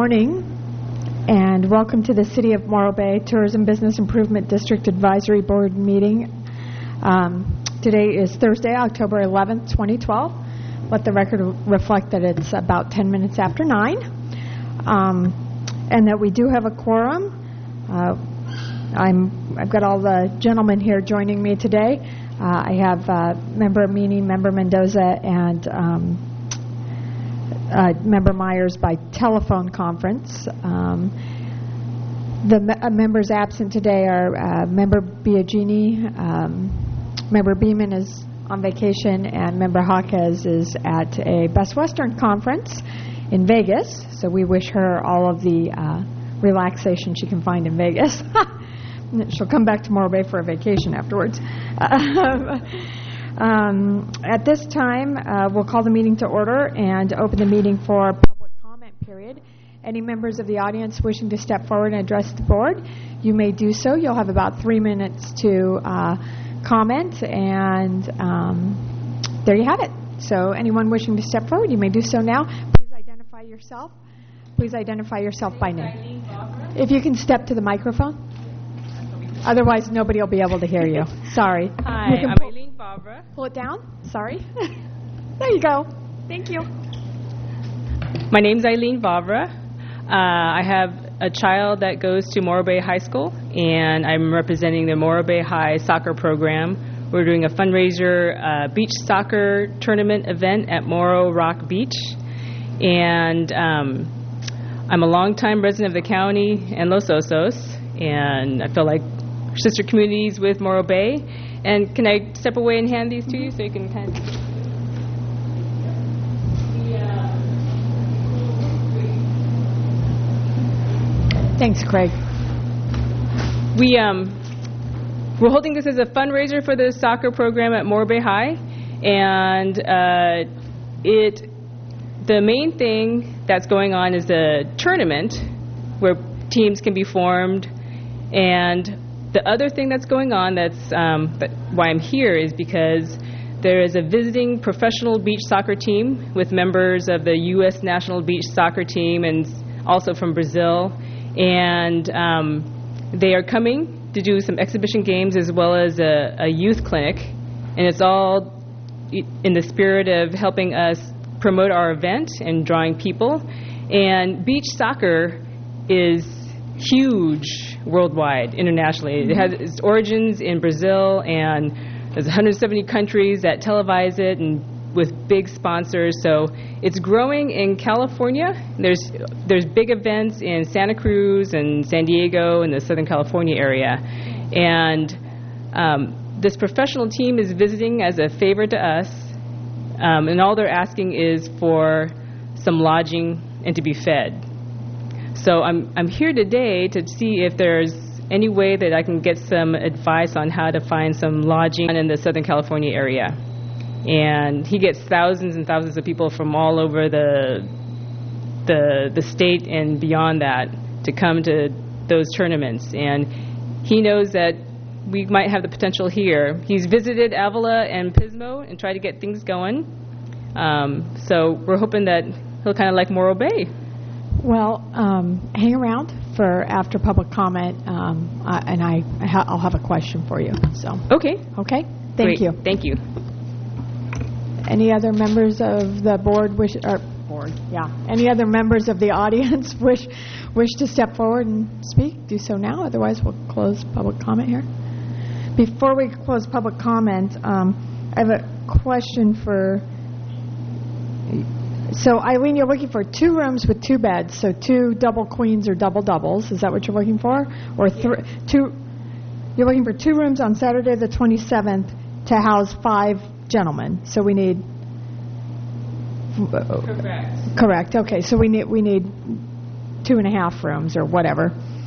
morning, and welcome to the City of Morro Bay Tourism Business Improvement District Advisory Board meeting. Today is Thursday, October 11th, 2012. Let the record reflect that it's about 10 minutes after 9, and that we do have a quorum. I've got all the gentlemen here joining me today. I have Member Meany, Member Mendoza, and Member Myers by telephone conference. The members absent today are Member Biagini, Member Beeman is on vacation, and Member Jaquez is at a Best Western conference in Vegas, so we wish her all of the relaxation she can find in Vegas. She'll come back to Morro Bay for a vacation afterwards. At this time, we'll call the meeting to order and open the meeting for public comment period. Any members of the audience wishing to step forward and address the board, you may do so. You'll have about 3 minutes to comment, and there you have it. So anyone wishing to step forward, you may do so now. Please identify yourself. Please identify yourself by name. If you can step to the microphone. Otherwise, nobody will be able to hear you. Sorry. Hi, I'm Eileen Favre. Pull it down. Sorry. There you go. Thank you. My name's Eileen Favre. I have a child that goes to Morro Bay High School, and I'm representing the Morro Bay High soccer program. We're doing a fundraiser beach soccer tournament event at Morro Rock Beach. And I'm a longtime resident of the county and Los Osos, and I feel like sister communities with Morro Bay. And can I step away and hand these to you so you can kind of... Thanks, Craig. We're holding this as a fundraiser for the soccer program at Morro Bay High, and the main thing that's going on is a tournament where teams can be formed. And the other thing that's going on that's why I'm here is because there is a visiting professional beach soccer team with members of the U.S. National Beach Soccer Team and also from Brazil. And they are coming to do some exhibition games as well as a youth clinic. And it's all in the spirit of helping us promote our event and drawing people. And beach soccer is huge worldwide, internationally. It has its origins in Brazil, and there's 170 countries that televise it and with big sponsors. So it's growing in California. There's big events in Santa Cruz and San Diego and the Southern California area. And this professional team is visiting as a favor to us, and all they're asking is for some lodging and to be fed. So I'm here today to see if there's any way that I can get some advice on how to find some lodging in the Southern California area. And he gets thousands and thousands of people from all over the state and beyond that to come to those tournaments. And he knows that we might have the potential here. He's visited Avila and Pismo and tried to get things going. So we're hoping that he'll kind of like Morro Bay. Well, hang around for after public comment, and I'll have a question for you. So Okay. Thank you. Thank you. Any other members of the board Any other members of the audience wish to step forward and speak? Do so now. Otherwise, we'll close public comment here. Before we close public comment, I have a question for. So, Eileen, you're looking for 2 rooms with 2 beds, so 2 double queens or double doubles. Is that what you're looking for? Or you're looking for 2 rooms on Saturday the 27th to house 5 gentlemen. So we need... Correct. Okay, so we need 2.5 rooms or whatever.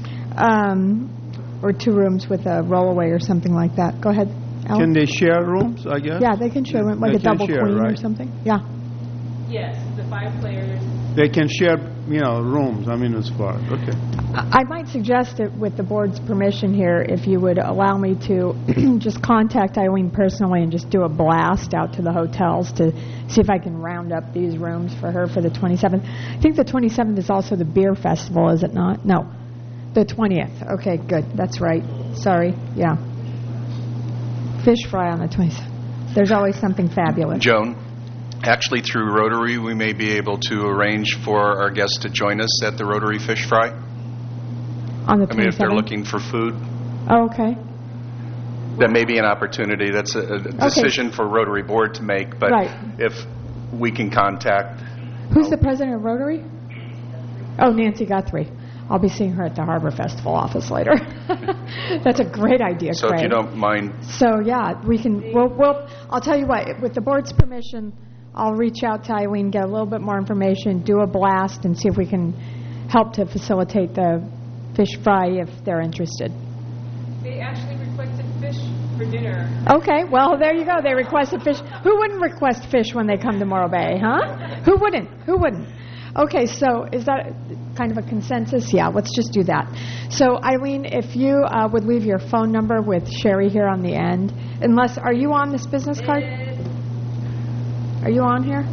Or 2 rooms with a rollaway or something like that. Go ahead, Alan. Can they share rooms, I guess? Yeah, they can share, like a double queen or something. Yeah. Yes, the 5 players They can share, rooms. As far. Okay. I might suggest it with the board's permission here, if you would allow me to just contact Eileen personally and just do a blast out to the hotels to see if I can round up these rooms for her for the 27th. I think the 27th is also the beer festival, is it not? No, the 20th. Okay, good. That's right. Sorry. Yeah. Fish fry on the 27th. There's always something fabulous. Joan, actually through Rotary, we may be able to arrange for our guests to join us at the Rotary Fish Fry. On the 27th? If they're looking for food. Oh, okay. That may be an opportunity. That's a decision for Rotary Board to make, but if we can contact... Who's the president of Rotary? Oh, Nancy Guthrie. I'll be seeing her at the Harbor Festival office later. That's a great idea, so Craig. If you don't mind... So, yeah, we can... I'll tell you what, with the board's permission, I'll reach out to Eileen, get a little bit more information, do a blast, and see if we can help to facilitate the fish fry if they're interested. They actually requested fish for dinner. Okay, well, there you go. They requested fish. Who wouldn't request fish when they come to Morro Bay, huh? Who wouldn't? Okay, so is that kind of a consensus? Yeah, let's just do that. So, Eileen, if you would leave your phone number with Sherry here on the end. Are you on this business card? Are you on here?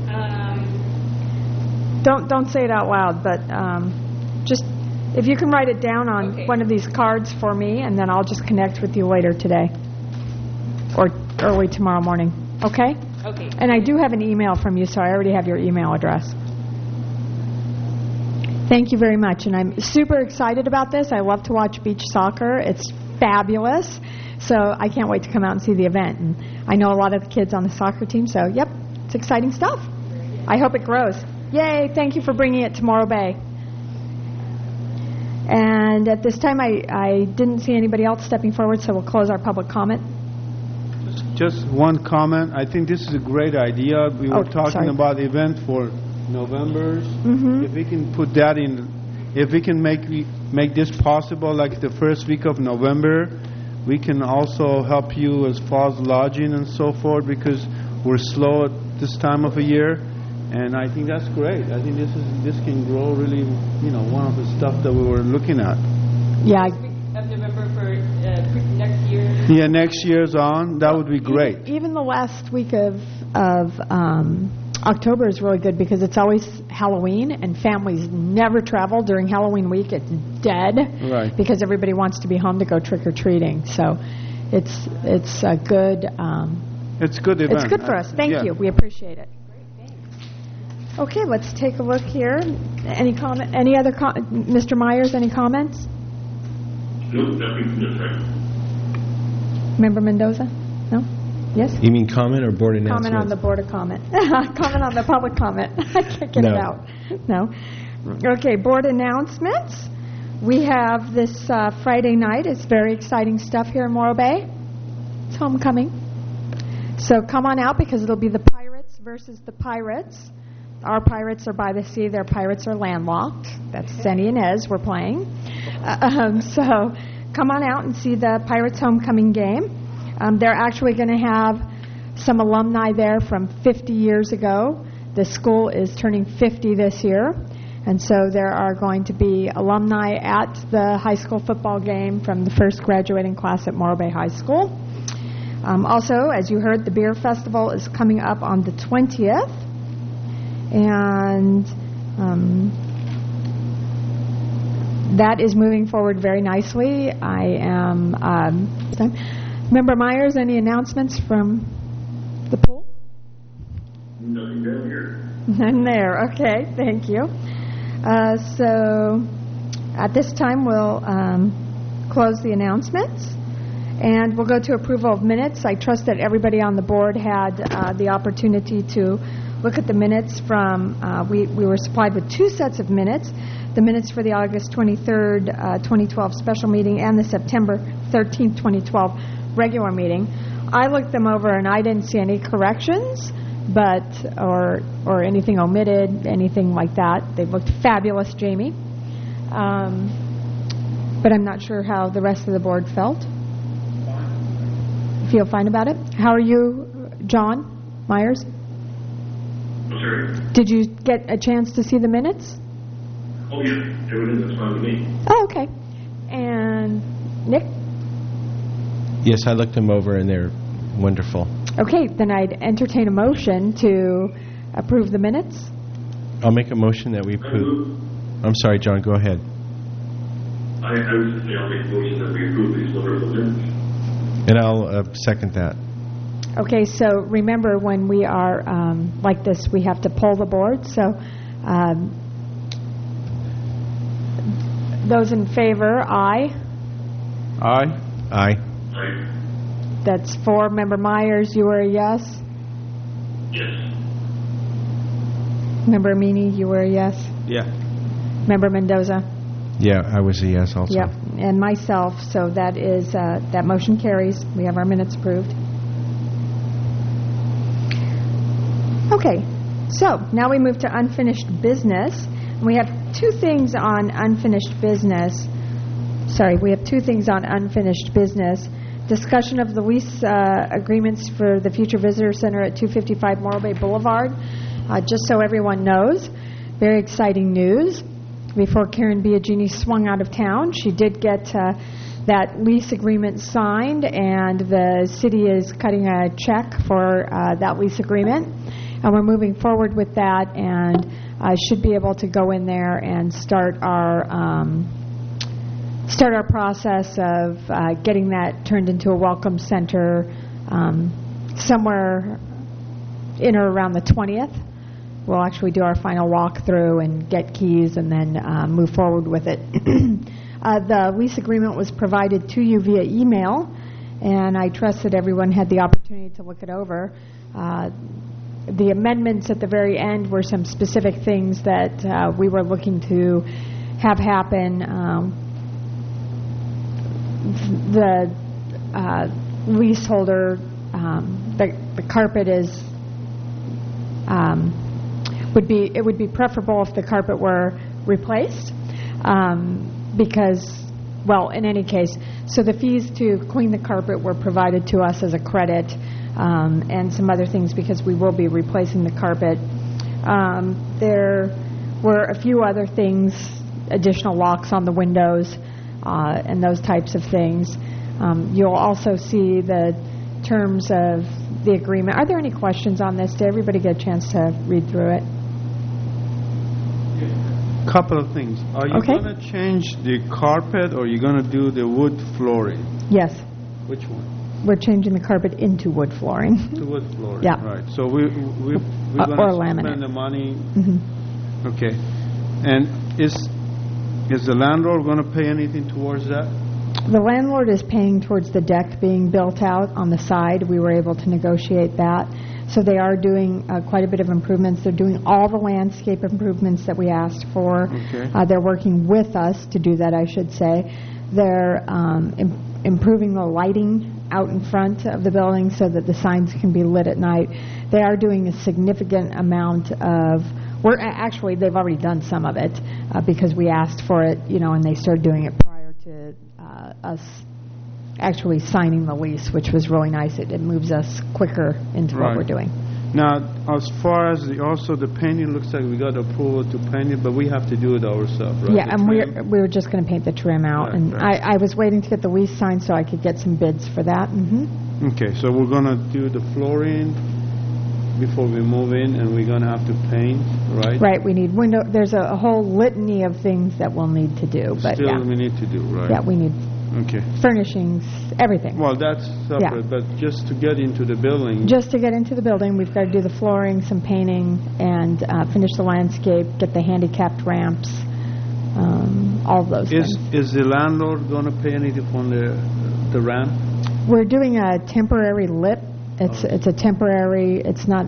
Don't say it out loud, but just if you can write it down on one of these cards for me, and then I'll just connect with you later today or early tomorrow morning. Okay? Okay. And I do have an email from you, so I already have your email address. Thank you very much, and I'm super excited about this. I love to watch beach soccer. It's fabulous, so I can't wait to come out and see the event. And I know a lot of the kids on the soccer team, so yep, it's exciting stuff. I hope it grows. Yay, thank you for bringing it to Morro Bay. And at this time, I didn't see anybody else stepping forward, so we'll close our public comment. Just one comment. I think this is a great idea. We were talking about the event for November. If we can put that in, if we can make this possible, like the first week of November, we can also help you as far as lodging and so forth, because we're slow at this time of the year. And I think that's great. I think this can grow really, one of the stuff that we were looking at. Yeah. Of November for next year. Yeah, next year's on. That would be great. Even the last week of October is really good because it's always Halloween, and families never travel during Halloween week. It's dead. Right. Because everybody wants to be home to go trick or treating. So it's a good. It's good event. It's good for us. Thank you. We appreciate it. Okay, let's take a look here. Any comment? Any other Mr. Myers, any comments? No, nothing from this side. Member Mendoza? No? Yes? You mean comment or board announcement? Comment on the board of comment. Comment on the public comment. I can't get it out. No. Okay, board announcements. We have this Friday night. It's very exciting stuff here in Morro Bay. It's homecoming. So come on out because it'll be the Pirates versus the Pirates. Our Pirates are by the sea. Their Pirates are landlocked. That's Senny and Ez we're playing. So come on out and see the Pirates homecoming game. They're actually going to have some alumni there from 50 years ago. The school is turning 50 this year. And so there are going to be alumni at the high school football game from the first graduating class at Morro Bay High School. Also, as you heard, the beer festival is coming up on the 20th. And that is moving forward very nicely. I am... Member Myers, any announcements from the pool? Nothing down here. None there. Okay, thank you. So at this time, we'll close the announcements. And we'll go to approval of minutes. I trust that everybody on the board had the opportunity to look at the minutes from, we were supplied with 2 sets of minutes, the minutes for the August 23rd, 2012 special meeting and the September 13th, 2012 regular meeting. I looked them over and I didn't see any corrections, or anything omitted, anything like that. They looked fabulous, Jamie. But I'm not sure how the rest of the board felt. Feel fine about it? How are you, John Myers? Sherry. Did you get a chance to see the minutes? Oh, yeah. Everything looks fine to me. Oh, okay. And Nick? Yes, I looked them over, and they're wonderful. Okay, then I'd entertain a motion to approve the minutes. I'll make a motion that we approve. I'm sorry, John, go ahead. I was going to say I'll make a motion that we approve these wonderful minutes. And I'll second that. Okay, so remember when we are like this, we have to pull the board. So those in favor, aye. Aye. Aye. Aye. That's 4. Member Myers, you were a yes. Yes. Member Amini, you were a yes. Yeah. Member Mendoza. Yeah, I was a yes also. Yep, and myself. So that is that motion carries. We have our minutes approved. Okay, so now we move to unfinished business. We have 2 things on unfinished business. Sorry, we have 2 things on unfinished business. Discussion of the lease agreements for the Future Visitor Center at 255 Morro Bay Boulevard. Just so everyone knows, very exciting news. Before Karen Biagini swung out of town, she did get that lease agreement signed, and the city is cutting a check for that lease agreement. And we're moving forward with that, and should be able to go in there and start our process of getting that turned into a welcome center somewhere in or around the 20th. We'll actually do our final walkthrough and get keys and then move forward with it. The lease agreement was provided to you via email, and I trust that everyone had the opportunity to look it over. The amendments at the very end were some specific things that we were looking to have happen. The leaseholder, the carpet is it would be preferable if the carpet were replaced because, well, in any case, so the fees to clean the carpet were provided to us as a credit and some other things because we will be replacing the carpet. There were a few other things, additional locks on the windows and those types of things. You'll also see the terms of the agreement. Are there any questions on this? Did everybody get a chance to read through it? Couple of things. Are you going to change the carpet, or are you going to do the wood flooring? Yes. Which one? We're changing the carpet into wood flooring. To wood flooring. Yeah. Right. So we're going to spend the money. Mm-hmm. Okay. And is the landlord going to pay anything towards that? The landlord is paying towards the deck being built out on the side. We were able to negotiate that. So they are doing quite a bit of improvements. They're doing all the landscape improvements that we asked for. Okay. They're working with us to do that, I should say. They're improving the lighting out in front of the building so that the signs can be lit at night. They are doing a significant amount of work. Actually, they've already done some of it because we asked for it, and they started doing it prior to us actually signing the lease, which was really nice. It moves us quicker into what we're doing. Now, as far as the painting, looks like we got approval to paint it, but we have to do it ourselves, right? Yeah, and we were just going to paint the trim out, and I was waiting to get the lease signed so I could get some bids for that. Mm-hmm. Okay, so we're going to do the flooring before we move in, and we're going to have to paint, right? Right, we need window. There's a whole litany of things that we'll need to do, but we need to do, right? Yeah, we need furnishings, everything. Well, that's separate, but just to get into the building. Just to get into the building, we've got to do the flooring, some painting, and finish the landscape, get the handicapped ramps, all of those things. Is the landlord going to pay anything from the ramp? We're doing a temporary lip. It's a temporary. It's not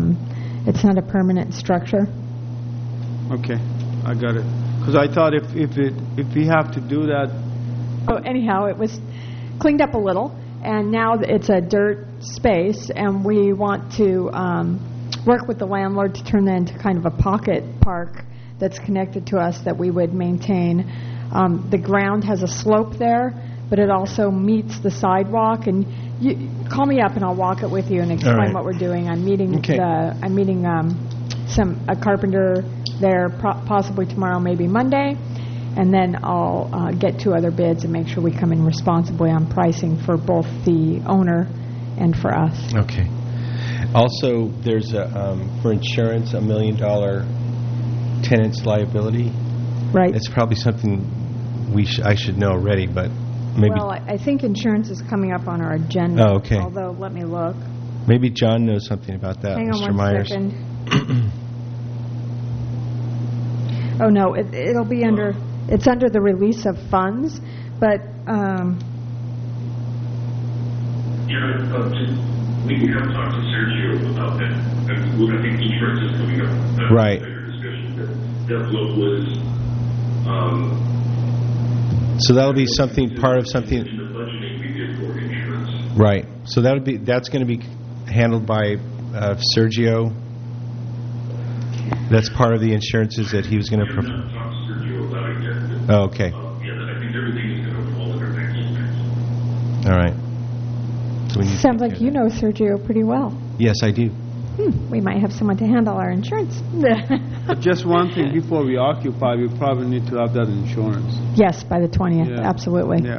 a permanent structure. Okay, I got it. Because I thought if we have to do that. Oh, anyhow, it was cleaned up a little, and now it's a dirt space, and we want to work with the landlord to turn that into kind of a pocket park that's connected to us that we would maintain. The ground has a slope there, but it also meets the sidewalk, and you call me up and I'll walk it with you and explain what we're doing. I'm meeting a carpenter there possibly tomorrow, maybe Monday, and then I'll get 2 other bids and make sure we come in responsibly on pricing for both the owner and for us. Okay. Also, there's for insurance, $1 million tenant's liability. Right. It's probably something I should know already, but maybe. Well, I think insurance is coming up on our agenda. Oh, okay. Although, let me look. Maybe John knows something about that, Hang on Mr. one Myers. second. Oh no, it'll be under. It's under the release of funds, but. We can come talk to Sergio about that. I think insurance is coming up. Right. That was. So that'll be something, part of something. In the budgeting we did for insurance. Right. So that's going to be handled by Sergio. That's part of the insurances that he was going to. I have not talked to Sergio about it yet. Oh, okay. I think everything is going to fall under next year. All right. So sounds like you know Sergio pretty well. Yes, I do. We might have someone to handle our insurance. But just one thing, before we occupy, we probably need to have that insurance. Yes, by the 20th, absolutely. Yeah.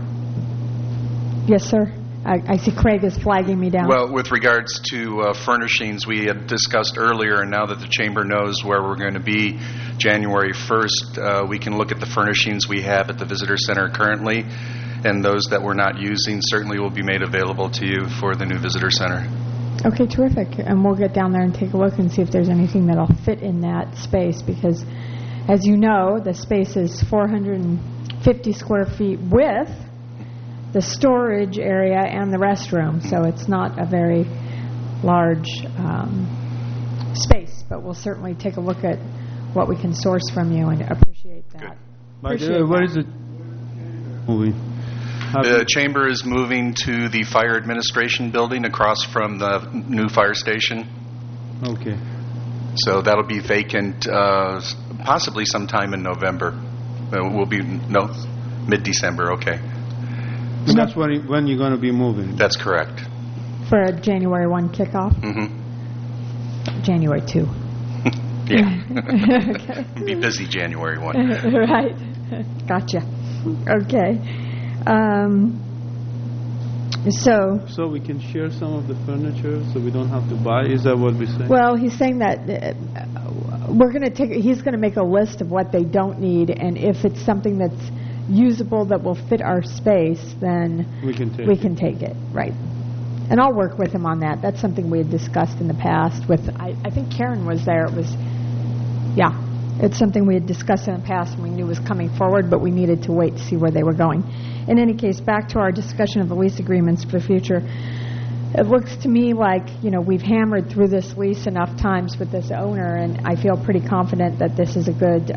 Yes, sir. I see Craig is flagging me down. Well, with regards to furnishings, we had discussed earlier, and now that the Chamber knows where we're going to be January 1st, we can look at the furnishings we have at the Visitor Center currently, and those that we're not using certainly will be made available to you for the new Visitor Center. Okay, terrific. And we'll get down there and take a look and see if there's anything that'll fit in that space, because, as you know, the space is 450 square feet with the storage area and the restroom, so it's not a very large space, but we'll certainly take a look at what we can source from you and appreciate that. By the way, where is it moving? The Chamber is moving to the Fire Administration Building across from the new fire station. Okay. So that'll be vacant possibly sometime in November. We'll be, mid-December, okay. And that's when you're going to be moving? That's correct. For a January 1 kickoff? Mm-hmm. January 2. Yeah. Okay. Be busy January 1. Right. Gotcha. Okay. So we can share some of the furniture so we don't have to buy? Is that what we're saying? Well, he's saying that he's going to make a list of what they don't need, and if it's something that's usable that will fit our space, then we can take it. Right. And I'll work with him on that. That's something we had discussed in the past with, I think Karen was there. It's something we had discussed in the past and we knew was coming forward, but we needed to wait to see where they were going. In any case, back to our discussion of the lease agreements for the future. It looks to me like, we've hammered through this lease enough times with this owner, and I feel pretty confident that this is a good,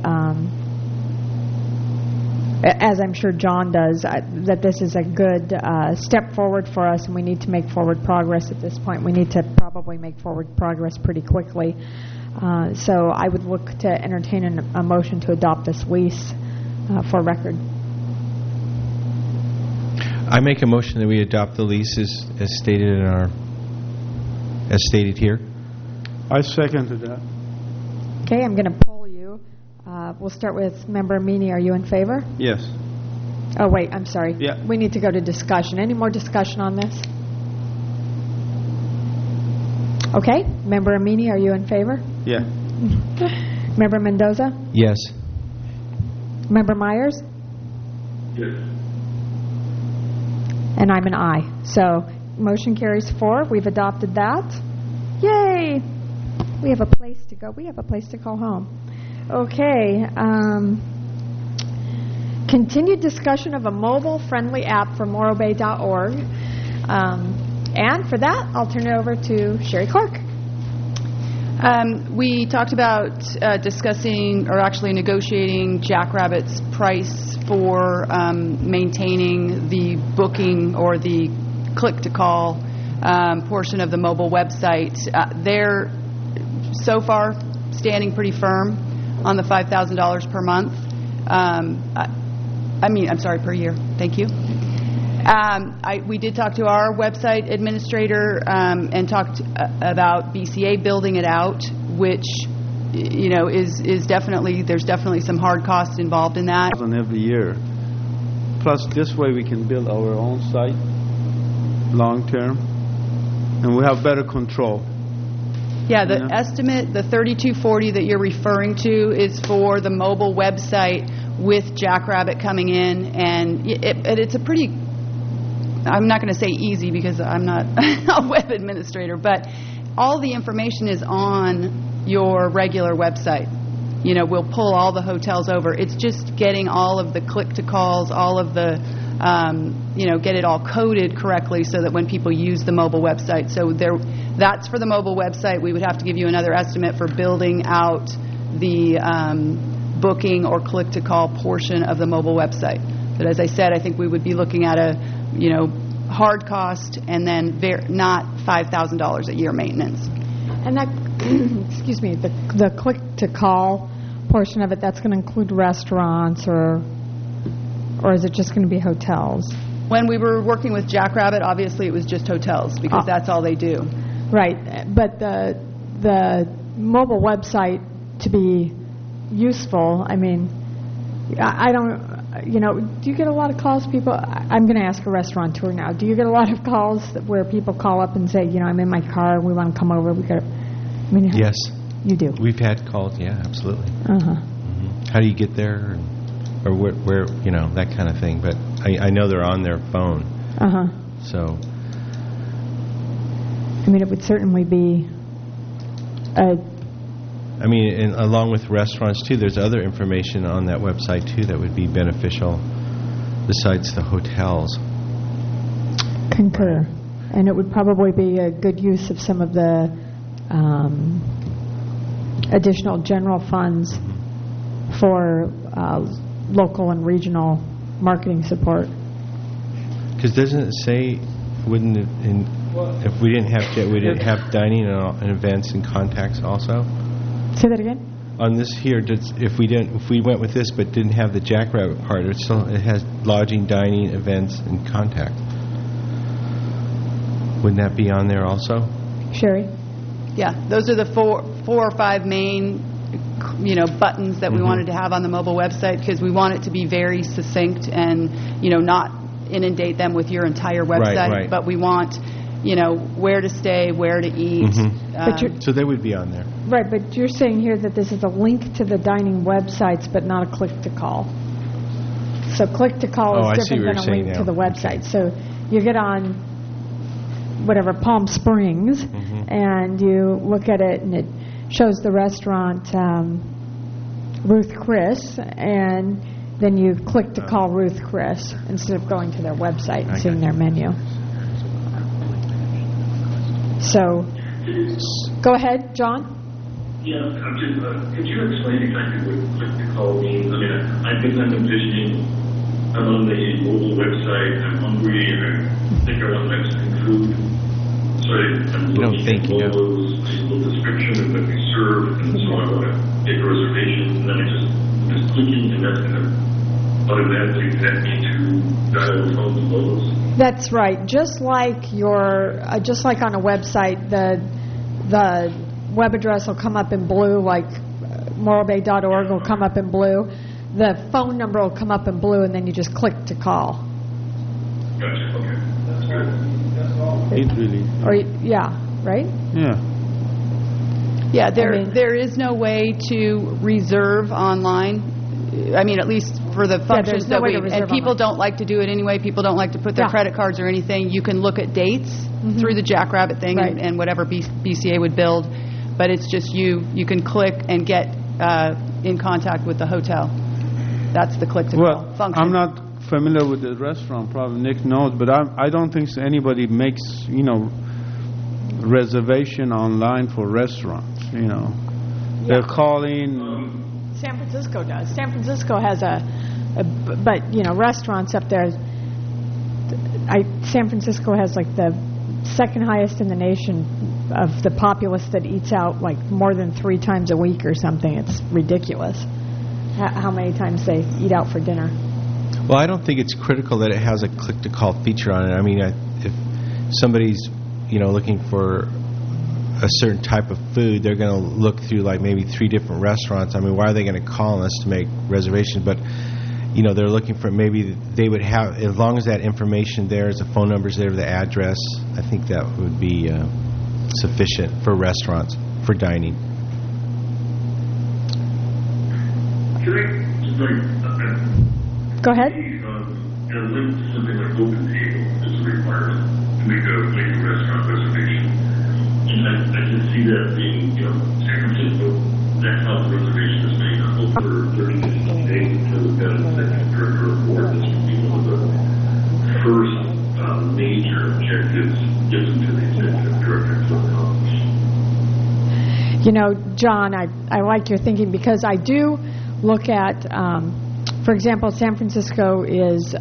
as I'm sure John does, that this is a good step forward for us, and we need to make forward progress at this point. We need to probably make forward progress pretty quickly. So I would look to entertain a motion to adopt this lease for record. I make a motion that we adopt the lease as stated as stated here. I seconded that. Okay, I'm going to poll you. We'll start with Member Meany. Are you in favor? Yes. Oh, wait, I'm sorry. Yeah. We need to go to discussion. Any more discussion on this? Okay. Member Amini, are you in favor? Yeah. Member Mendoza? Yes. Member Myers? Yes. And I'm an aye. So motion carries 4. We've adopted that. Yay! We have a place to go. We have a place to call home. Okay. Continued discussion of a mobile-friendly app for morrowbay.org. And for that, I'll turn it over to Sherry Clark. We talked about discussing, or actually negotiating, Jackrabbit's price for maintaining the booking or the click-to-call portion of the mobile website. They're so far standing pretty firm on the $5,000 per month. Per year. Thank you. We did talk to our website administrator and talked about BCA building it out, which is definitely, there's definitely some hard costs involved in that. Every year. Plus, this way we can build our own site long term, and we have better control. Yeah, the estimate, the 3240 that you're referring to, is for the mobile website with Jackrabbit coming in, and it's a pretty, I'm not going to say easy because I'm not a web administrator, but all the information is on your regular website. We'll pull all the hotels over. It's just getting all of the click-to-calls, all of the, get it all coded correctly so that when people use the mobile website. So that's for the mobile website. We would have to give you another estimate for building out the booking or click-to-call portion of the mobile website. But as I said, I think we would be looking at a, hard cost and then not $5,000 a year maintenance. And that, excuse me, the click-to-call portion of it, that's going to include restaurants or is it just going to be hotels? When we were working with Jackrabbit, obviously it was just hotels because that's all they do. Right, but the mobile website to be useful, I mean, I don't, do you get a lot of calls, people? I'm going to ask a restaurateur now. Do you get a lot of calls where people call up and say, I'm in my car, we want to come over, yes. You do? We've had calls, yeah, absolutely. Uh-huh. Mm-hmm. How do you get there? Or where, that kind of thing. But I know they're on their phone. Uh-huh. So. It would certainly be and along with restaurants, too, there's other information on that website, too, that would be beneficial besides the hotels. Concur. And it would probably be a good use of some of the additional general funds for local and regional marketing support. Because doesn't it say, wouldn't it, if we didn't have dining and events and contacts also? Say that again? On this here, if we went with this but didn't have the Jackrabbit part, it has lodging, dining, events, and contact. Wouldn't that be on there also? Sherry? Yeah, those are the four or five main, buttons that we wanted to have on the mobile website because we want it to be very succinct and, not inundate them with your entire website. Right. But we want, where to stay, where to eat. So they would be on there. Right, but you're saying here that this is a link to the dining websites, but not a click-to-call. So click-to-call is different than a link to the website. Okay. So you get on Palm Springs, and you look at it, and it shows the restaurant Ruth Chris, and then you click to call Ruth Chris instead of going to their website and seeing their menu. So, go ahead, John. Yeah, I'm just, could you explain exactly what click-to-call means? I think I'm envisioning, I'm on the mobile website, I'm hungry, and I think I want Mexican food. So I'm looking at logos, a little description of what we serve, and so I want to make a reservation, and then I just clicking, and that's going to automatically connect me to dial phone logos. That's right. Just like on a website, the web address will come up in blue, like moralbay.org will come up in blue. The phone number will come up in blue, and then you just click to call. Gotcha. Okay, that's good. Right? Yeah. Yeah, there is no way to reserve online. At least for the functions that and people online. Don't like to do it anyway. People don't like to put their credit cards or anything. You can look at dates through the Jackrabbit thing and whatever BCA would build, but it's just you can click and get in contact with the hotel. That's the click-to-call function. I'm not familiar with the restaurant, probably Nick knows, but I don't think anybody makes, reservation online for restaurants, They're calling... San Francisco does. San Francisco has restaurants up there. San Francisco has like the second highest in the nation of the populace that eats out like more than 3 times a week or something. It's ridiculous how many times they eat out for dinner. Well, I don't think it's critical that it has a click-to-call feature on it. I mean, if somebody's, looking for a certain type of food, they're going to look through like maybe 3 different restaurants. I mean, why are they going to call us to make reservations? But, they're looking for, maybe they would have, as long as that information there is, the phone number's there, the address, I think that would be sufficient for restaurants, for dining. Go ahead. Link to something like OpenTable is a requirement to make a restaurant reservation. And I can see that being, San Francisco, that how the reservation is made over 30 to 60 days until we've got an executive director report. This would be one of the first major objectives given to the executive director to accomplish. John, I like your thinking, because I do look at, for example, San Francisco is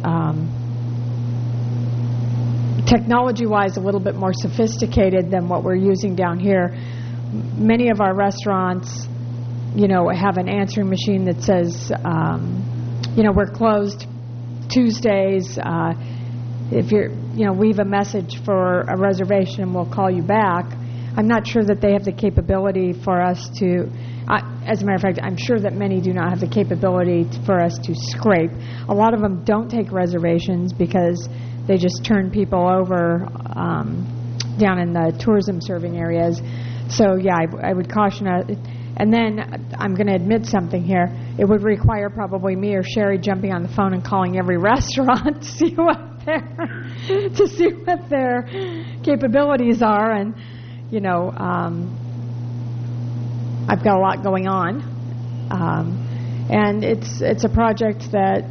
technology-wise a little bit more sophisticated than what we're using down here. Many of our restaurants, have an answering machine that says, we're closed Tuesdays. If you're, leave a message for a reservation, we'll call you back. I'm not sure that they have the capability for us to, as a matter of fact, I'm sure that many do not have the capability for us to scrape. A lot of them don't take reservations because they just turn people over down in the tourism serving areas. So, yeah, I would caution. And then I'm going to admit something here. It would require probably me or Sherry jumping on the phone and calling every restaurant to see what their capabilities are. And, I've got a lot going on. And it's a project that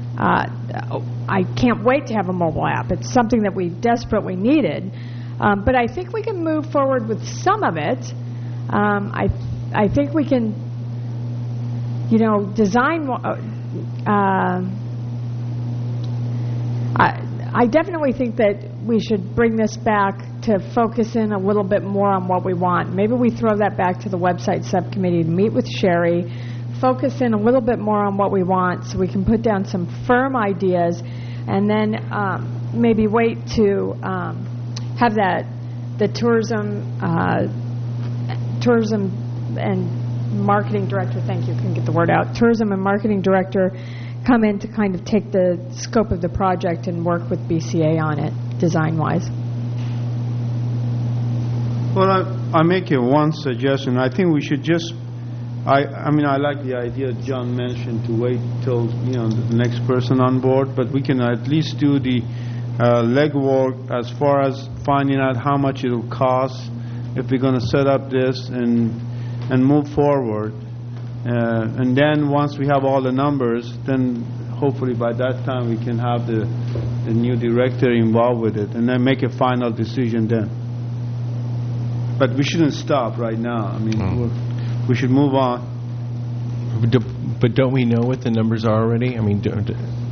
I can't wait to have a mobile app. It's something that we desperately needed. But I think we can move forward with some of it. I think we can, design. I definitely think that we should bring this back to focus in a little bit more on what we want. Maybe we throw that back to the website subcommittee to meet with Sherry, focus in a little bit more on what we want so we can put down some firm ideas, and then maybe wait to have the tourism and marketing director, thank you, couldn't get the word out, tourism and marketing director come in to kind of take the scope of the project and work with BCA on it, design-wise. Well, I make one suggestion. I think we should just, I like the idea John mentioned to wait till, the next person on board, but we can at least do the legwork as far as finding out how much it'll cost if we're going to set up this and move forward. And then once we have all the numbers, then hopefully by that time we can have the new director involved with it and then make a final decision then. But we shouldn't stop right now. We should move on. But don't we know what the numbers are already? We don't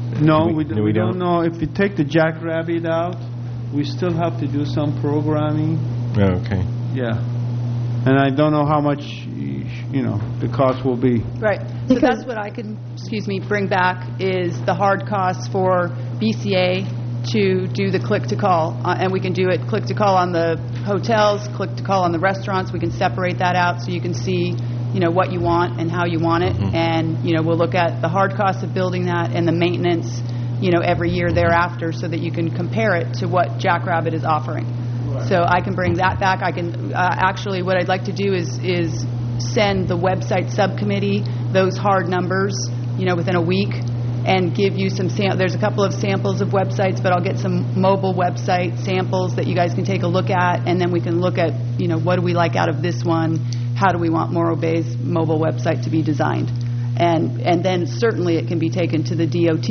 know. If we take the Jackrabbit out, we still have to do some programming. Oh, okay. Yeah. And I don't know how much, the cost will be. Right. So that's what I can, bring back is the hard costs for BCA to do the click-to-call. And we can do it click-to-call on the hotels, click-to-call on the restaurants. We can separate that out so you can see, what you want and how you want it. Mm-hmm. And, we'll look at the hard costs of building that and the maintenance, every year thereafter so that you can compare it to what Jackrabbit is offering. Right. So I can bring that back. I can actually, what I'd like to do is send the website subcommittee those hard numbers, within a week, and give you some there's a couple of samples of websites, but I'll get some mobile website samples that you guys can take a look at, and then we can look at, what do we like out of this one, how do we want Morro Bay's mobile website to be designed. And then certainly it can be taken to the DOT,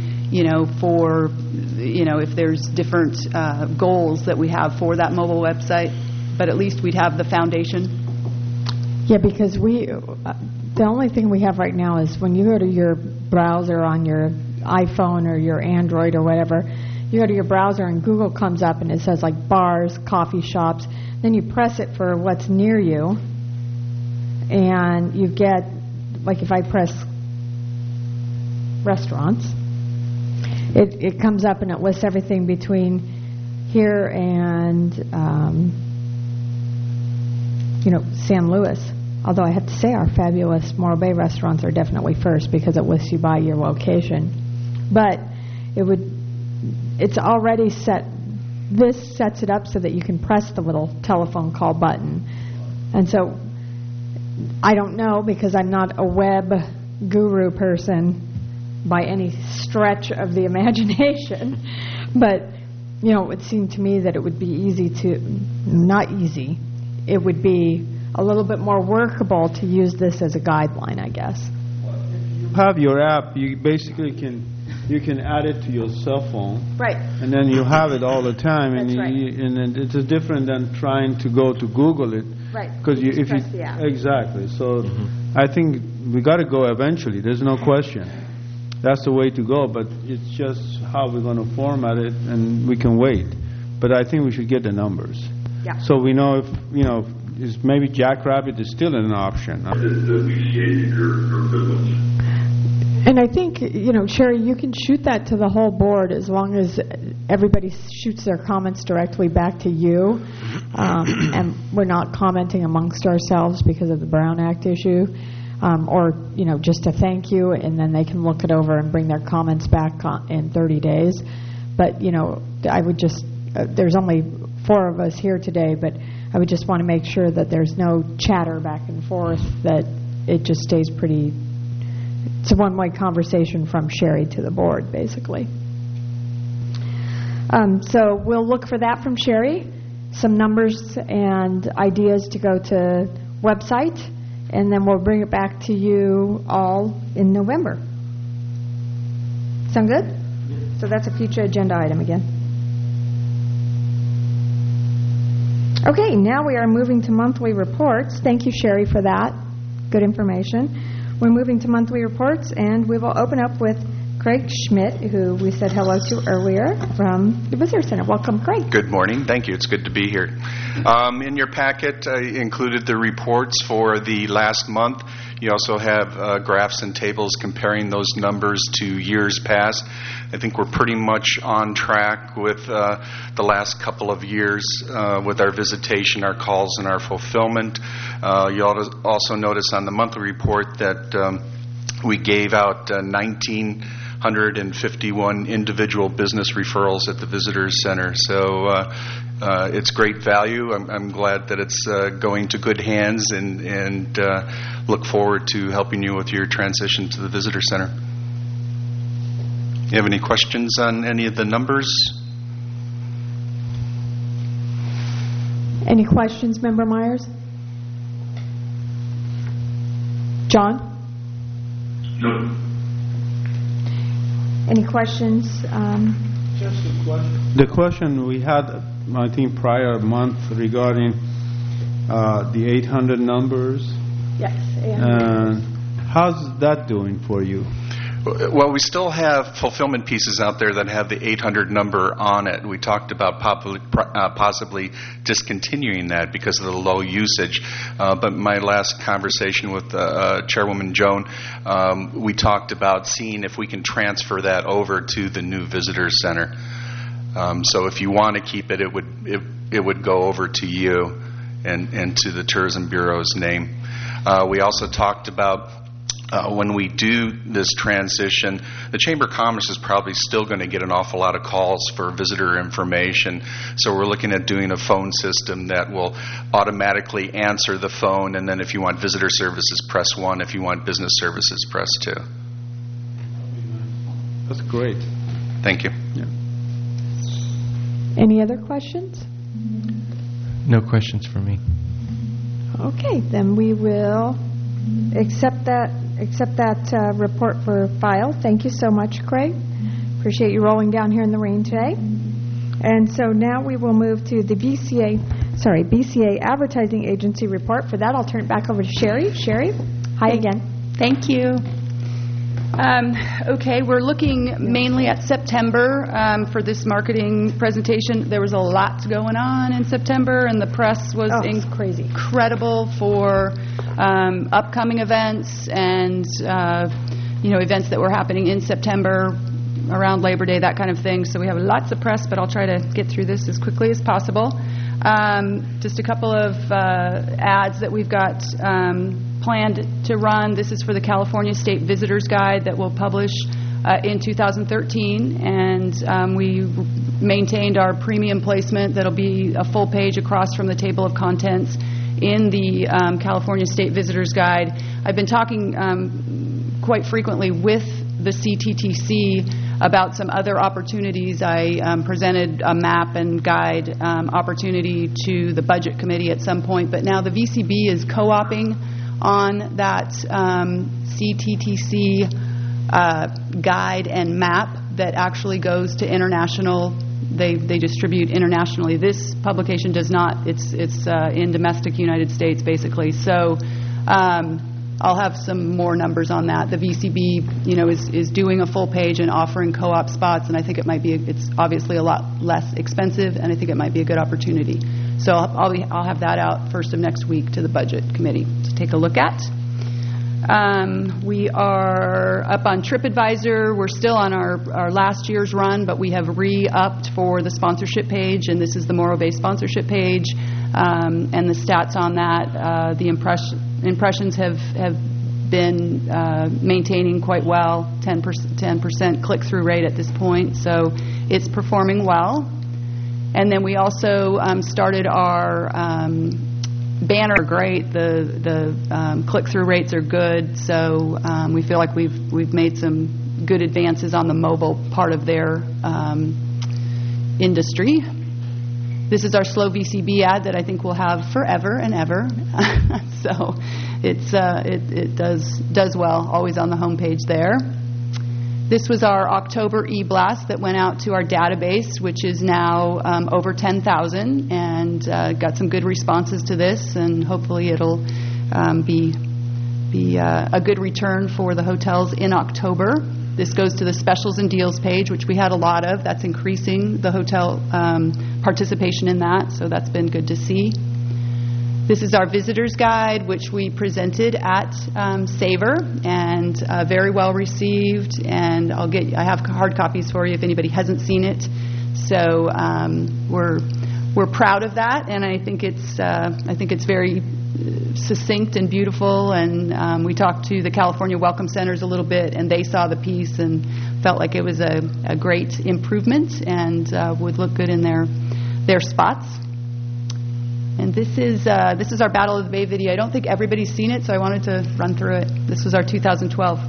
for, if there's different goals that we have for that mobile website, but at least we'd have the foundation. Yeah, because the only thing we have right now is when you go to your browser on your iPhone or your Android or whatever, you go to your browser and Google comes up and it says like bars, coffee shops. Then you press it for what's near you, and you get, like if I press restaurants, it comes up and it lists everything between here and, San Luis. Although I have to say our fabulous Morro Bay restaurants are definitely first because it lists you by your location. But it's already set. This sets it up so that you can press the little telephone call button. And so I don't know, because I'm not a web guru person by any stretch of the imagination. But, it would seem to me that it would be not easy. It would be a little bit more workable to use this as a guideline, I guess. If you have your app, you basically you can add it to your cell phone. Right. And then you have it all the time. That's right. And it's different than trying to go to Google it. Right. Because if press the app. Exactly. So I think we got to go eventually. There's no question. That's the way to go. But it's just how we're going to format it, and we can wait. But I think we should get the numbers. Yeah. So we know if maybe Jackrabbit is still an option. And I think, Sherry, you can shoot that to the whole board as long as everybody shoots their comments directly back to you. And we're not commenting amongst ourselves because of the Brown Act issue. Or, just to thank you, and then they can look it over and bring their comments back in 30 days. But, I would just, there's only 4 of us here today, but I would just want to make sure that there's no chatter back and forth, that it just stays pretty. It's a one-way conversation from Sherry to the board, basically. So we'll look for that from Sherry, some numbers and ideas to go to website, and then we'll bring it back to you all in November. Sound good? Yeah. So that's a future agenda item again. Okay, now we are moving to monthly reports. Thank you, Sherry, for that. Good information. We're moving to monthly reports, and we will open up with Craig Schmidt, who we said hello to earlier from the Visitor Center. Welcome, Craig. Good morning. Thank you. It's good to be here. In your packet, I included the reports for the last month. You also have graphs and tables comparing those numbers to years past. I think we're pretty much on track with the last couple of years with our visitation, our calls, and our fulfillment. You also notice on the monthly report that we gave out 1,951 individual business referrals at the Visitor Center. So it's great value. I'm glad that it's going to good hands, and look forward to helping you with your transition to the Visitor Center. You have any questions on any of the numbers? Any questions, Member Myers? John? No. Any questions? Just a question. The question we had, I think, prior month regarding the 800 numbers. Yes. How's that doing for you? Well, we still have fulfillment pieces out there that have the 800 number on it. We talked about possibly discontinuing that because of the low usage. But my last conversation with Chairwoman Joan, we talked about seeing if we can transfer that over to the new visitor center. So if you want to keep it, it would go over to you and to the Tourism Bureau's name. We also talked about when we do this transition, the Chamber of Commerce is probably still going to get an awful lot of calls for visitor information. So we're looking at doing a phone system that will automatically answer the phone, and then if you want visitor services, press 1. If you want business services, press 2. That's great. Thank you. Yeah. Any other questions? No questions for me. Okay, then we will accept that report for file. Thank you so much, Craig. Appreciate you rolling down here in the rain today. And so now we will move to the BCA Advertising Agency report. For that, I'll turn it back over to Sherry. Sherry, hi again. Thank you. Okay, we're looking mainly at September for this marketing presentation. There was a lot going on in September, and the press was crazy. Incredible for upcoming events and events that were happening in September. around Labor Day, that kind of thing. So we have lots of press, but I'll try to get through this as quickly as possible. Just a couple of ads that we've got planned to run. This is for the California State Visitors Guide that we'll publish in 2013, and we maintained our premium placement that'll be a full page across from the table of contents in the California State Visitors Guide. I've been talking quite frequently with the CTTC about some other opportunities. I presented a map and guide opportunity to the Budget Committee at some point, but now the VCB is co-oping on that CTTC guide and map that actually goes to international. They distribute internationally. This publication does not. It's in domestic United States, basically. So I'll have some more numbers on that. The VCB, is doing a full page and offering co-op spots, and I think it's obviously a lot less expensive, and I think it might be a good opportunity. So I'll have that out first of next week to the Budget Committee to take a look at. We are up on TripAdvisor. We're still on our last year's run, but we have re-upped for the sponsorship page, and this is the Morro Bay sponsorship page. And the stats on that, the impressions have been maintaining quite well, 10% click-through rate at this point, so it's performing well. And then we also started our banner. Great. The click-through rates are good, so we feel like we've made some good advances on the mobile part of their industry. This is our slow VCB ad that I think we'll have forever and ever. So it does well, always on the homepage there. This was our October e-blast that went out to our database, which is now over 10,000, and got some good responses to this, and hopefully it'll be a good return for the hotels in October. This goes to the specials and deals page, which we had a lot of. That's increasing the hotel participation in that, so that's been good to see. This is our visitor's guide, which we presented at Savor, and very well received. And I have hard copies for you if anybody hasn't seen it. So we're proud of that, and I think it's very succinct and beautiful. And we talked to the California Welcome Centers a little bit, and they saw the piece and felt like it was a great improvement and would look good in their spots. And this is our Battle of the Bay video. I don't think everybody's seen it, so I wanted to run through it. This was our 2012.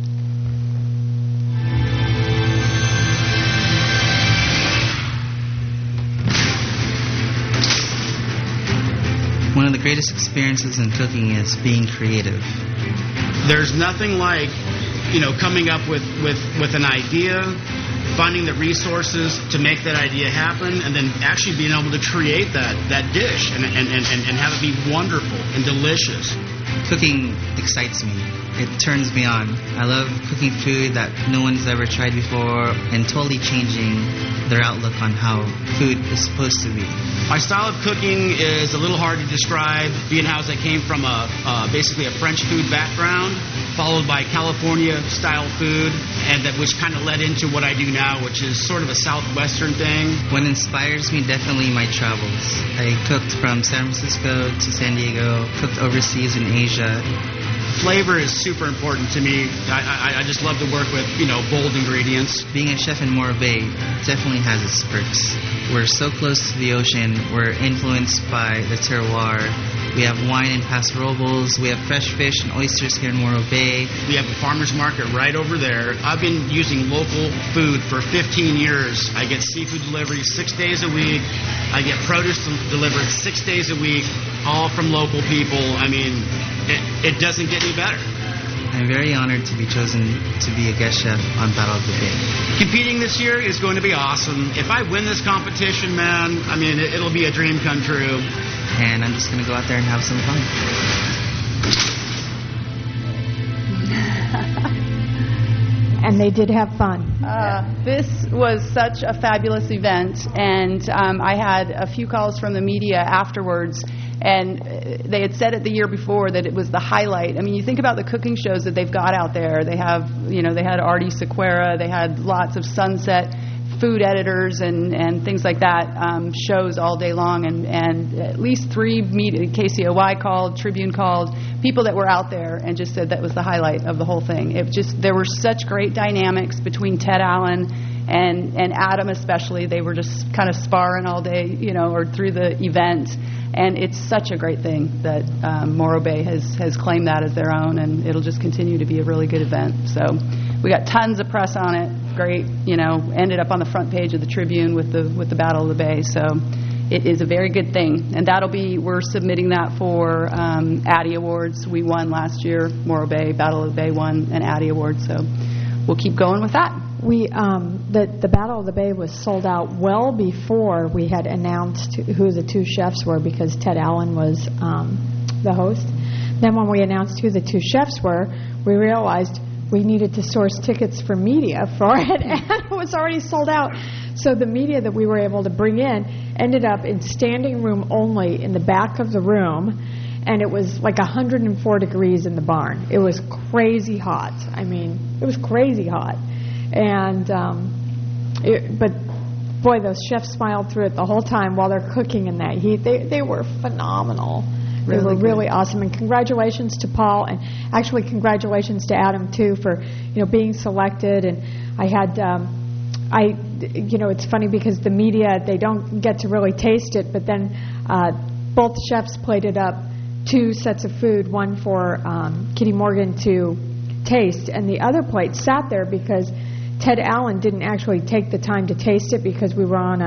One of the greatest experiences in cooking is being creative. There's nothing like, coming up with an idea, finding the resources to make that idea happen, and then actually being able to create that dish and have it be wonderful and delicious. Cooking excites me. It turns me on. I love cooking food that no one's ever tried before and totally changing their outlook on how food is supposed to be. My style of cooking is a little hard to describe, being how I came from basically a French food background, followed by California-style food, and which kind of led into what I do now, which is sort of a southwestern thing. What inspires me, definitely my travels. I cooked from San Francisco to San Diego, cooked overseas in Asia. Flavor is super important to me. I just love to work with, bold ingredients. Being a chef in Morro Bay definitely has its perks. We're so close to the ocean. We're influenced by the terroir. We have wine in Paso Robles. We have fresh fish and oysters here in Morro Bay. We have a farmer's market right over there. I've been using local food for 15 years. I get seafood delivery 6 days a week. I get produce delivered 6 days a week, all from local people. I mean, it doesn't get any better. I'm very honored to be chosen to be a guest chef on Battle of the Bay. Competing this year is going to be awesome. If I win this competition, man, I mean, it'll be a dream come true. And I'm just going to go out there and have some fun. And they did have fun. This was such a fabulous event, and I had a few calls from the media afterwards, and they had said it the year before that it was the highlight. I mean, you think about the cooking shows that they've got out there. They have, they had Artie Sequeira, they had lots of Sunset food editors and things like that, shows all day long, and at least 3 KCOY called, Tribune called, people that were out there and just said that was the highlight of the whole thing. There were such great dynamics between Ted Allen and Adam especially. They were just kind of sparring all day, or through the event. And it's such a great thing that Morro Bay has claimed that as their own, and it'll just continue to be a really good event. So we got tons of press on it. Great, ended up on the front page of the Tribune with the Battle of the Bay. So it is a very good thing, and we're submitting that for Addy Awards. We won last year. Morro Bay, Battle of the Bay won an Addy Award. So we'll keep going with that. The Battle of the Bay was sold out well before we had announced who the 2 chefs were, because Ted Allen was the host. Then when we announced who the 2 chefs were, we realized we needed to source tickets for media for it, and it was already sold out. So the media that we were able to bring in ended up in standing room only in the back of the room, and it was like 104 degrees in the barn. It was crazy hot. I mean, it was crazy hot. And but boy, those chefs smiled through it the whole time while they're cooking in that heat. They were phenomenal. They were really awesome. And congratulations to Paul, and actually congratulations to Adam too for being selected. And I had it's funny because the media, they don't get to really taste it, but then both chefs plated up 2 sets of food, one for Kitty Morgan to taste, and the other plate sat there because Ted Allen didn't actually take the time to taste it because we were on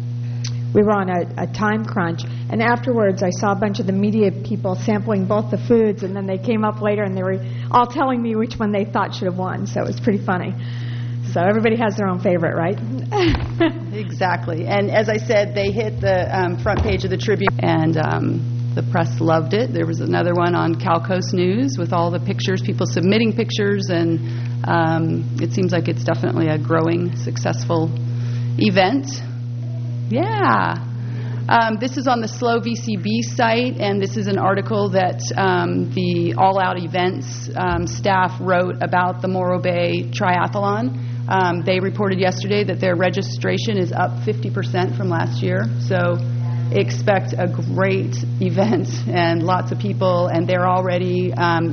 a time crunch. And afterwards, I saw a bunch of the media people sampling both the foods, and then they came up later and they were all telling me which one they thought should have won. So it was pretty funny. So everybody has their own favorite, right? Exactly. And as I said, they hit the front page of the Tribune, and the press loved it. There was another one on Cal Coast News with all the pictures, people submitting pictures, and it seems like it's definitely a growing, successful event. Yeah. This is on the SLO VCB site, and this is an article that the All Out Events staff wrote about the Morro Bay Triathlon. They reported yesterday that their registration is up 50% from last year. So expect a great event and lots of people, and they're already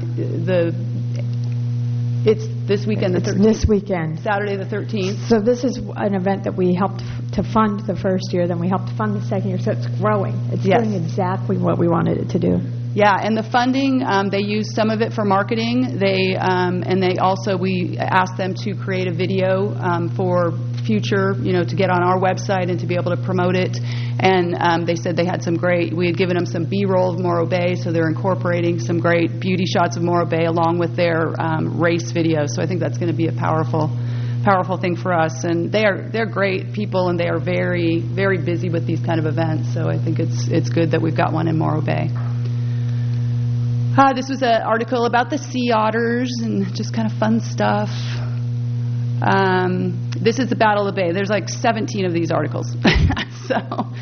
it's this weekend, the 13th. This weekend. Saturday the 13th. So this is an event that we helped to fund the first year, then we helped fund the second year, so it's growing. It's doing exactly what we wanted it to do. Yeah, and the funding, they used some of it for marketing. We asked them to create a video for future, to get on our website and to be able to promote it. And they said they had we had given them some B-roll of Morro Bay, so they're incorporating some great beauty shots of Morro Bay along with their race video. So I think that's going to be a powerful thing for us. And they're great people, and they are very, very busy with these kind of events. So I think it's good that we've got one in Morro Bay. This was an article about the sea otters and just kind of fun stuff. This is the Battle of the Bay. There's like 17 of these articles. So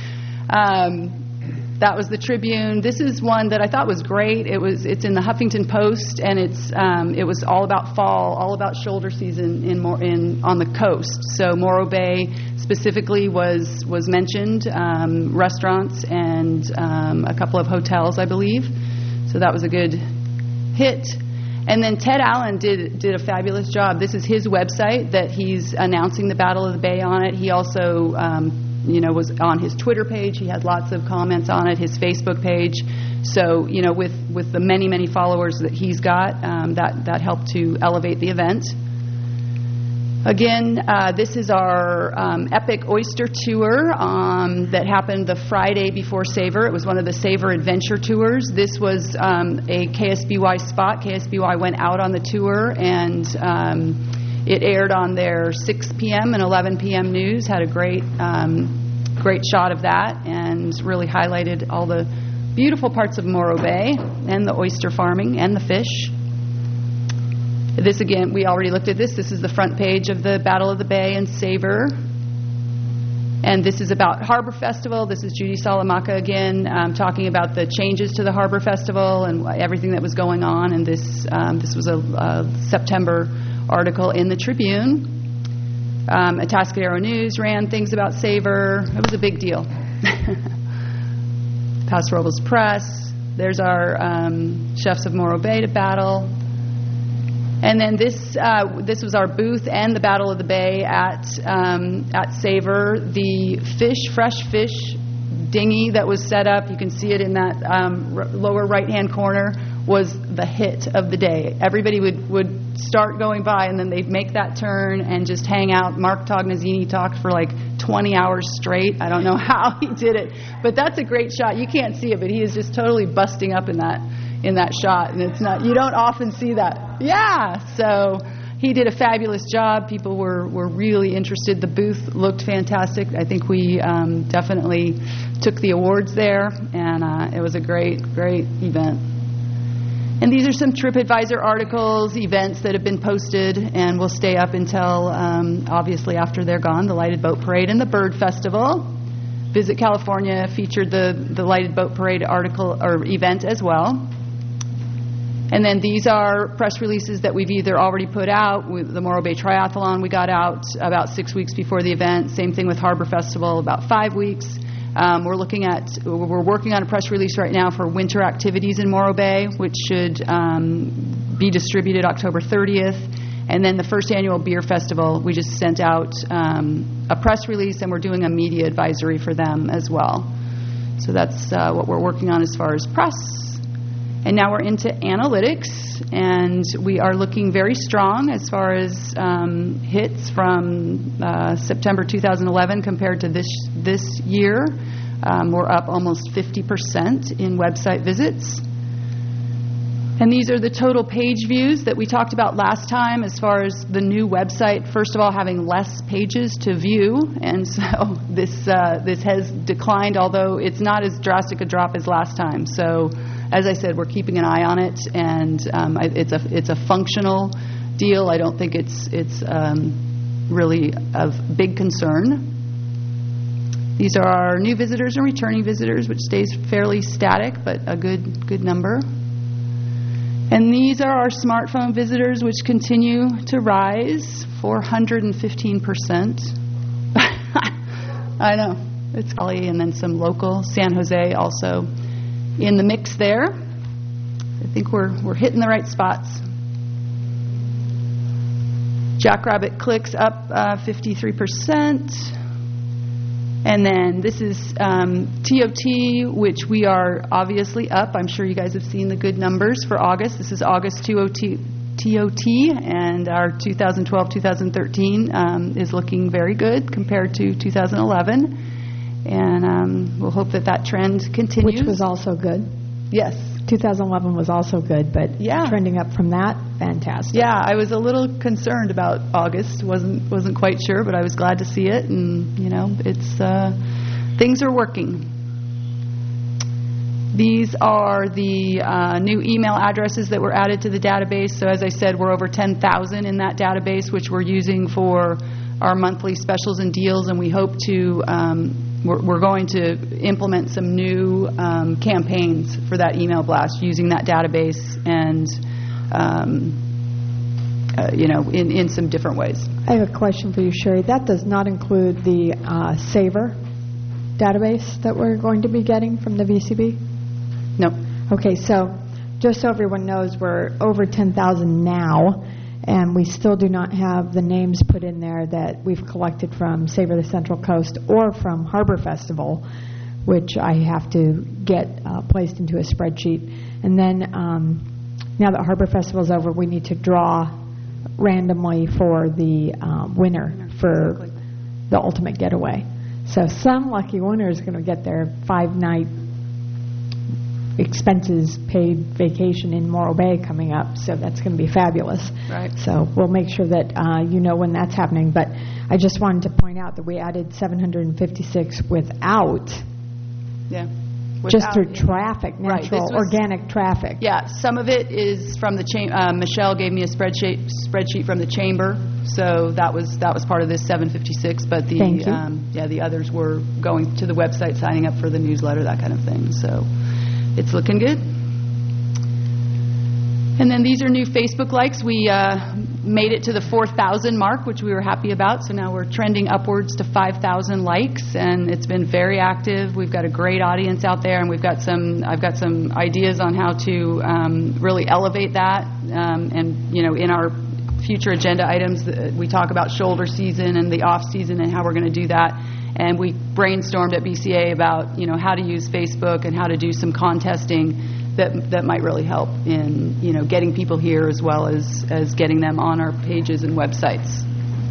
that was the Tribune. This is one that I thought was great. It's in the Huffington Post, and it was all about fall, all about shoulder season on the coast. So Morro Bay specifically was mentioned, restaurants and a couple of hotels, I believe. So that was a good hit. And then Ted Allen did a fabulous job. This is his website that he's announcing the Battle of the Bay on it. He also, was on his Twitter page. He had lots of comments on it, his Facebook page. So, with the many, many followers that he's got, that helped to elevate the event. Again, this is our Epic Oyster Tour that happened the Friday before Savor. It was one of the Savor Adventure Tours. This was a KSBY spot. KSBY went out on the tour, and it aired on their 6 p.m. and 11 p.m. news. Had a great shot of that, and really highlighted all the beautiful parts of Morro Bay and the oyster farming and the fish. This, again, we already looked at this. This is the front page of the Battle of the Bay and Savor. And this is about Harbor Festival. This is Judy Salamanca again, talking about the changes to the Harbor Festival and everything that was going on. And this was a September article in the Tribune. Atascadero News ran things about Savor. It was a big deal. Paso Robles Press. There's our Chefs of Morro Bay to battle. And then this was our booth and the Battle of the Bay at Savor. The fresh fish dinghy that was set up, you can see it in that lower right-hand corner, was the hit of the day. Everybody would start going by, and then they'd make that turn and just hang out. Mark Tognazzini talked for like 20 hours straight. I don't know how he did it, but that's a great shot. You can't see it, but he is just totally busting up in that shot, and it's not, you don't often see that. Yeah, so he did a fabulous job. People were really interested. The booth looked fantastic. I think we definitely took the awards there, and it was a great event. And these are some TripAdvisor articles, events that have been posted and will stay up until, obviously, after they're gone. The Lighted Boat Parade and the Bird Festival. Visit California featured the Lighted Boat Parade article or event as well. And then these are press releases that we've either already put out. With the Morro Bay Triathlon, we got out about 6 weeks before the event. Same thing with Harbor Festival, about 5 weeks. We're working on a press release right now for winter activities in Morro Bay, which should be distributed October 30th. And then the first annual beer festival, we just sent out a press release, and we're doing a media advisory for them as well. So that's what we're working on as far as press. And now we're into analytics, and we are looking very strong as far as hits from September 2011 compared to this year. We're up almost 50% in website visits. And these are the total page views that we talked about last time as far as the new website, first of all, having less pages to view. And so this has declined, although it's not as drastic a drop as last time. So as I said, we're keeping an eye on it, and it's a functional deal. I don't think it's really of big concern. These are our new visitors and returning visitors, which stays fairly static, but a good number. And these are our smartphone visitors, which continue to rise, 415%. I know, it's Cali, and then some local, San Jose also in the mix there. I think we're hitting the right spots. Jackrabbit clicks up 53%. And then this is TOT, which we are obviously up. I'm sure you guys have seen the good numbers for August. This is August TOT, and our 2012-2013 is looking very good compared to 2011. And we'll hope that trend continues. Which was also good. Yes. 2011 was also good, but trending up from that, fantastic. Yeah, I was a little concerned about August. Wasn't quite sure, but I was glad to see it. And, it's things are working. These are the new email addresses that were added to the database. So as I said, we're over 10,000 in that database, which we're using for our monthly specials and deals, and we hope to we're going to implement some new campaigns for that email blast using that database and in some different ways. I have a question for you, Sherry. That does not include the Savor database that we're going to be getting from the VCB? No. Okay, so just so everyone knows, we're over 10,000 now, and we still do not have the names put in there that we've collected from Savor the Central Coast or from Harbor Festival, which I have to get placed into a spreadsheet. And then now that Harbor Festival is over, we need to draw randomly for the winner for the Ultimate Getaway. So some lucky winner is going to get their 5-night expenses paid vacation in Morro Bay coming up, so that's going to be fabulous. Right. So we'll make sure that you know when that's happening. But I just wanted to point out that we added 756 without Just through traffic, natural, right, organic traffic. Yeah, some of it is from the Michelle gave me a spreadsheet from the chamber, so that was part of this 756. But the others were going to the website, signing up for the newsletter, that kind of thing. So it's looking good. And then these are new Facebook likes. We made it to the 4,000 mark, which we were happy about. So now we're trending upwards to 5,000 likes, and it's been very active. We've got a great audience out there, and I've got some ideas on how to really elevate that. And in our future agenda items, we talk about shoulder season and the off season and how we're going to do that. And we brainstormed at BCA about how to use Facebook and how to do some contesting that might really help in getting people here as well as getting them on our pages and websites.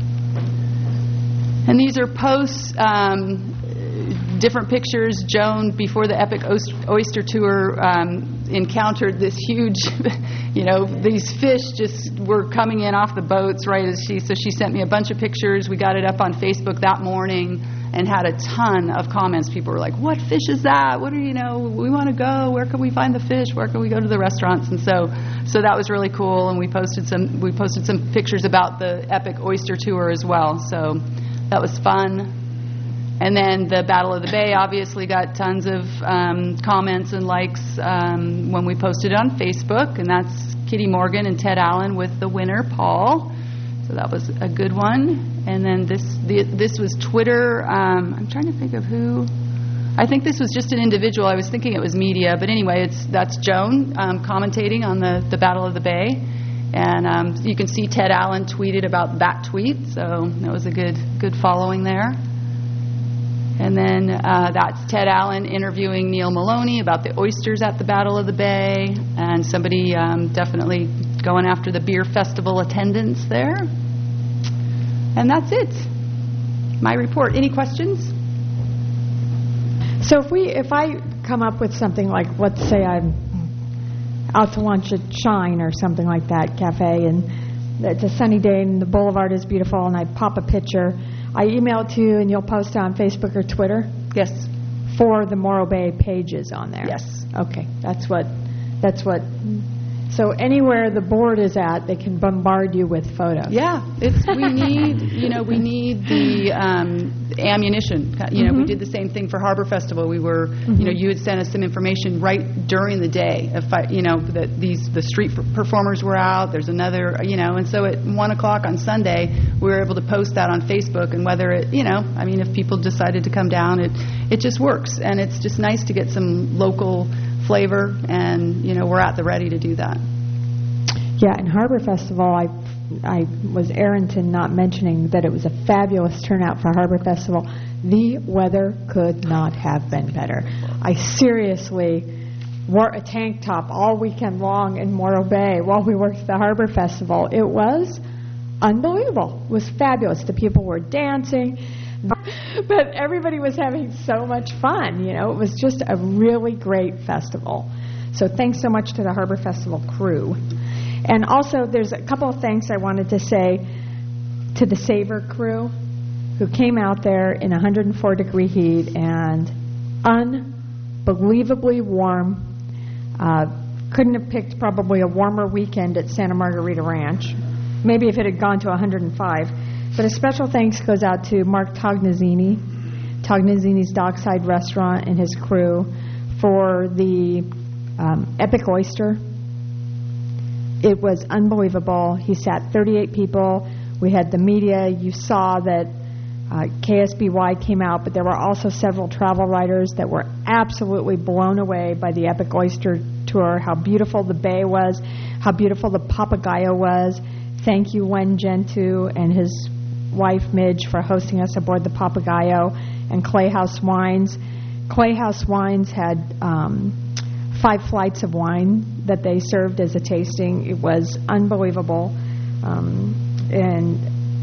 And these are posts, different pictures. Joan, before the Epic Oyster Tour, encountered this huge, these fish just were coming in off the boats so she sent me a bunch of pictures. We got it up on Facebook that morning and had a ton of comments. People were like, "What fish is that? What we want to go. Where can we find the fish? Where can we go to the restaurants?" And so that was really cool. And we posted some pictures about the Epic Oyster Tour as well. So that was fun. And then the Battle of the Bay obviously got tons of comments and likes when we posted it on Facebook. And that's Kitty Morgan and Ted Allen with the winner, Paul. So that was a good one. And then this was Twitter. I'm trying to think of who. I think this was just an individual. I was thinking it was media. But anyway, that's Joan commentating on the Battle of the Bay. And you can see Ted Allen tweeted about that tweet. So that was a good following there. And then that's Ted Allen interviewing Neil Maloney about the oysters at the Battle of the Bay. And somebody definitely going after the beer festival attendance there. And that's it. My report. Any questions? So if I come up with something like, let's say I'm out to lunch at Shine or something like that, cafe, and it's a sunny day and the boulevard is beautiful, and I pop a picture, I email it to you and you'll post it on Facebook or Twitter? Yes. For the Morro Bay pages on there? Yes. Okay. That's what. So anywhere the board is at, they can bombard you with photos. Yeah, we need the ammunition. We did the same thing for Harbor Festival. We were, you had sent us some information right during the day. That the street performers were out. There's another, and so at 1:00 on Sunday, we were able to post that on Facebook. And whether it, if people decided to come down, it just works. And it's just nice to get some local flavor, and we're at the ready to do that. Yeah, in Harbor Festival, I was errant in not mentioning that it was a fabulous turnout for Harbor Festival. The weather could not have been better. I seriously wore a tank top all weekend long in Morro Bay while we worked at the Harbor Festival. It was unbelievable. It was fabulous. The people were dancing. But everybody was having so much fun, It was just a really great festival. So thanks so much to the Harbor Festival crew. And also there's a couple of thanks I wanted to say to the Savor crew who came out there in 104-degree heat and unbelievably warm. Couldn't have picked probably a warmer weekend at Santa Margarita Ranch. Maybe if it had gone to 105. But a special thanks goes out to Mark Tognazzini's Dockside Restaurant and his crew for the Epic Oyster. It was unbelievable. He sat 38 people. We had the media. You saw that KSBY came out, but there were also several travel writers that were absolutely blown away by the Epic Oyster Tour, how beautiful the bay was, how beautiful the Papagayo was. Thank you, Wen Gentoo and his wife Midge for hosting us aboard the Papagayo, and Clay House Wines. Clay House Wines had 5 flights of wine that they served as a tasting. It was unbelievable, and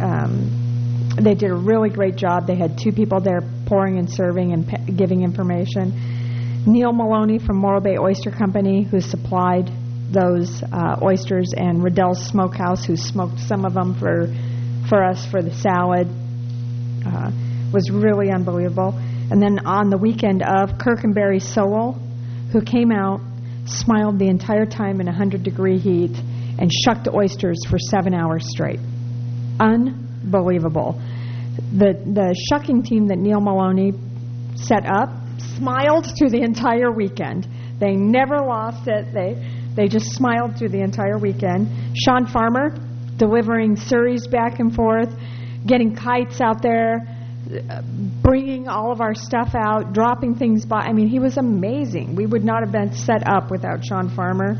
they did a really great job. They had 2 people there pouring and serving and giving information. Neil Maloney from Morro Bay Oyster Company, who supplied those oysters, and Riddell's Smokehouse, who smoked some of them for us for the salad, was really unbelievable. And then on the weekend of, Kirk and Barry Sowell, who came out, smiled the entire time in 100-degree heat, and shucked oysters for 7 hours straight. Unbelievable. The shucking team that Neil Maloney set up smiled through the entire weekend. They never lost it. They just smiled through the entire weekend. Sean Farmer delivering Surreys back and forth, getting kites out there, bringing all of our stuff out, dropping things by. I mean, he was amazing. We would not have been set up without Sean Farmer.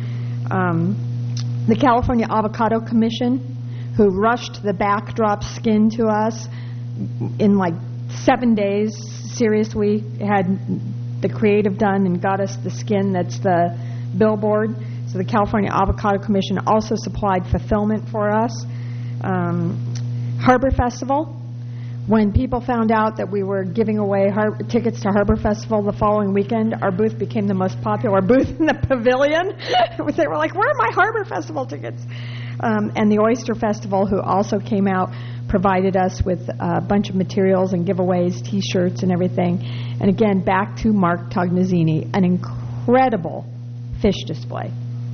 The California Avocado Commission, who rushed the backdrop skin to us in like 7 days. Seriously, had the creative done and got us the skin that's the billboard. So the California Avocado Commission also supplied fulfillment for us. Harbor Festival, when people found out that we were giving away tickets to Harbor Festival the following weekend, our booth became the most popular booth in the pavilion. They were like, where are my Harbor Festival tickets? And the Oyster Festival, who also came out, provided us with a bunch of materials and giveaways, T-shirts and everything. And again, back to Mark Tognazzini, an incredible fish display.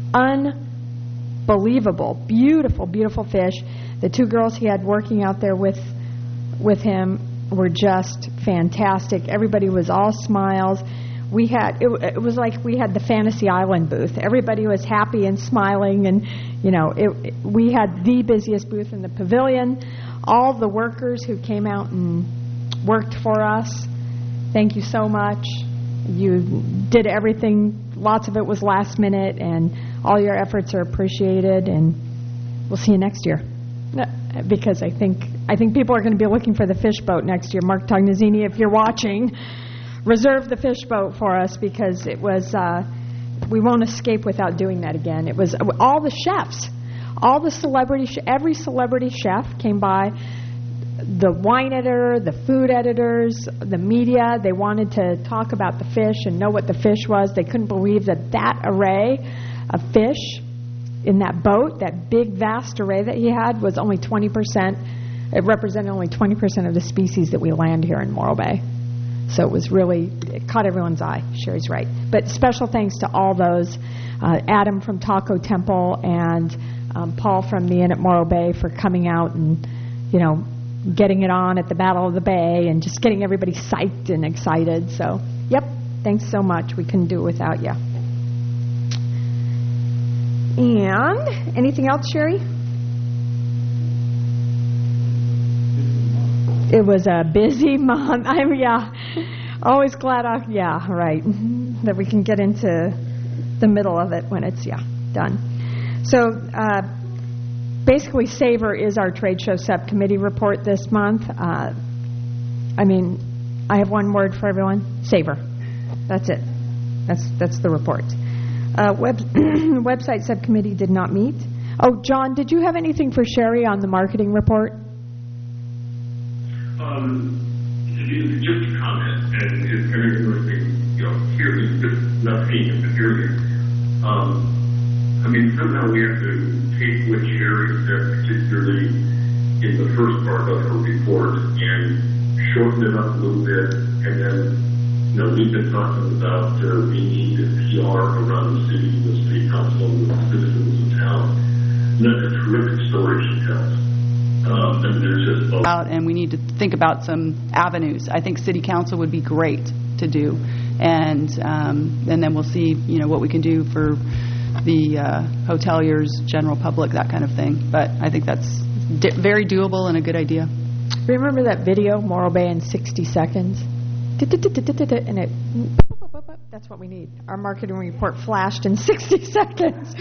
Unbelievable, beautiful, beautiful fish. The two girls he had working out there with him were just fantastic. Everybody was all smiles. We had it was like we had the Fantasy Island booth. Everybody was happy and smiling, and we had the busiest booth in the pavilion. All the workers who came out and worked for us, thank you so much. You did everything. Lots of it was last minute, and all your efforts are appreciated. And we'll see you next year, because I think people are going to be looking for the fish boat next year. Mark Tognazzini, if you're watching, reserve the fish boat for us, because it was we won't escape without doing that again. It was all the chefs, all the every celebrity chef came by. The wine editor, the food editors, the media, they wanted to talk about the fish and know what the fish was. They couldn't believe that array of fish in that boat, that big, vast array that he had, was only 20%. It represented only 20% of the species that we land here in Morro Bay. So it caught everyone's eye. Sherry's right. But special thanks to all those, Adam from Taco Temple and Paul from the Inn at Morro Bay for coming out and, getting it on at the Battle of the Bay and just getting everybody psyched and excited. So, yep, thanks so much. We couldn't do it without you. And anything else, Sherry? It was a busy month. Always glad that we can get into the middle of it when it's, done. So, basically, SAVOR is our trade show subcommittee report this month. I have one word for everyone: SAVOR. That's it. That's the report. Website subcommittee did not meet. Oh, John, did you have anything for Sherry on the marketing report? Just a comment, and it's very interesting, here is just nothing in the hearing. Somehow we have to take what Sherry said, particularly in the first part of her report, and shorten it up a little bit, and then, we've been talking about we need PR around the city, the city council, and the citizens of town. And that's a terrific story she tells. And we need to think about some avenues. I think City Council would be great to do, and then we'll see, what we can do for the hoteliers, general public, that kind of thing. But I think that's very doable and a good idea. Remember that video, Morro Bay in 60 seconds? And that's what we need. Our marketing report flashed in 60 seconds.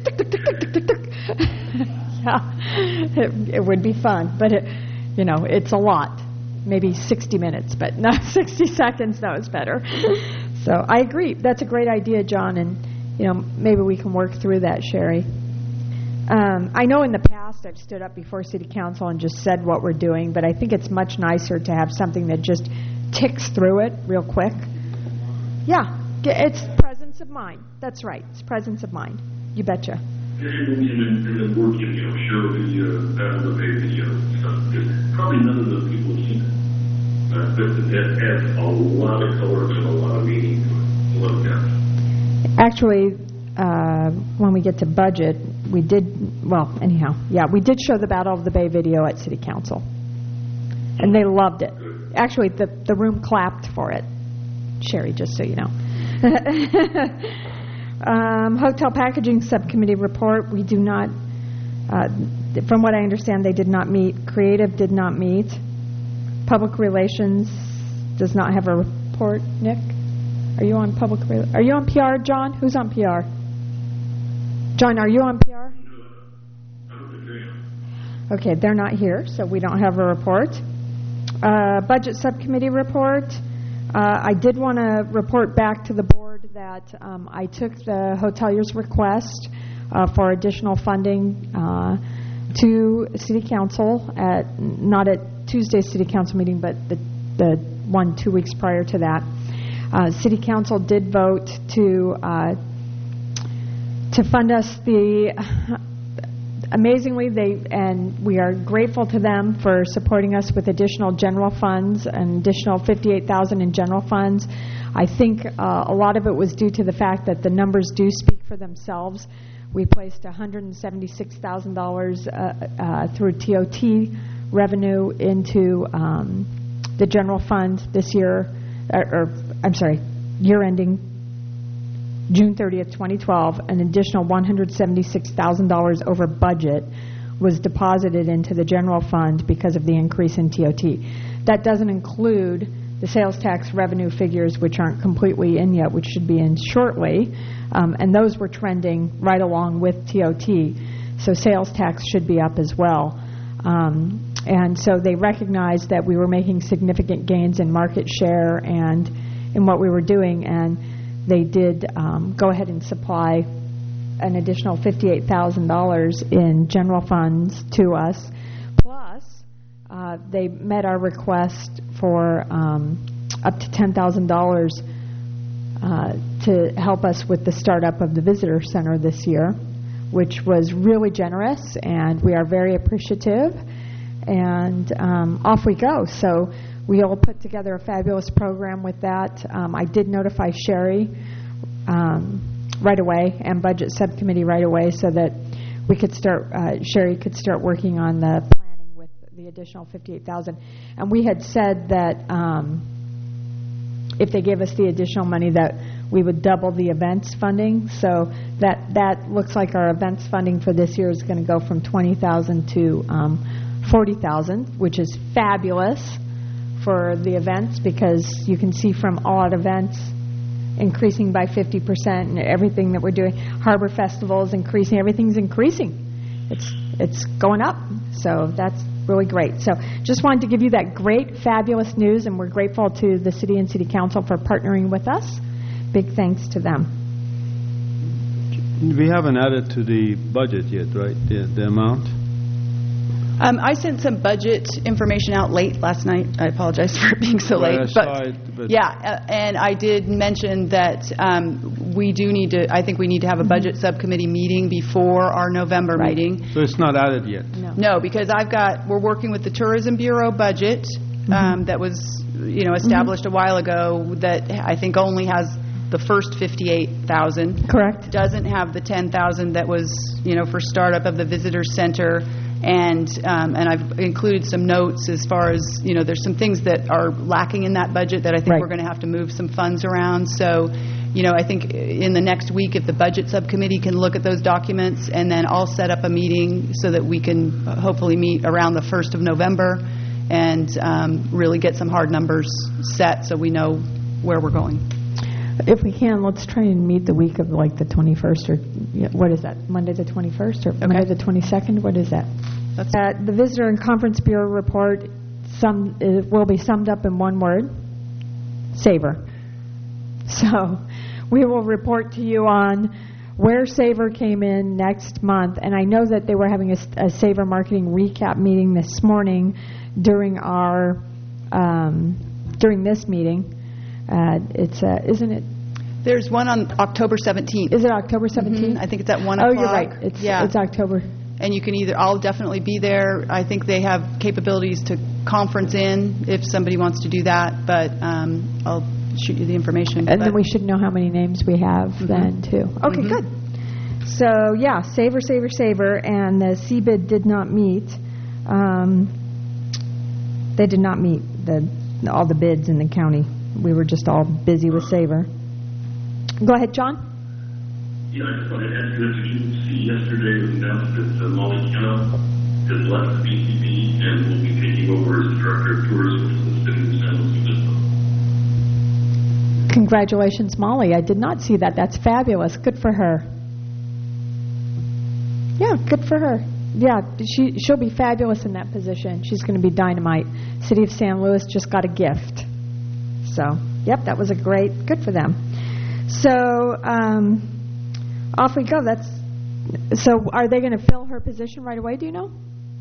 It would be fun, but it's a lot. Maybe 60 minutes, but not 60 seconds. That was better. So I agree. That's a great idea, John, and maybe we can work through that, Sherry. I know in the past I've stood up before City Council and just said what we're doing, but I think it's much nicer to have something that just ticks through it real quick. Yeah, it's presence of mind. That's right. It's presence of mind. You betcha. And then working, show the Battle of the Bay video stuff, because probably none of those people have seen it. that adds a lot of color and a lot of meaning to look at. Actually, when we get to budget, we did, we did show the Battle of the Bay video at City Council. And they loved it. Actually, the room clapped for it. Sherry, just so you know. Hotel Packaging Subcommittee report, we do not, from what I understand, they did not meet. Creative did not meet. Public Relations does not have a report. Nick, are you on Are you on PR, John? Who's on PR? John, are you on PR? Okay, they're not here, so we don't have a report. Budget Subcommittee report. I did want to report back to the board that I took the hoteliers' request for additional funding to City Council not at Tuesday's City Council meeting, but the one 2 weeks prior to that. City Council did vote to fund us amazingly, we are grateful to them for supporting us with additional general funds, an additional $58,000 in general funds. I think a lot of it was due to the fact that the numbers do speak for themselves. We placed $176,000 through TOT revenue into the general fund this year, year ending June 30th, 2012, an additional $176,000 over budget was deposited into the general fund because of the increase in TOT. That doesn't include the sales tax revenue figures, which aren't completely in yet, which should be in shortly, and those were trending right along with TOT. So sales tax should be up as well. And so they recognized that we were making significant gains in market share and in what we were doing, and they did go ahead and supply an additional $58,000 in general funds to us. Plus, they met our request for up to $10,000 to help us with the startup of the visitor center this year, which was really generous, and we are very appreciative. And off we go. So we'll put together a fabulous program with that. I did notify Sherry right away and Budget Subcommittee right away so that we could start. Sherry could start working on the planning with the additional $58,000. And we had said that if they gave us the additional money, that we would double the events funding. So that looks like our events funding for this year is going to go from $20,000 to $40,000, which is fabulous for the events, because you can see from All Out Events increasing by 50% and everything that we're doing. Harbor Festival is increasing. Everything's increasing. It's going up. So that's really great. So just wanted to give you that great, fabulous news, and we're grateful to the city and city council for partnering with us. Big thanks to them. We haven't added to the budget yet, right? The amount? I sent some budget information out late last night. I apologize for it being so late. But yeah, and I did mention that we do need to, I think we need to have a budget subcommittee meeting before our November meeting. So it's not added yet? No, because we're working with the Tourism Bureau budget that was, established a while ago, that I think only has the first $58,000. Correct. Doesn't have the $10,000 that was, for startup of the visitor center. And I've included some notes as far as, there's some things that are lacking in that budget that I think we're going to have to move some funds around. So, I think in the next week, if the budget subcommittee can look at those documents, and then I'll set up a meeting so that we can hopefully meet around the 1st of November and really get some hard numbers set so we know where we're going. If we can, let's try and meet the week of like the 21st or what is that? Monday the 21st or Monday the 22nd? What is that? The Visitor and Conference Bureau report will be summed up in one word: Savor. So we will report to you on where Savor came in next month. And I know that they were having a Savor marketing recap meeting this morning during our during this meeting. Isn't it? There's one on October 17th. Is it October 17th? Mm-hmm. I think it's at 1 o'clock. Oh, you're right. It's October. And you can I'll definitely be there. I think they have capabilities to conference in if somebody wants to do that, but I'll shoot you the information. And then we should know how many names we have then, too. Okay, good. So, yeah, Savor, and the CBID did not meet. They did not meet all the bids in the county. We were just all busy with Savor. Go ahead, John. Yeah, I just wanted to ask you that you see yesterday was announced that Molly Kenna has left the BCB and will be taking over as the Director of Tourism for the City of San Luis Obispo. Congratulations, Molly. I did not see that. That's fabulous. Good for her. Yeah, good for her. Yeah, she'll be fabulous in that position. She's going to be dynamite. City of San Luis just got a gift. So, yep, that was good for them. So, off we go. So are they going to fill her position right away, do you know?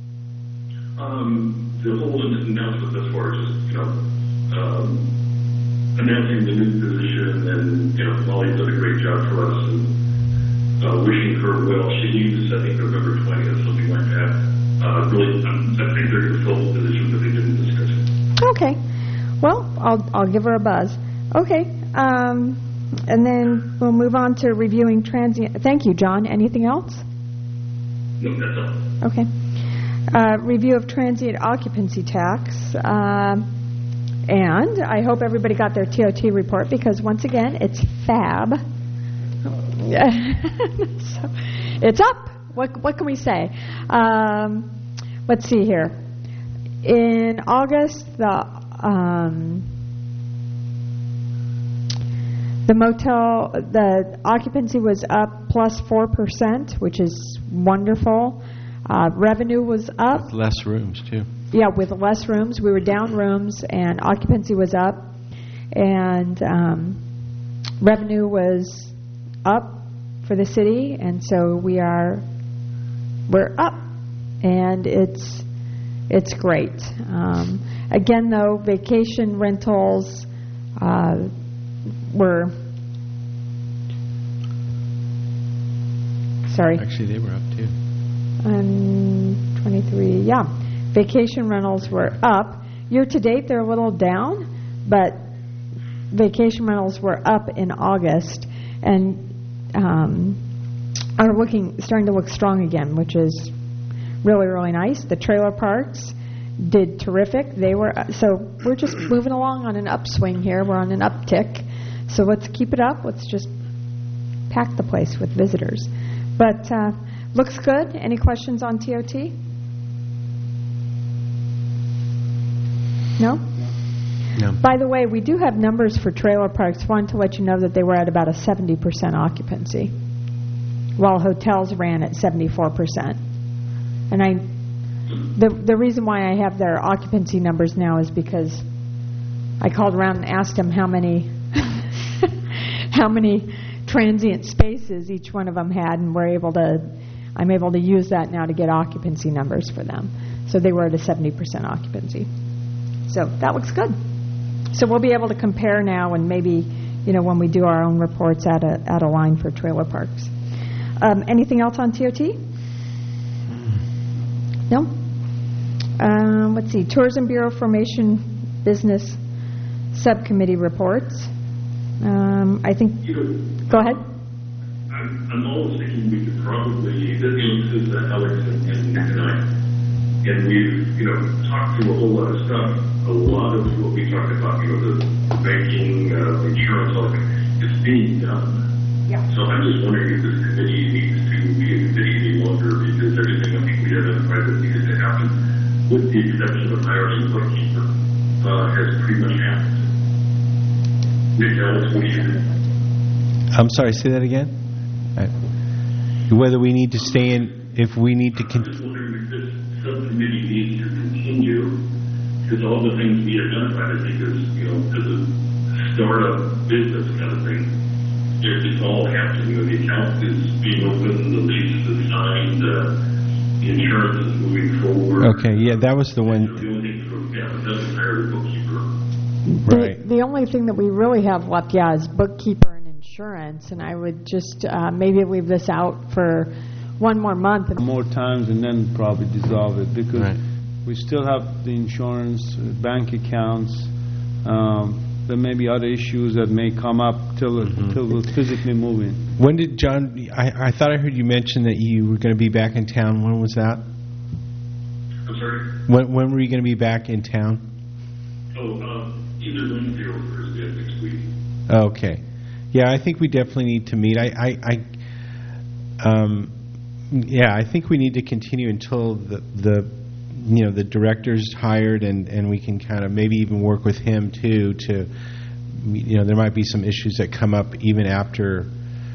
The whole announcement as far as just, announcing the new position, and, Molly did a great job for us, and wishing her well. She leaves, I think, November 20th, something like that. Really, I think they're going to fill the position, but they didn't discuss it. Okay. Well, I'll give her a buzz. Okay. And then we'll move on to reviewing transient. Thank you, John. Anything else? No, that's all. Okay. Review of transient occupancy tax. And I hope everybody got their TOT report because, once again, it's fab. So, it's up. What can we say? Let's see here. In August, the occupancy was up plus 4%, which is wonderful. Revenue was up. With less rooms, too. Yeah, with less rooms. We were down rooms, and occupancy was up. And revenue was up for the city, and so we're up. And it's great. Again, though, vacation rentals were... Sorry. Actually, they were up, too. 23, yeah. Vacation rentals were up. Year-to-date, they're a little down, but vacation rentals were up in August and are starting to look strong again, which is really, really nice. The trailer parks did terrific. So we're just moving along on an upswing here. We're on an uptick. So let's keep it up. Let's just pack the place with visitors. But looks good. Any questions on TOT? No? No. By the way, we do have numbers for trailer parks. Wanted to let you know that they were at about a 70% occupancy, while hotels ran at 74%. And the reason why I have their occupancy numbers now is because I called around and asked them how many transient spaces each one of them had, and I'm able to use that now to get occupancy numbers for them. So they were at a 70% occupancy. So that looks good. So we'll be able to compare now, and maybe, when we do our own reports, add a line for trailer parks. Anything else on TOT? No? Let's see. Tourism Bureau Formation Business Subcommittee reports. I think... Go ahead. I'm always thinking we could probably... This is Alex and Nick and I. And we've, talked through a whole lot of stuff. A lot of what we talked about, the banking, insurance, all that, it's being done. Yeah. So I'm just wondering if this committee needs to be a committee any longer, because everything I think we identified that needed to happen, with the exception of hiring a bookkeeper, has pretty much happened. Nick, Alex, what do you think? I'm sorry, say that again? Whether we need to stay in, if we need to... I'm just wondering if this subcommittee needs to continue, because all the things we identified, I think, as a startup business kind of thing, it's all happening. The account is being opened, the lease is signed, the insurance is moving forward. Okay, yeah, that was the one... The only thing we doesn't hire the bookkeeper. Right. The only thing that we really have left, is bookkeeper and insurance, and I would just maybe leave this out for one more month. More times, and then probably dissolve it, because We still have the insurance, bank accounts. There may be other issues that may come up till we're physically moving. When did John? I thought I heard you mention that you were going to be back in town. When was that? I'm sorry? When were you going to be back in town? Either Wednesday or Thursday of next week. Okay. Yeah, I think we definitely need to meet. I think we need to continue until the director's hired, and we can kind of maybe even work with him too to, there might be some issues that come up even after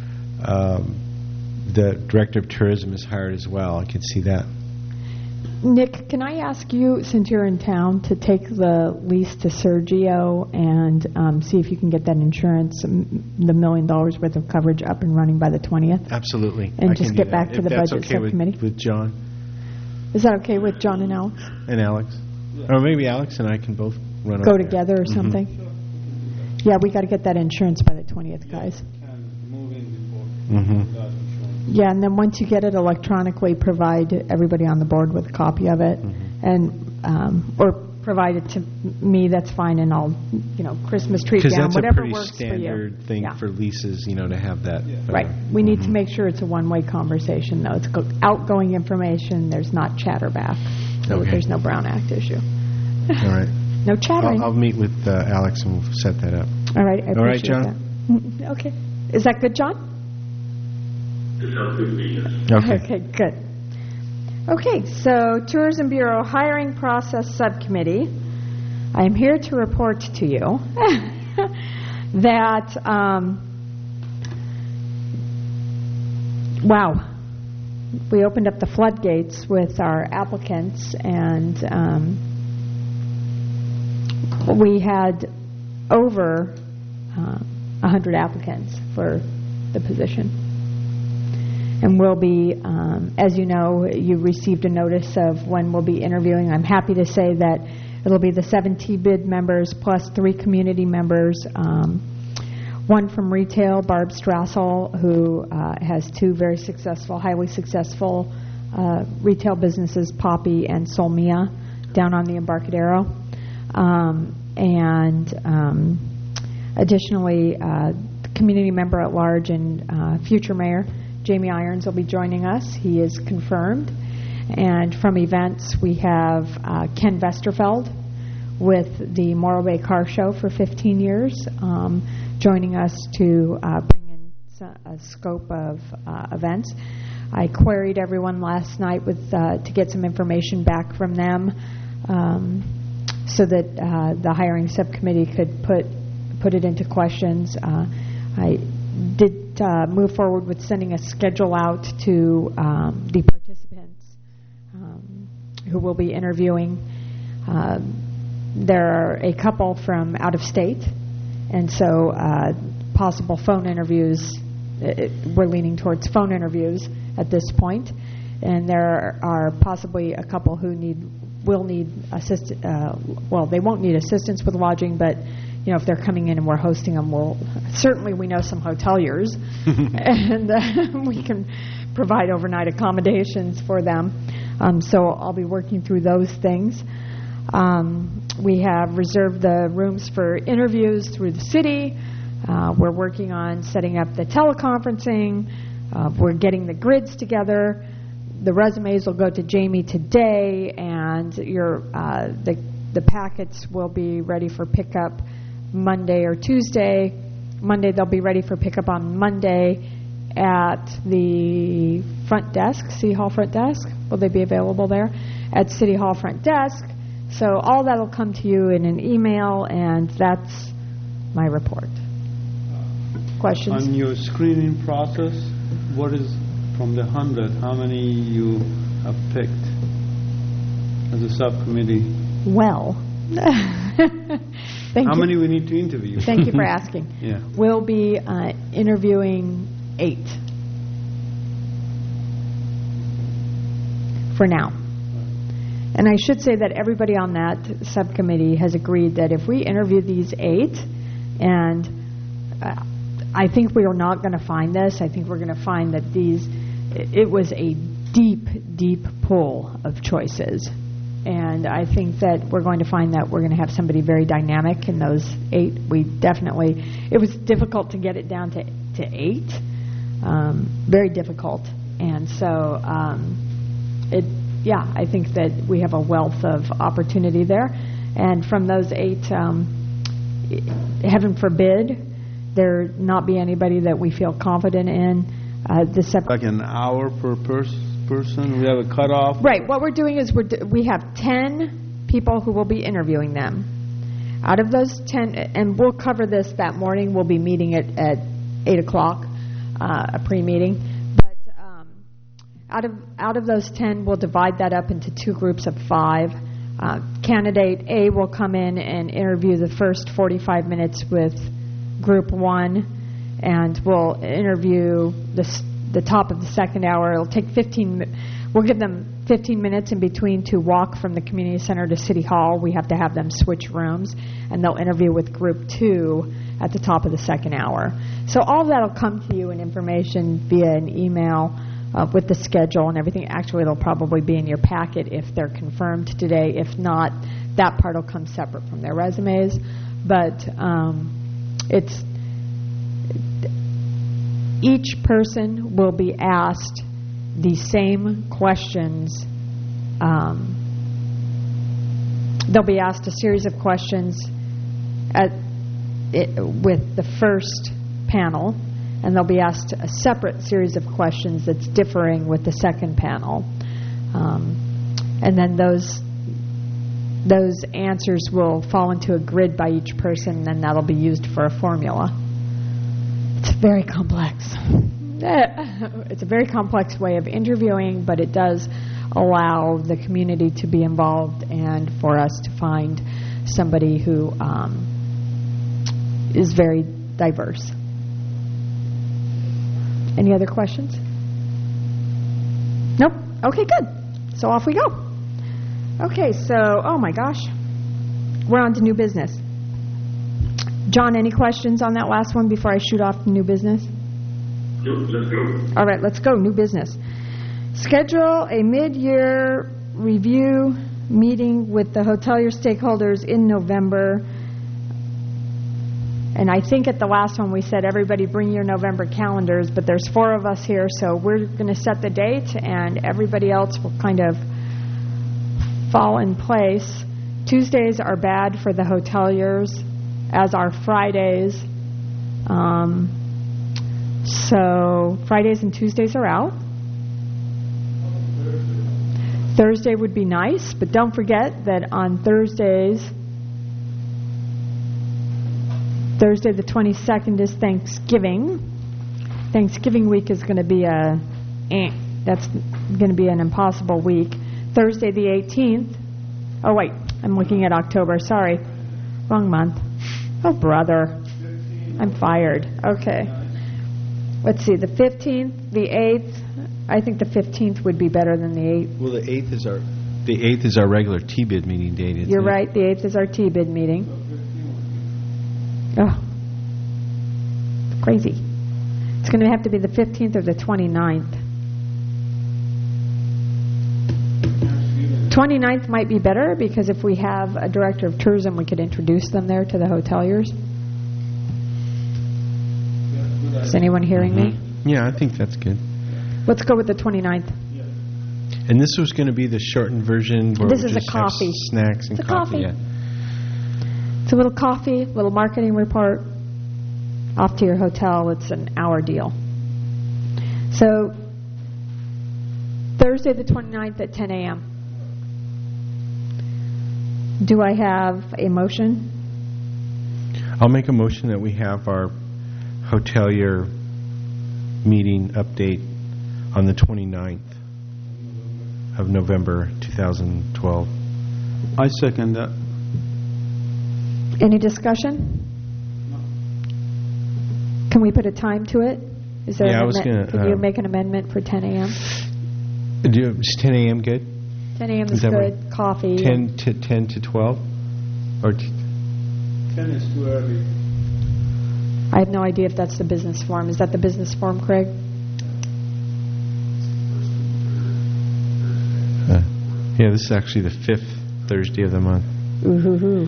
the director of tourism is hired as well. I could see that. Nick, can I ask you, since you're in town, to take the lease to Sergio and see if you can get that insurance, the $1 million worth of coverage up and running by the 20th? Absolutely. And just get back to the budget subcommittee? With John. Is that okay with John and Alex? And Alex. Or maybe Alex and I can both run go over together there. Or something? Yeah, we got to get that insurance by the 20th, guys. Yeah, and then once you get it electronically, provide everybody on the board with a copy of it, and or provide it to me. That's fine, and I'll, Christmas tree down, whatever works for you. Because that's a pretty standard thing for leases, to have that. Right. We need to make sure it's a one-way conversation, though. It's outgoing information. There's not chatter back. So there's no Brown Act issue. All right. No chattering. I'll meet with Alex and we'll set that up. All right. I appreciate John? that. Okay. Is that good, John? Okay, good. Okay, so Tourism Bureau Hiring Process Subcommittee. I am here to report to you that, we opened up the floodgates with our applicants, and we had over 100 applicants for the position. And we'll be, as you know, you received a notice of when we'll be interviewing. I'm happy to say that it'll be the 7 T-bid members plus 3 community members. One from retail, Barb Strassel, who has 2 very successful, highly successful retail businesses, Poppy and Solmia, down on the Embarcadero. Additionally, community member at large and future mayor, Jamie Irons, will be joining us. He is confirmed. And from events, we have Ken Vesterfeld with the Morro Bay Car Show for 15 years, joining us to bring in a scope of events. I queried everyone last night to get some information back from them so that the hiring subcommittee could put it into questions. I did move forward with sending a schedule out to the participants who will be interviewing. There are a couple from out of state, and so possible phone interviews. We're leaning towards phone interviews at this point, and there are possibly a couple who will need assistance. They won't need assistance with lodging, but if they're coming in and we're hosting them, we know some hoteliers, and we can provide overnight accommodations for them. So I'll be working through those things. We have reserved the rooms for interviews through the city. We're working on setting up the teleconferencing. We're getting the grids together. The resumes will go to Jamie today, and the packets will be ready for pickup Monday or Tuesday. Monday they'll be ready for pickup on Monday at the front desk, City Hall front desk. Will they be available there? At City Hall front desk. So all that will come to you in an email, and that's my report. Questions? On your screening process, what is, from the 100, how many you have picked as a subcommittee? Well, how many we need to interview? Thank you for asking. Yeah. We'll be interviewing 8 for now. And I should say that everybody on that subcommittee has agreed that if we interview these 8, and I think we are not going to find this. I think we're going to find that it was a deep, deep pool of choices. And I think that we're going to find that we're going to have somebody very dynamic in those 8. It was difficult to get it down to 8, very difficult. And so, I think that we have a wealth of opportunity there. And from those 8, heaven forbid, there not be anybody that we feel confident in. Like an hour per person? We have a cutoff? Right. What we're doing is we have 10 people who will be interviewing them. Out of those 10, and we'll cover this that morning, we'll be meeting at 8 o'clock, a pre-meeting. But out of those 10, we'll divide that up into 2 groups of 5. Candidate A will come in and interview the first 45 minutes with Group 1, and we'll interview the top of the second hour. It'll take 15. We'll give them 15 minutes in between to walk from the community center to City Hall. We have to have them switch rooms, and they'll interview with Group 2 at the top of the second hour. So all of that will come to you in information via an email with the schedule and everything. Actually, it'll probably be in your packet if they're confirmed today. If not, that part will come separate from their resumes. But each person will be asked the same questions. They'll be asked a series of questions with the first panel, and they'll be asked a separate series of questions that's differing with the second panel. And then those answers will fall into a grid by each person, and then that'll be used for a formula. It's very complex. It's a very complex way of interviewing, but it does allow the community to be involved and for us to find somebody who is very diverse. Any other questions? Nope? Okay, good. So off we go. Okay, so, oh my gosh. We're on to new business. John, any questions on that last one before I shoot off to new business? Let's go. All right, let's go. New business. Schedule a mid-year review meeting with the hotelier stakeholders in November. And I think at the last one we said everybody bring your November calendars, but there's 4 of us here, so we're going to set the date, and everybody else will kind of fall in place. Tuesdays are bad for the hoteliers, as are Fridays. So Fridays and Tuesdays are out. Thursday would be nice, but don't forget that on Thursday the 22nd is Thanksgiving. Thanksgiving week is going to be that's going to be an impossible week. Thursday the 18th. Oh wait, I'm looking at October. Sorry, wrong month. Oh brother, I'm fired. Okay. Let's see, the 15th, the 8th. I think the 15th would be better than the 8th. Well, the 8th is our regular T-bid meeting date. You're right. The 8th is our T-bid meeting. Oh, it's crazy. It's going to have to be the 15th or the 29th. 29th might be better because if we have a director of tourism, we could introduce them there to the hoteliers. Is anyone hearing me? Yeah, I think that's good. Let's go with the 29th. And this was going to be the shortened version where this we is just a coffee. have snacks and coffee. Yeah. It's a little coffee, little marketing report. Off to your hotel. It's an hour deal. So Thursday the 29th at 10 a.m. Do I have a motion? I'll make a motion that we have our hotelier meeting update on the 29th of November 2012. I second that. Any discussion? Can we put a time to it? Is there Could you make an amendment for 10 a.m.? Is 10 a.m. good? 10 a.m. is good. Coffee. 10 to 12? Or 10 is too early. I have no idea if that's the business form. Is that the business form, Craig? Yeah, this is actually the 5th Thursday of the month. Ooh-hoo-hoo.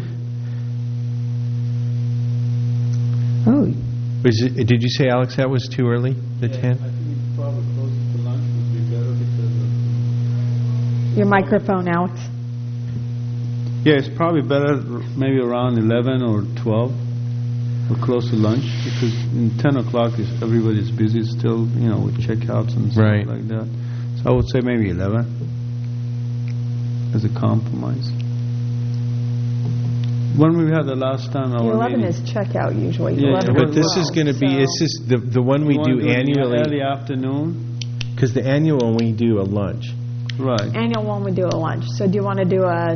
Oh. Did you say, Alex, that was too early, the 10th? I think it's probably close to lunch would be better because of... Your microphone, Alex. Yeah, it's probably better maybe around 11 or 12 or close to lunch because in 10 o'clock everybody's busy still, with checkouts and stuff like that. So I would say maybe 11 as a compromise. When we had the last time, our 11 meeting, is checkout usually. Yeah, but this is going to be, it's just the one we do annually. Early afternoon. Because the annual one we do a lunch. Right. Annual one we do a lunch. So do you want to do a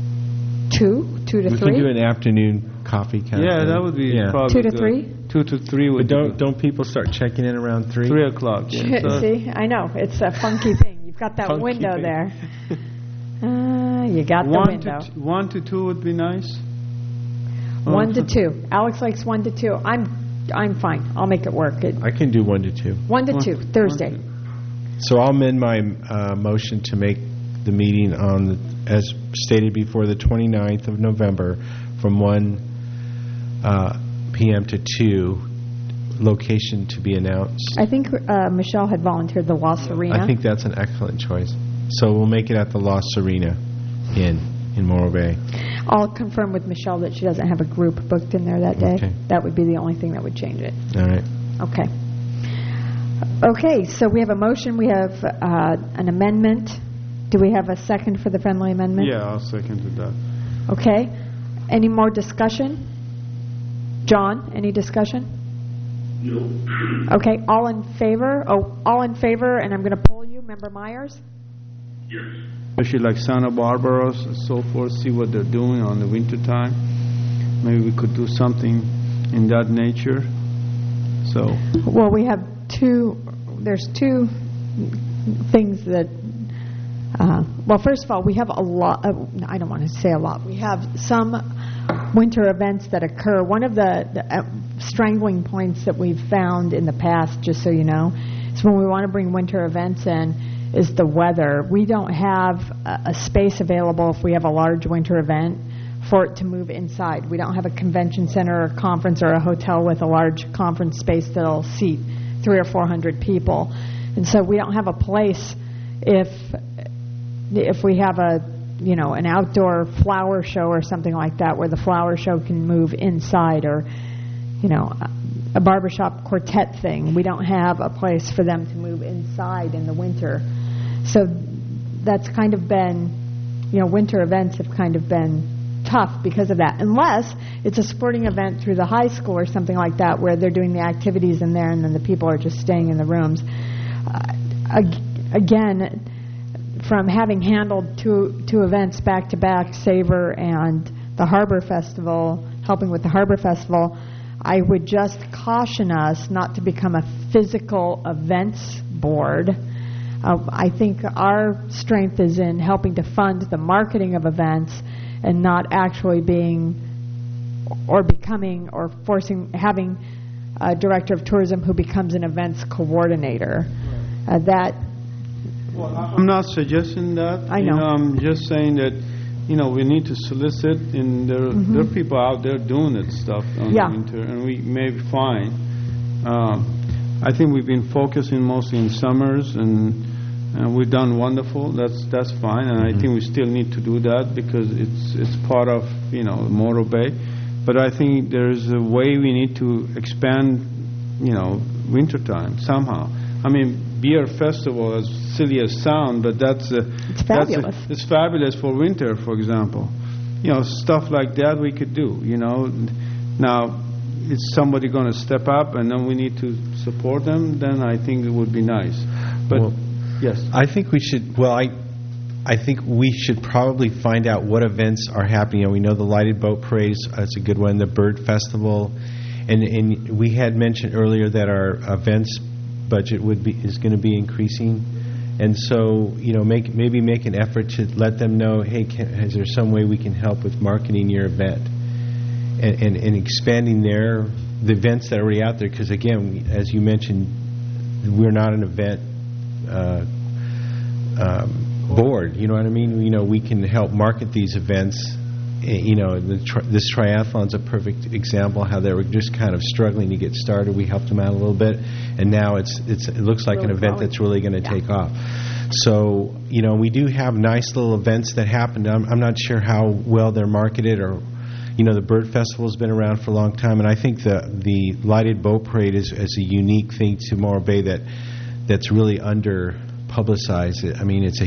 2 to 3? We can do an afternoon coffee kind of thing. Yeah, that would be probably 2 to 3? 2 to 3 would But don't people start checking in around 3? 3 o'clock, yeah. See, I know. It's a funky thing. You've got that Funky window thing. there. You got the window. 1 to 2 would be nice. 1 to 2. Alex likes 1 to 2. I'm fine. I'll make it work. I can do 1 to 2. 1 to 2, Thursday. So I'll amend my motion to make the meeting on, as stated before, the 29th of November from 1 p.m. to 2, location to be announced. I think Michelle had volunteered the La Serena. I think that's an excellent choice. So we'll make it at the La Serena in Morro Bay. I'll confirm with Michelle that she doesn't have a group booked in there that day. Okay. That would be the only thing that would change it. All right. Okay. Okay, so we have a motion. We have an amendment. Do we have a second for the friendly amendment? Yeah, I'll second to that. Okay. Any more discussion? John, any discussion? No. Okay, all in favor? All in favor, and I'm going to poll you. Member Myers? Yes. Especially like Santa Barbara and so forth, see what they're doing on the winter time. Maybe we could do something in that nature. So. Well, we have there's two things that, well, first of all, we have a lot, I don't want to say a lot, we have some winter events that occur. One of the strangling points that we've found in the past, just so you know, is when we want to bring winter events in, is the weather. We don't have a space available if we have a large winter event for it to move inside. We don't have a convention center or conference or a hotel with a large conference space that'll seat 300 or 400 people. And so we don't have a place if we have an outdoor flower show or something like that where the flower show can move inside, or a barbershop quartet thing. We don't have a place for them to move inside in the winter. So that's kind of been, winter events have kind of been tough because of that, unless it's a sporting event through the high school or something like that where they're doing the activities in there and then the people are just staying in the rooms. Again, from having handled two events back-to-back, Savor and the Harbor Festival, helping with the Harbor Festival, I would just caution us not to become a physical events board. I think our strength is in helping to fund the marketing of events and not actually being or becoming or having a director of tourism who becomes an events coordinator. Well, I'm not suggesting that. I know. I'm just saying that, we need to solicit, and there are people out there doing that stuff on the winter, and we may be fine. I think we've been focusing mostly in summers, and we've done wonderful. That's fine, and I think we still need to do that because it's part of Morro Bay. But I think there's a way we need to expand, wintertime somehow. I mean, beer festival, as silly as sound, but it's fabulous. It's fabulous for winter, for example. Stuff like that we could do. Now, is somebody going to step up, and then we need to support them? Then I think it would be nice. But yes, I think we should. Well, I think we should probably find out what events are happening. We know the Lighted Boat Parade is a good one. The Bird Festival, and we had mentioned earlier that our events budget is going to be increasing, and so maybe make an effort to let them know, hey, is there some way we can help with marketing your event and expanding the events that are already out there? Because again, as you mentioned, we're not an event board. You know what I mean? We can help market these events. This triathlon's a perfect example how they were just kind of struggling to get started. We helped them out a little bit, and now it looks like an event that's really going to take off. So, we do have nice little events that happen. I'm not sure how well they're marketed, or, the Bird Festival's been around for a long time, and I think the Lighted Boat Parade is a unique thing to Morro Bay that's really under publicized. I mean, it's a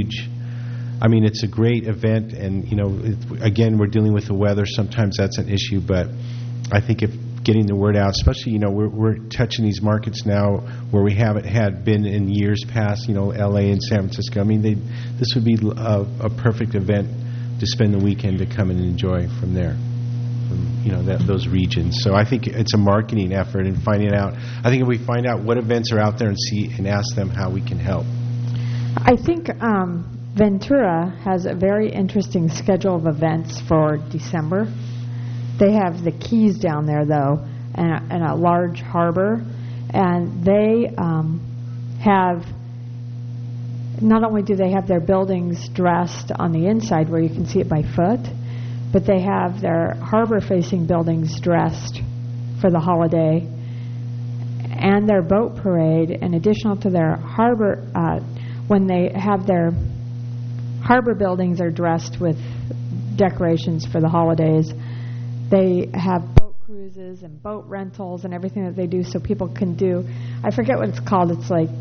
great event, and again, we're dealing with the weather. Sometimes that's an issue, but I think if getting the word out, especially we're touching these markets now where we haven't been in years past. L.A. and San Francisco. I mean, this would be a perfect event to spend the weekend to come and enjoy from there, from those regions. So I think it's a marketing effort and finding out. I think if we find out what events are out there and ask them how we can help. I think Ventura has a very interesting schedule of events for December. They have the Keys down there, though, and a large harbor, and they have. Not only do they have their buildings dressed on the inside where you can see it by foot, but they have their harbor-facing buildings dressed for the holiday, and their boat parade. In addition to their harbor, when they have their harbor buildings are dressed with decorations for the holidays, they have boat cruises and boat rentals and everything that they do, so people can do. I forget what it's called. It's like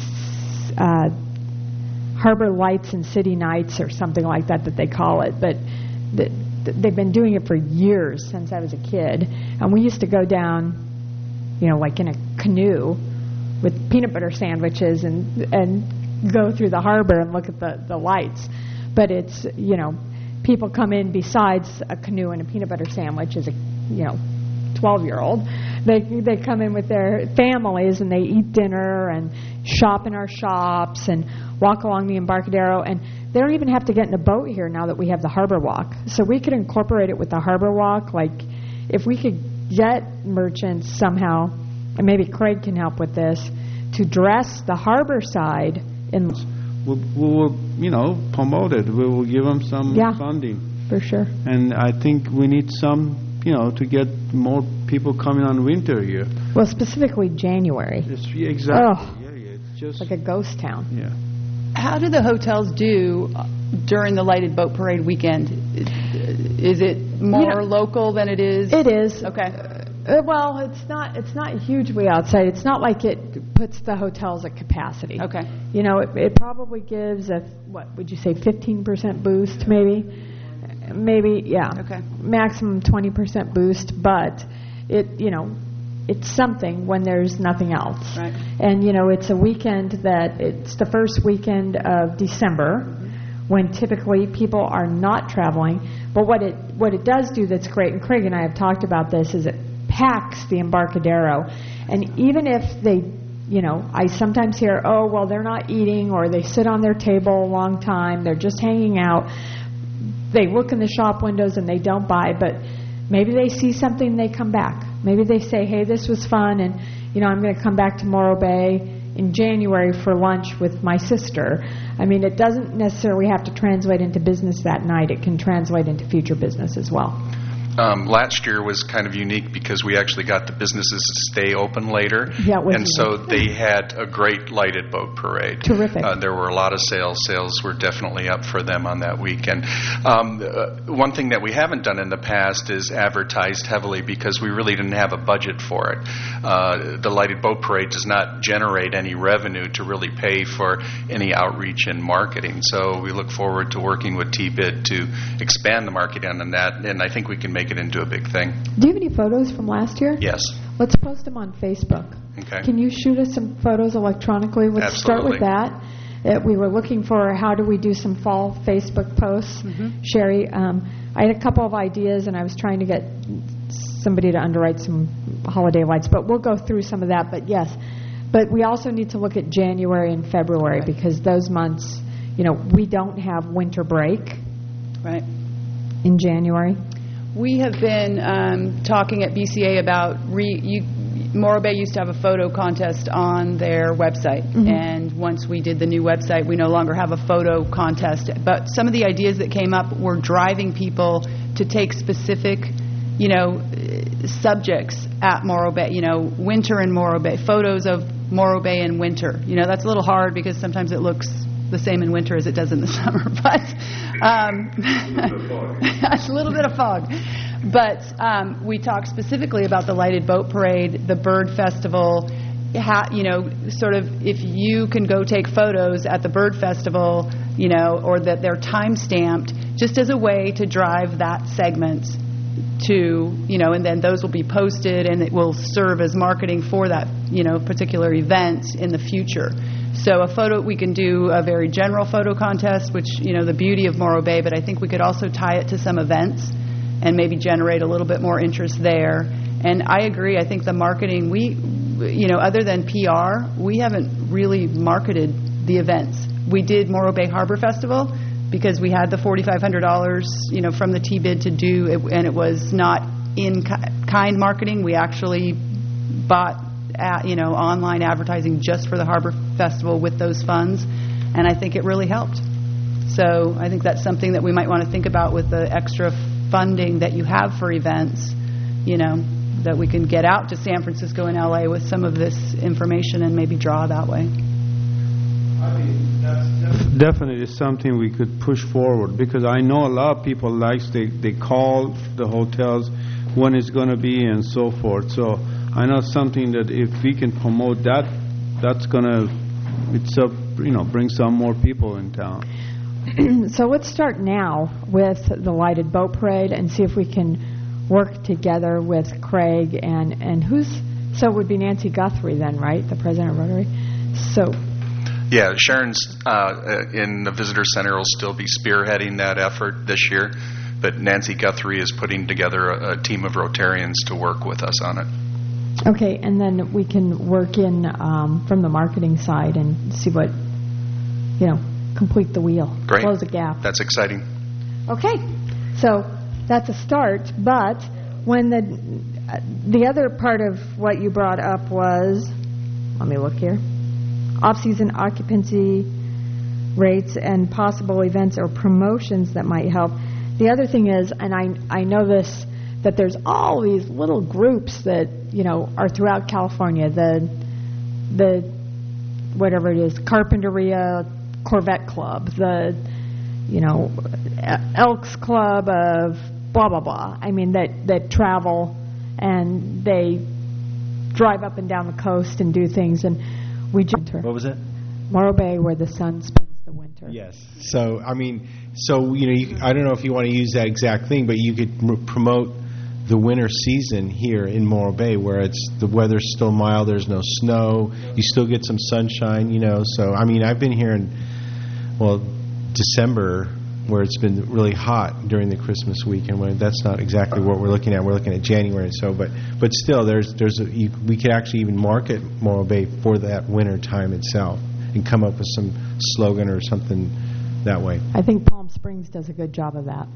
Harbor Lights and City Nights or something like that they call it. But they've been doing it for years, since I was a kid. And we used to go down, like in a canoe with peanut butter sandwiches and go through the harbor and look at the lights. But it's, people come in besides a canoe and a peanut butter sandwich as a, 12-year-old. They come in with their families and they eat dinner and shop in our shops and walk along the Embarcadero. And they don't even have to get in a boat here now that we have the Harbor Walk. So we could incorporate it with the Harbor Walk. Like, if we could get merchants somehow, and maybe Craig can help with this, to dress the harbor side in. We'll promote it. We will give them some funding. For sure. And I think we need some, to get more people coming on winter here. Well, specifically January. Exactly. Oh, it's just like a ghost town. Yeah. How do the hotels do during the Lighted Boat Parade weekend? Is it more local than it is? It is. Okay. Well, it's not hugely outside. It's not like it puts the hotels at capacity. Okay. It probably gives a, what would you say, 15% boost maybe? Maybe, yeah. Okay. Maximum 20% boost, but it's something when there's nothing else. Right. And, it's a weekend it's the first weekend of December, when typically people are not traveling. But what it does do that's great, and Craig and I have talked about this, is it packs the Embarcadero. And even if they, I sometimes hear, they're not eating, or they sit on their table a long time, they're just hanging out. They look in the shop windows and they don't buy, but maybe they see something and they come back. Maybe they say, hey, this was fun, and, I'm going to come back to Morro Bay in January for lunch with my sister. I mean, it doesn't necessarily have to translate into business that night. It can translate into future business as well. Last year was kind of unique because we actually got the businesses to stay open later. Yeah, and so they had a great lighted boat parade. Terrific. There were a lot of sales. Sales were definitely up for them on that weekend. One thing that we haven't done in the past is advertised heavily because we really didn't have a budget for it. The lighted boat parade does not generate any revenue to really pay for any outreach and marketing. So we look forward to working with TBID to expand the marketing on that, and I think we can make it into a big thing. Do you have any photos from last year? Yes. Let's post them on Facebook. Okay. Can you shoot us some photos electronically? Let's start with that. We were looking for how do we do some fall Facebook posts. Mm-hmm. Sherry, I had a couple of ideas, and I was trying to get somebody to underwrite some holiday lights, but we'll go through some of that. But yes, but we also need to look at January and February because those months, we don't have winter break. Right. In January. We have been talking at BCA about Morro Bay used to have a photo contest on their website, and once we did the new website, we no longer have a photo contest. But some of the ideas that came up were driving people to take specific, subjects at Morro Bay, winter in Morro Bay, photos of Morro Bay in winter. That's a little hard because sometimes it looks the same in winter as it does in the summer, but it's a little bit of fog. But we talked specifically about the lighted boat parade, the bird festival, sort of if you can go take photos at the bird festival, or that they're time-stamped, just as a way to drive that segment to, and then those will be posted and it will serve as marketing for that, particular event in the future. So we can do a very general photo contest, which, the beauty of Morro Bay, but I think we could also tie it to some events and maybe generate a little bit more interest there. And I agree, I think the marketing, other than PR, we haven't really marketed the events. We did Morro Bay Harbor Festival because we had the $4,500, from the T-bid to do it, and it was not in-kind marketing. We actually bought online advertising just for the Harbor Festival with those funds, and I think it really helped. So I think that's something that we might want to think about with the extra funding that you have for events, that we can get out to San Francisco and LA with some of this information and maybe draw that way. I mean, that's definitely something we could push forward, because I know a lot of people they call the hotels when it's going to be and so forth. So I know something that if we can promote that, that's going to bring some more people in town. So let's start now with the lighted boat parade and see if we can work together with Craig and so it would be Nancy Guthrie then, right? The president of Rotary. So. Yeah, Sharon's in the visitor center will still be spearheading that effort this year, but Nancy Guthrie is putting together a team of Rotarians to work with us on it. Okay, and then we can work in from the marketing side and see what, complete the wheel. Great. Close the gap. That's exciting. Okay, so that's a start, but when the other part of what you brought up was, let me look here, off-season occupancy rates and possible events or promotions that might help. The other thing is, and I know this, that there's all these little groups that, are throughout California, the whatever it is, Carpinteria Corvette Club, the, Elks Club of blah, blah, blah. I mean, that travel and they drive up and down the coast and do things. And what was it? Morro Bay, where the sun spends the winter. Yes. So, I mean, I don't know if you want to use that exact thing, but you could promote the winter season here in Morro Bay, where the weather's still mild, there's no snow, you still get some sunshine, So, I mean, I've been here in, December, where it's been really hot during the Christmas weekend. When that's not exactly what we're looking at. We're looking at January. So, but still, we could actually even market Morro Bay for that winter time itself, and come up with some slogan or something that way. I think Palm Springs does a good job of that.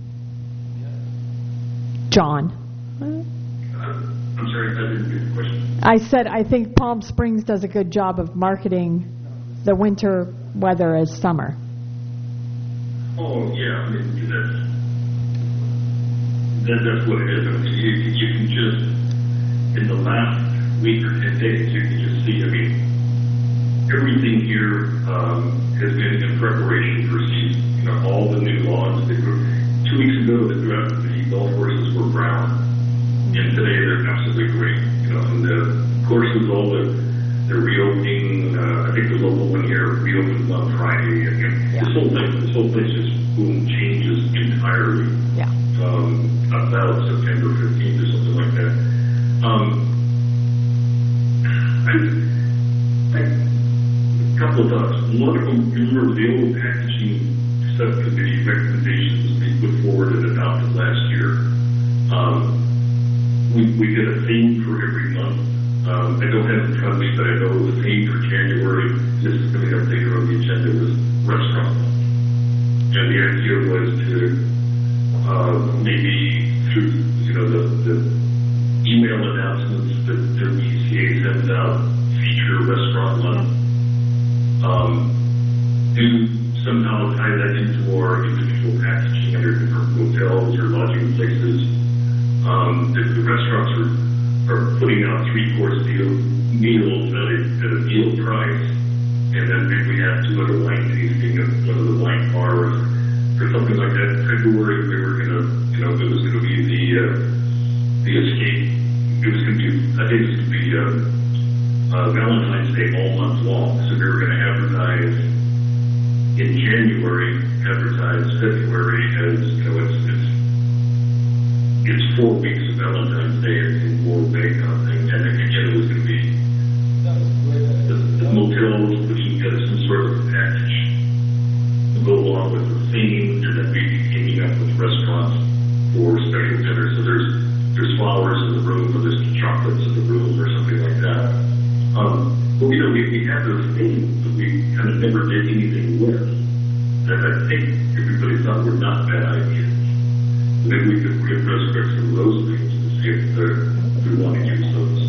John. I'm sorry, I didn't get the question. I said I think Palm Springs does a good job of marketing the winter weather as summer. Oh, yeah, I mean, that's what it is. I mean, you can just, in the last week or 10 days, you can just see, everything here has been in preparation for season. All the new lawns. 2 weeks ago, the golf courses were brown, and today they're absolutely great. And of course, with all the reopening, I think the local one here reopened on Friday. This whole place just changes entirely. Yeah. About September 15th or something like that. A couple of thoughts. One of them, remember the old packaging subcommittee recommendations they put forward and adopted last year. We get a theme for every month. I don't have it in front of me, but I know the theme for January, this is coming up later on the agenda, was restaurant. And the idea was to maybe through the email announcements that we do somehow tie that into our individual packaging under different hotels or lodging places. If the restaurants are putting out 3-course meals at a meal price, and then maybe we have 2 other wine tasting at one of the wine bars or something like that. In February, we were going to, it was going to be the escape. It was going to be, I think it was going to be Valentine's Day all month long. So we were going to advertise in January, advertise February as, it's 4 weeks of Valentine's Day and 4 Bay kind of thing. And again, it was going to be the motels putting together some sort of package to go along with the theme, and then we'd be teaming up with restaurants for special dinners. So there's flowers in the room, or there's chocolates in the room, or something like that. But we had those themes, but we kind of never did anything with. And I think everybody thought were not bad ideas. Maybe we could resurrect some of those things to see if we want to use those.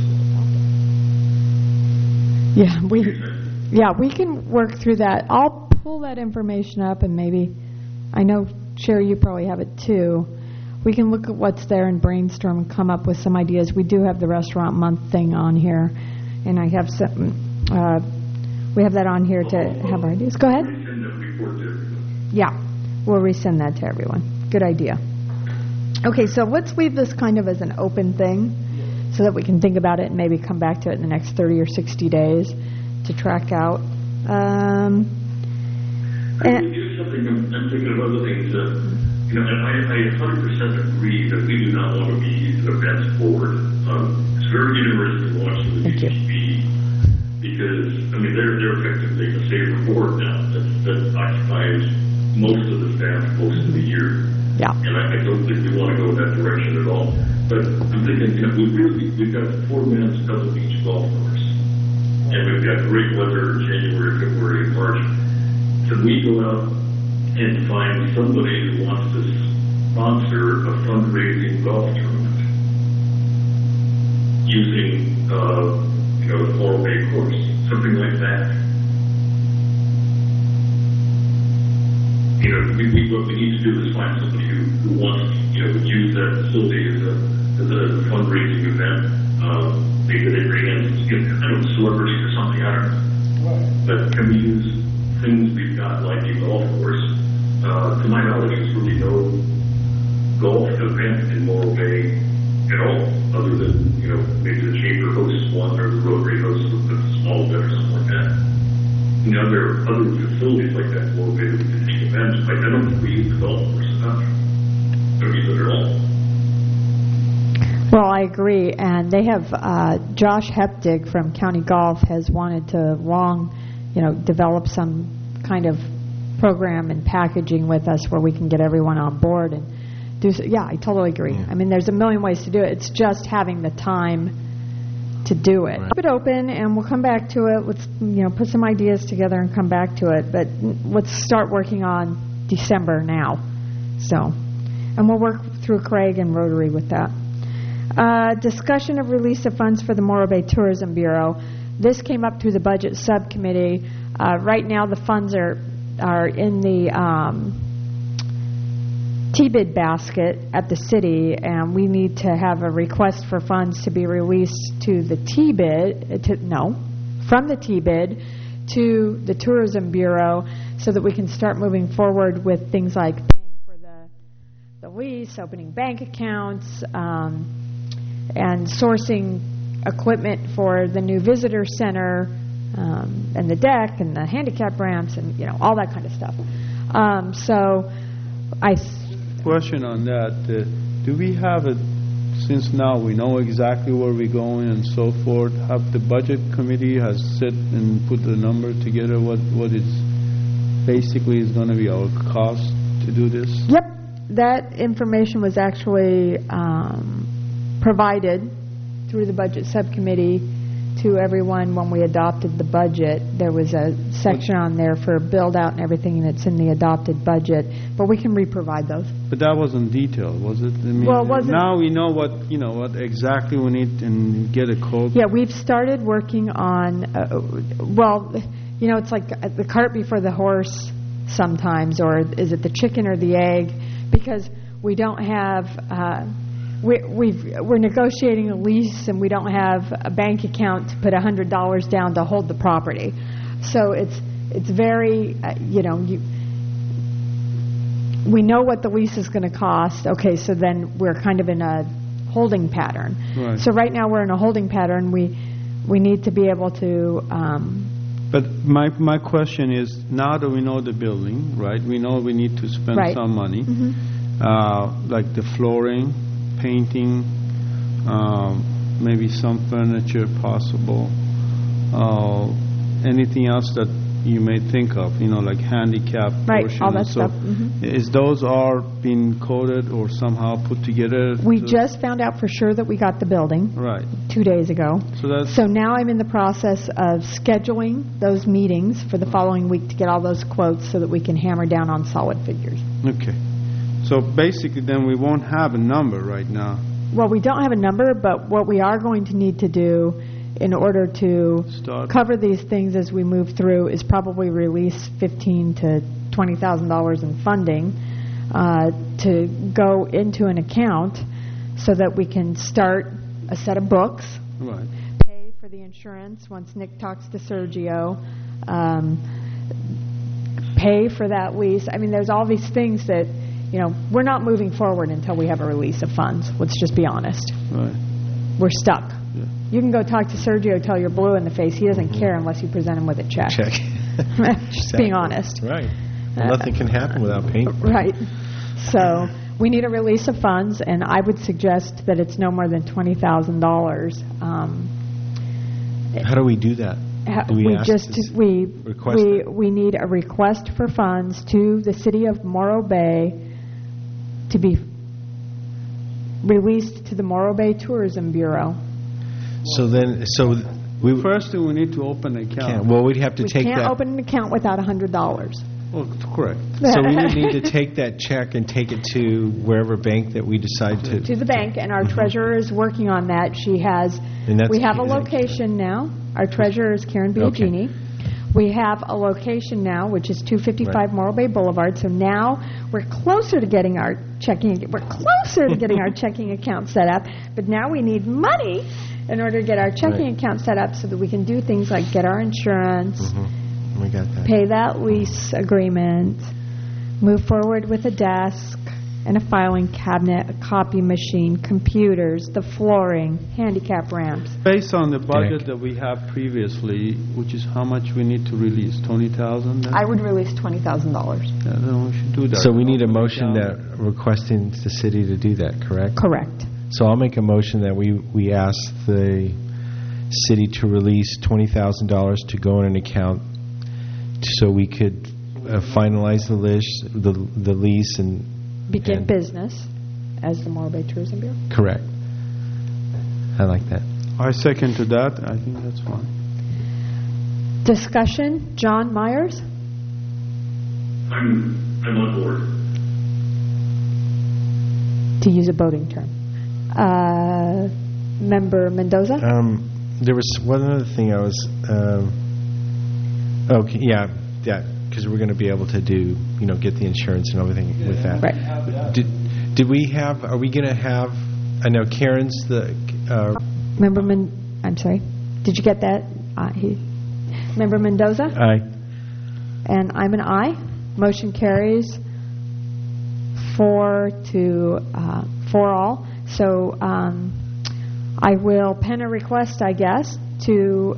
Yeah, we can work through that. I'll pull that information up, and maybe, I know, Sherry, you probably have it too. We can look at what's there and brainstorm and come up with some ideas. We do have the restaurant month thing on here, and I have some, we have that on here to have our ideas. Go ahead. Yeah, we'll resend that to everyone. Good idea. Okay, so let's leave this kind of as an open thing so that we can think about it and maybe come back to it in the next 30 or 60 days to track out. And we do something, I'm thinking of other things. I 100% agree that we do not want to be the best board. It's very interesting to watch the TV because, they're effectively a safer board now that occupies most of the staff most of the year. Yeah. And I don't think we want to go in that direction at all. But I'm thinking, we've got 4 minutes Pebble Beach golf course. And we've got great weather in January, February, and March. Can we go out and find somebody who wants to sponsor a fundraising golf tournament using, the Floral Bay course, something like that? What we need to do is find somebody who wants to, use that facility as a fundraising event. Maybe they bring in, celebrities or something, I don't know. Right. But can we use things we've got like a golf course? To my knowledge, there's really no golf event in Morro Bay at all, other than, maybe the Chamber hosts one or the Rotary hosts a small event or something like that. There are other facilities like that in Morro Bay that we can take events. Like, I don't think we use the golf course enough. Don't use it at all. Well, I agree, and they have Josh Hepdig from County Golf has wanted to develop some kind of program and packaging with us where we can get everyone on board and do so. Yeah, I totally agree. Yeah. There's a million ways to do it. It's just having the time to do it. Right. Keep it open, and we'll come back to it. Let's put some ideas together and come back to it. But let's start working on December now. So, and we'll work through Craig and Rotary with that. Discussion of release of funds for the Morro Bay Tourism Bureau. This came up through the budget subcommittee. Right now, the funds are in the T-bid basket at the city, and we need to have a request for funds to be released to the T-bid, from the T-bid to the Tourism Bureau so that we can start moving forward with things like paying for the lease, opening bank accounts, and sourcing equipment for the new visitor center, and the deck and the handicap ramps and all that kind of stuff. Question on that: do we have it? Since now we know exactly where we're going and so forth. Have the budget committee has sit and put the number together? What is basically is going to be our cost to do this? Yep, that information was actually provided through the budget subcommittee to everyone when we adopted the budget. There was a section on there for build out and everything that's in the adopted budget, but we can reprovide those. But that wasn't detailed, was it? Well, it wasn't. Now we know what exactly we need and get a quote. Yeah, we've started working on. it's like the cart before the horse sometimes, or is it the chicken or the egg? Because we don't have, we're negotiating a lease and we don't have a bank account to put $100 down to hold the property. So it's very, we know what the lease is going to cost. Okay, so then we're kind of in a holding pattern. Right. So right now we're in a holding pattern. We need to be able to. But my question is, now that we know the building, right? We know we need to spend some money, like the flooring, painting, maybe some furniture possible. Anything else that you may think of, like handicap portion. All that so stuff. Is those are being coded or somehow put together? We just found out for sure that we got the building 2 days ago. So now I'm in the process of scheduling those meetings for the following week to get all those quotes so that we can hammer down on solid figures. Okay. So basically then we won't have a number right now. Well, we don't have a number, but what we are going to need to do in order to cover these things as we move through is probably release $15,000 to $20,000 in funding to go into an account so that we can start a set of books, pay for the insurance once Nick talks to Sergio, pay for that lease. I mean, there's all these things that, we're not moving forward until we have a release of funds. Let's just be honest. Right. We're stuck. You can go talk to Sergio till you're blue in the face. He doesn't care unless you present him with a check. Just being honest. Right. Well, nothing can happen without payment. Right. So we need a release of funds, and I would suggest that it's no more than $20,000. How do we do that? We need a request for funds to the City of Morro Bay to be released to the Morro Bay Tourism Bureau. First thing we need to open an account. Well, we'd have to take that. We can't open an account without $100. Oh, correct. So we would need to take that check and take it to wherever bank that we decide to. To the bank, and our treasurer is working on that. We have a location now. Our treasurer is Karen Biagini. Okay. We have a location now, which is 255 Morro Bay Boulevard. So now we're closer to getting our checking account set up. But now we need money in order to get our checking account set up so that we can do things like get our insurance, we got that. Pay that lease agreement, move forward with a desk and a filing cabinet, a copy machine, computers, the flooring, handicap ramps. Based on the budget that we have previously, which is how much we need to release, $20,000? I would release $20,000. Yeah, then we should do that. So we need a motion that requesting the city to do that, correct? Correct. So I'll make a motion that we ask the city to release $20,000 to go in an account so we could finalize the lease and begin business as the Morro Bay Tourism Bureau. Correct. I like that. I second to that. I think that's fine. Discussion. John Myers? I'm on board. To use a boating term. Member Mendoza? There was one other thing I was... because we're going to be able to do, get the insurance and everything with that. Right. Are we going to have, I know Karen's the... I'm sorry. Did you get that? Member Mendoza? Aye. And I'm an aye. Motion carries 4-all. So I will pen a request, I guess, to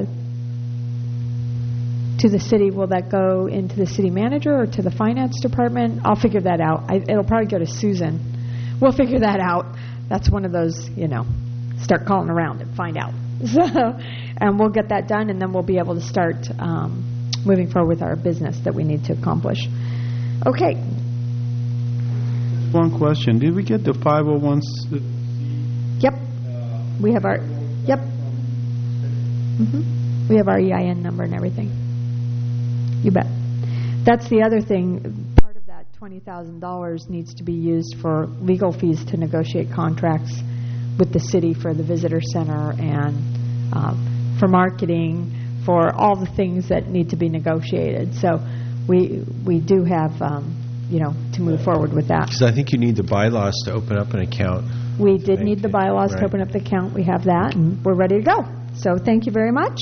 the city. Will that go into the city manager or to the finance department? I'll figure that out. It'll probably go to Susan. We'll figure that out. That's one of those, start calling around and find out. And we'll get that done, and then we'll be able to start moving forward with our business that we need to accomplish. Okay. One question. Did we get the 501? Yep. We have our... Yep. We have our EIN number and everything. You bet. That's the other thing. Part of that $20,000 needs to be used for legal fees to negotiate contracts with the city for the visitor center and for marketing, for all the things that need to be negotiated. So we do have, to move forward with that. Because I think you need the bylaws to open up an account. We did need the bylaws to open up the account. We have that, and we're ready to go. So thank you very much.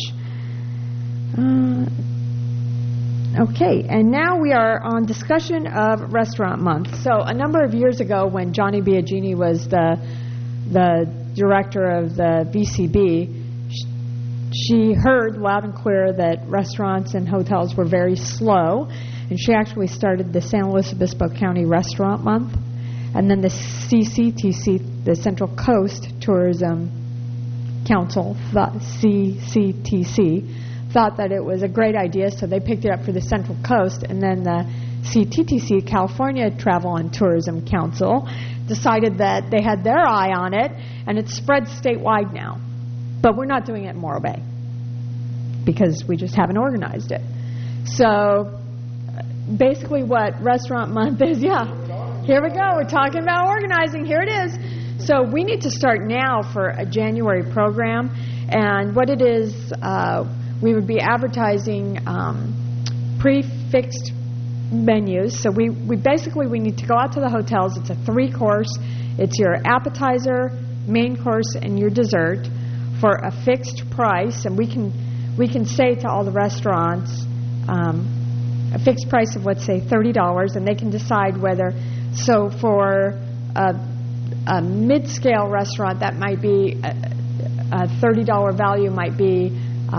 Okay, and now we are on discussion of Restaurant Month. So a number of years ago, when Johnny Biagini was the director of the VCB, she heard loud and clear that restaurants and hotels were very slow, and she actually started the San Luis Obispo County Restaurant Month. And then the CCTC, the Central Coast Tourism Council, CCTC, thought that it was a great idea, so they picked it up for the Central Coast. And then the CTTC, California Travel and Tourism Council, decided that they had their eye on it, and it's spread statewide now. But we're not doing it in Morro Bay because we just haven't organized it. So basically what Restaurant Month is, here we go. We're talking about organizing. Here it is. So we need to start now for a January program. And what it is, we would be advertising prefixed menus. So we need to go out to the hotels. It's a 3-course. It's your appetizer, main course, and your dessert for a fixed price. And we can say to all the restaurants a fixed price of, let's say, $30, and they can decide whether. So for a mid-scale restaurant, that might be a $30 value might be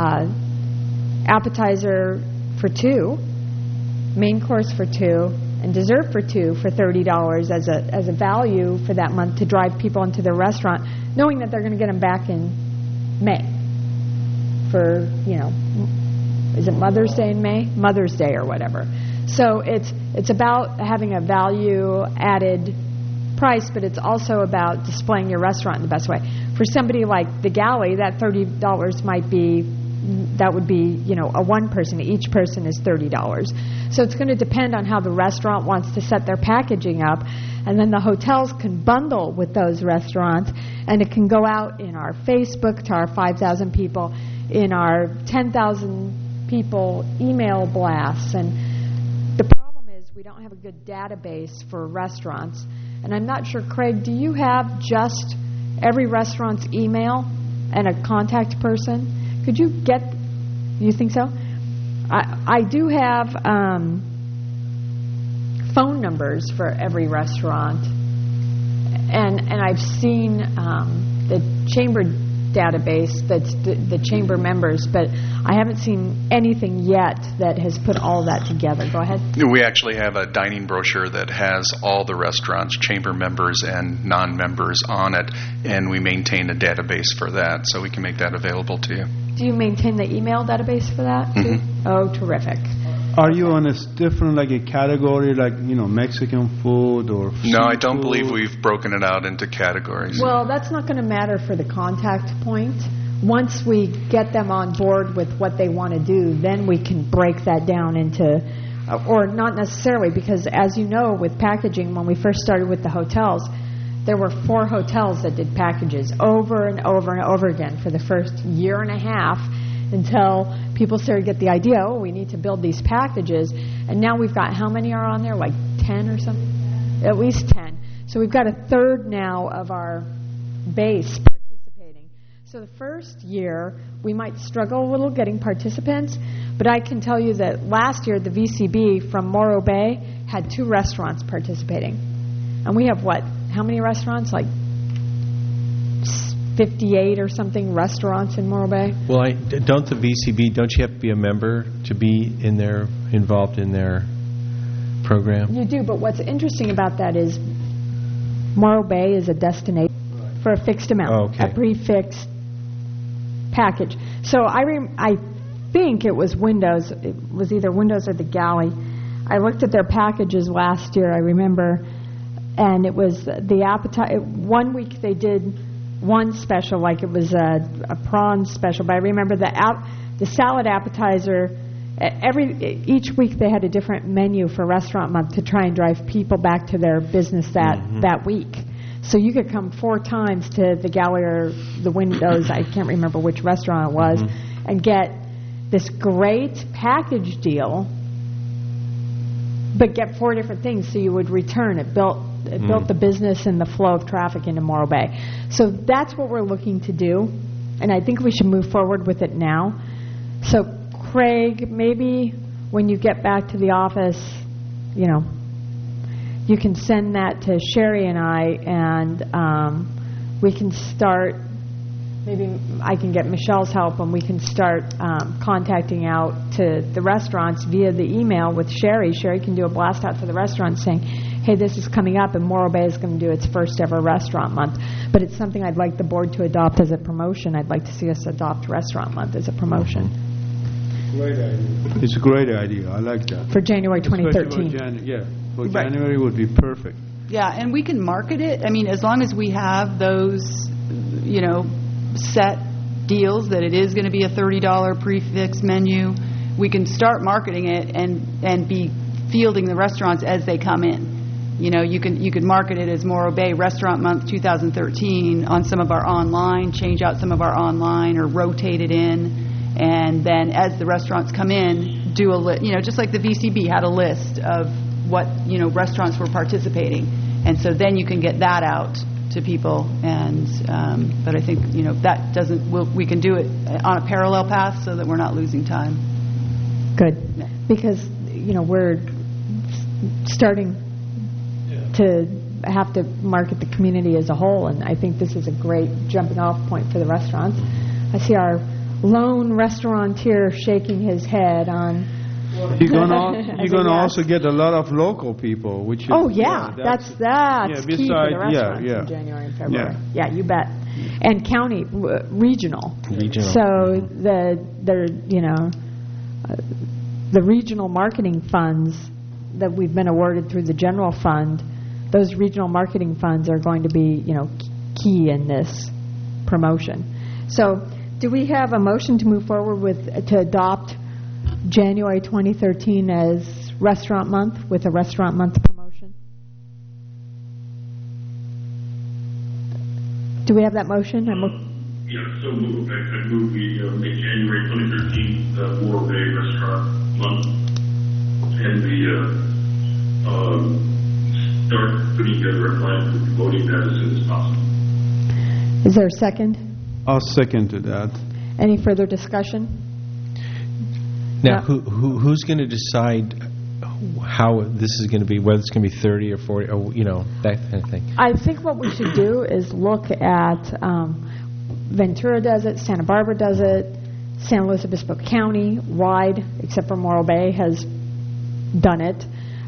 appetizer for 2, main course for 2, and dessert for 2 for $30 as a value for that month to drive people into the restaurant, knowing that they're going to get them back in May for, is it Mother's Day in May? Mother's Day or whatever. So it's about having a value-added price, but it's also about displaying your restaurant in the best way. For somebody like the Galley, that $30 might be, that would be, a one person. Each person is $30. So it's going to depend on how the restaurant wants to set their packaging up, and then the hotels can bundle with those restaurants, and it can go out in our Facebook to our 5,000 people, in our 10,000 people email blasts. And the problem is we don't have a good database for restaurants. And I'm not sure, Craig, do you have just every restaurant's email and a contact person? Could you get, you think so? I do have phone numbers for every restaurant. And I've seen the chamber database, that's the chamber members, but I haven't seen anything yet that has put all that together. Go ahead. We actually have a dining brochure that has all the restaurants, chamber members and non-members on it, and we maintain a database for that, so we can make that available to you. Do you maintain the email database for that too? Mm-hmm. Oh, terrific. Are you on a different, like a category, like, Mexican food or No, I don't believe we've broken it out into categories. Well, that's not going to matter for the contact point. Once we get them on board with what they want to do, then we can break that down into, or not necessarily, because as you know, with packaging, when we first started with the hotels, there were 4 hotels that did packages over and over and over again for the first year and a half, until people started to get the idea, we need to build these packages. And now we've got, how many are on there? Like 10 or something? At least 10. So we've got a third now of our base participating. So the first year, we might struggle a little getting participants, but I can tell you that last year, the VCB from Morro Bay had 2 restaurants participating. And we have what? How many restaurants? Like 58 or something restaurants in Morro Bay. Well, don't the VCB, don't you have to be a member to be involved in their program? You do, but what's interesting about that is Morro Bay is a destination for a fixed amount, a prefixed package. So I think it was Windows. It was either Windows or the Galley. I looked at their packages last year, I remember, and it was the appetite. One week they did one special, like it was a prawn special, but I remember the salad appetizer. Each week they had a different menu for Restaurant Month to try and drive people back to their business that week. So you could come 4 times to the Galley or the Windows, I can't remember which restaurant it was, and get this great package deal, but get 4 different things so you would return. It built the business and the flow of traffic into Morro Bay. So that's what we're looking to do, and I think we should move forward with it now. So Craig, maybe when you get back to the office, you know, you can send that to Sherry and I, and we can start. Maybe I can get Michelle's help, and we can start contacting out to the restaurants via the email with Sherry. Sherry can do a blast out to the restaurants saying, hey, this is coming up, and Morro Bay is going to do its first ever restaurant month. But it's something I'd like the board to adopt as a promotion. I'd like to see us adopt Restaurant Month as a promotion. Great idea. It's a great idea. I like that. For January 2013. For January would be perfect. Yeah, and we can market it. I mean, as long as we have those, you know, set deals that it is going to be a $30 prefix menu, we can start marketing it and be fielding the restaurants as they come in. You know, you can market it as Morro Bay Restaurant Month 2013 on some of our online, change out some of our online or rotate it in, and then as the restaurants come in, do a you know, just like the VCB had a list of what, you know, restaurants were participating, and so then you can get that out to people. And but I think, you know, that doesn't, we can do it on a parallel path so that we're not losing time. Good, because, you know, we're starting to have to market the community as a whole, and I think this is a great jumping off point for the restaurants. I see our lone restaurateur shaking his head on. You're going to also get a lot of local people, which is... Oh, yeah. That's key for the restaurants in January and February. Yeah, you bet. And county, regional. So the regional marketing funds that we've been awarded through the general fund, those regional marketing funds are going to be, you know, key in this promotion. So do we have a motion to move forward to adopt January 2013 as Restaurant Month with a Restaurant Month promotion? Do we have that motion? Yeah, so moved. I move we make January 2013 Morro Bay Restaurant Month, and we start putting together a plan for promoting that as soon as possible. Is there a second? I'll second to that. Any further discussion? Now, who's going to decide how this is going to be, whether it's going to be 30 or 40, or, you know, that kind of thing? I think what we should do is look at Ventura does it, Santa Barbara does it, San Luis Obispo County wide, except for Morro Bay, has done it.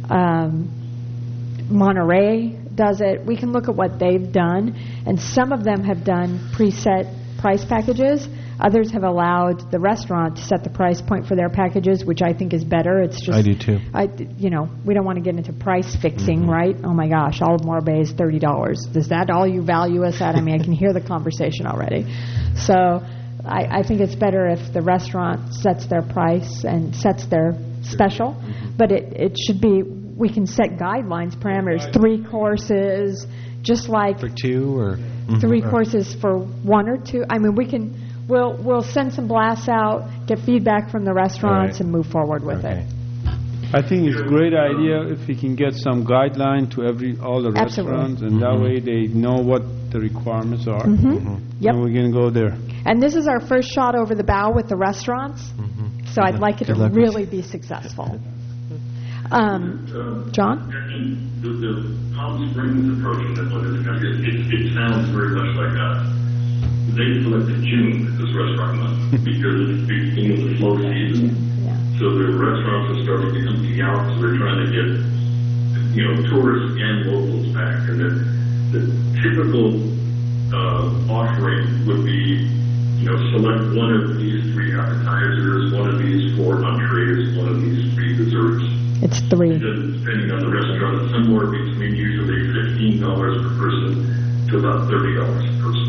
Monterey does it. We can look at what they've done, and some of them have done preset price packages. Others have allowed the restaurant to set the price point for their packages, which I think is better. It's just, I do too. You know, we don't want to get into price fixing, right? Oh my gosh, all of Morro Bay is $30. Is that all you value us at? I mean, I can hear the conversation already. So I think it's better if the restaurant sets their price and sets their special, but it should be, we can set guidelines, parameters, 3 courses, just like for 2 or 3 courses for 1 or 2. I mean, we can. We'll send some blasts out, get feedback from the restaurants, and move forward with it. I think it's a great idea if we can get some guideline to all the restaurants, and that way they know what the requirements are. Yep. And we can go there. And this is our first shot over the bow with the restaurants, so I'd like it to really be successful. John? The Palm Springs approach, it sounds very much like they selected June as Restaurant Month because it's the beginning of the slow season. So the restaurants are starting to empty out, so they're trying to get, you know, tourists and locals back. And the typical offering would be, you know, select one of these 3 appetizers, one of these 4 entrees, one of these 3 desserts. It's 3. And then, depending on the restaurant, somewhere between usually $15 per person to about $30 per person.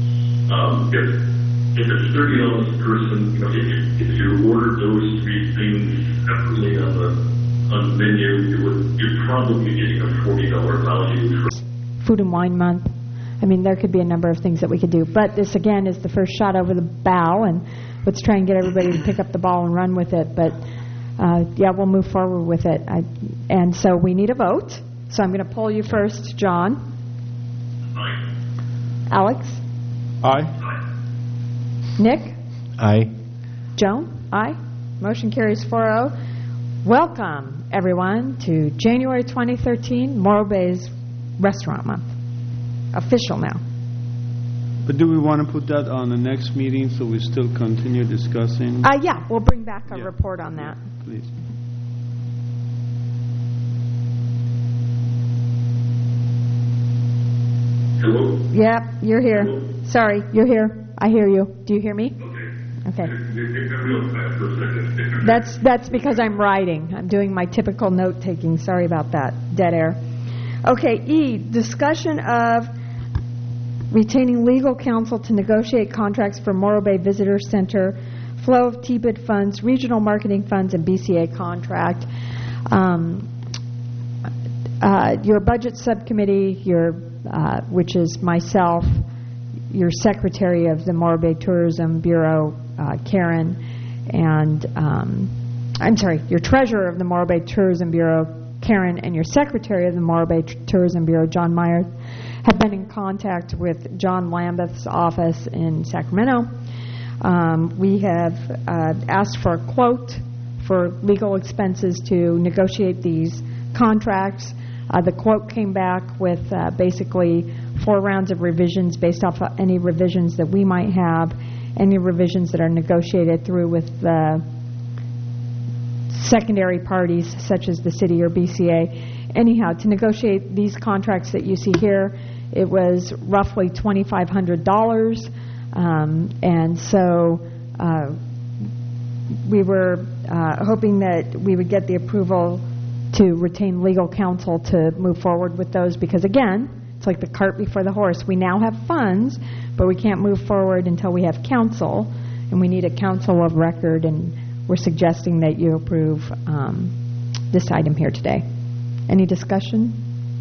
If it's $30 per person, you know, if you order those 3 things separately on the menu, you're probably getting a $40 value. Food and Wine Month. I mean, there could be a number of things that we could do. But this, again, is the first shot over the bow, and let's try and get everybody to pick up the ball and run with it. But, yeah, we'll move forward with it. And so we need a vote. So I'm going to poll you first, John. Aye. Alex? Aye. Nick? Aye. Joan? Aye. Motion carries 4-0. Welcome, everyone, to January 2013 Morro Bay's Restaurant Month. Official now. But do we want to put that on the next meeting so we still continue discussing? Yeah, we'll bring back a report on that. Please. Hello? Yep, you're here. Hello? Sorry, you're here. I hear you. Do you hear me? Okay. Okay. It got real fast for a second. That's because I'm writing. I'm doing my typical note-taking. Sorry about that. Dead air. Okay, E, discussion of retaining legal counsel to negotiate contracts for Morro Bay Visitor Center, flow of TBID funds, regional marketing funds, and BCA contract. Your budget subcommittee, which is myself, your secretary of the Morro Bay Tourism Bureau, Karen, and I'm sorry, your treasurer of the Morro Bay Tourism Bureau, Karen, and your secretary of the Morro Bay Tourism Bureau, John Myers, have been in contact with John Lambeth's office in Sacramento. We have asked for a quote for legal expenses to negotiate these contracts. The quote came back with basically 4 rounds of revisions based off of any revisions that we might have, any revisions that are negotiated through with secondary parties such as the city or BCA. Anyhow, to negotiate these contracts that you see here, it was roughly $2,500. And so we were hoping that we would get the approval to retain legal counsel to move forward with those because, again, it's like the cart before the horse. We now have funds, but we can't move forward until we have counsel, and we need a counsel of record, and we're suggesting that you approve this item here today. Any discussion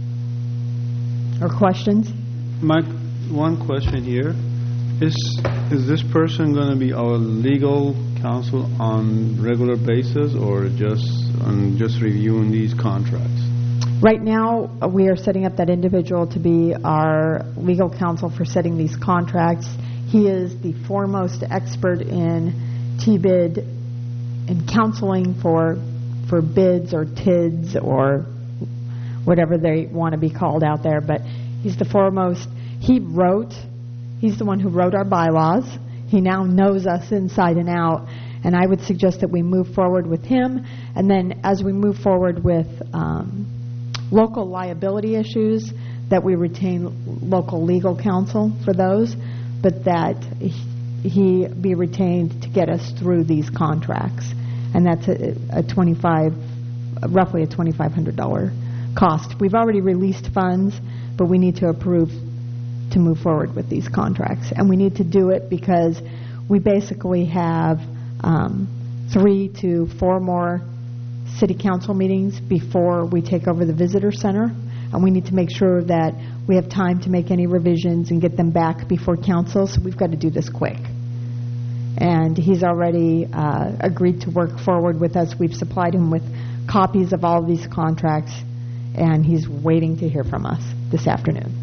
or questions? Mike, one question here. Is this person going to be our legal counsel on regular basis or just reviewing these contracts? Right now, we are setting up that individual to be our legal counsel for setting these contracts. He is the foremost expert in TBID and counseling for bids or TIDs or whatever they want to be called out there. But he's the foremost. He's the one who wrote our bylaws. He now knows us inside and out. And I would suggest that we move forward with him. And then as we move forward with local liability issues, that we retain local legal counsel for those, but that he be retained to get us through these contracts. And that's roughly a $2,500 cost. We've already released funds, but we need to approve to move forward with these contracts. And we need to do it because we basically have 3 to 4 more city council meetings before we take over the visitor center, and we need to make sure that we have time to make any revisions and get them back before council, so we've got to do this quick. And he's already agreed to work forward with us. We've supplied him with copies of all of these contracts, and he's waiting to hear from us this afternoon.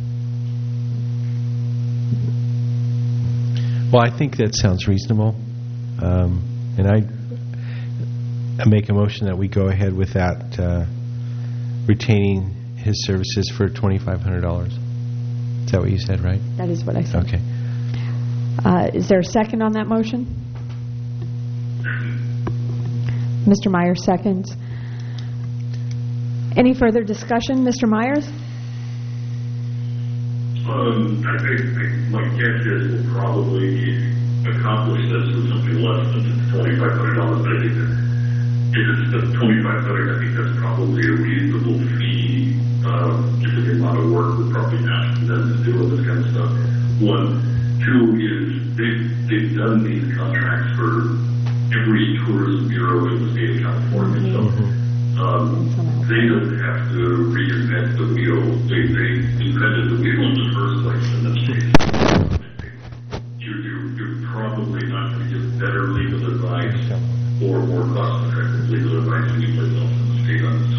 Well, I think that sounds reasonable, and I make a motion that we go ahead with that, retaining his services for $2,500. Is that what you said, right? That is what I said. Okay. Is there a second on that motion? Mr. Myers seconds. Any further discussion, Mr. Myers? I think my guess is we'll probably accomplish this with something less than $2,500. But I think that if it's the $2,500, I think that's probably a reasonable fee. Given the amount of work we're probably asking them to do all this kind of stuff. 1, 2 is they've done these contracts for every tourism bureau in the state of California. So they don't have to reinvent the wheel. They invented the wheel in the first place in this case. You're probably not going to give better legal advice or more cost-effective legal advice anyplace else in the state on this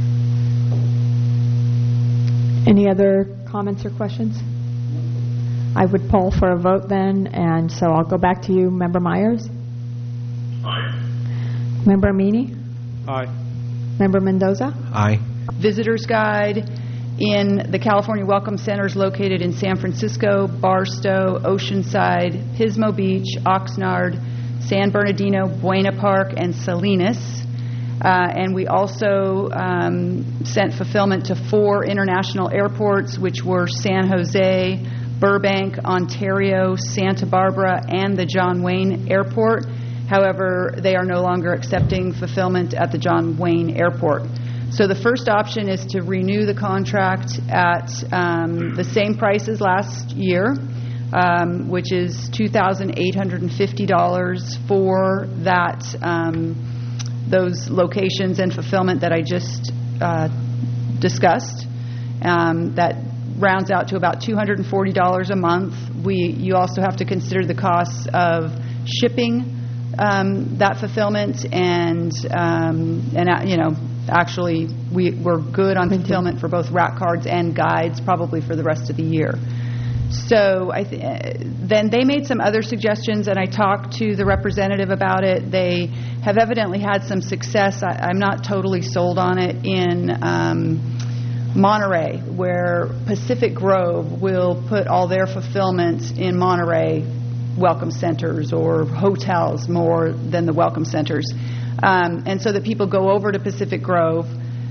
topic. Any other comments or questions? I would poll for a vote then, and so I'll go back to you, Member Myers. Aye. Member Amini? Aye. Member Mendoza? Aye. Visitor's Guide in the California Welcome Centers located in San Francisco, Barstow, Oceanside, Pismo Beach, Oxnard, San Bernardino, Buena Park, and Salinas. And we also sent fulfillment to 4 international airports, which were San Jose, Burbank, Ontario, Santa Barbara, and the John Wayne Airport. However, they are no longer accepting fulfillment at the John Wayne Airport. So the first option is to renew the contract at the same price as last year, which is $2,850 for that those locations and fulfillment that I just discussed. That rounds out to about $240 a month. You also have to consider the costs of shipping that fulfillment, and actually we're good on fulfillment for both rack cards and guides probably for the rest of the year. So then they made some other suggestions, and I talked to the representative about it. They have evidently had some success. I'm not totally sold on it in Monterey, where Pacific Grove will put all their fulfillment in Monterey welcome centers or hotels more than the welcome centers. And so that people go over to Pacific Grove,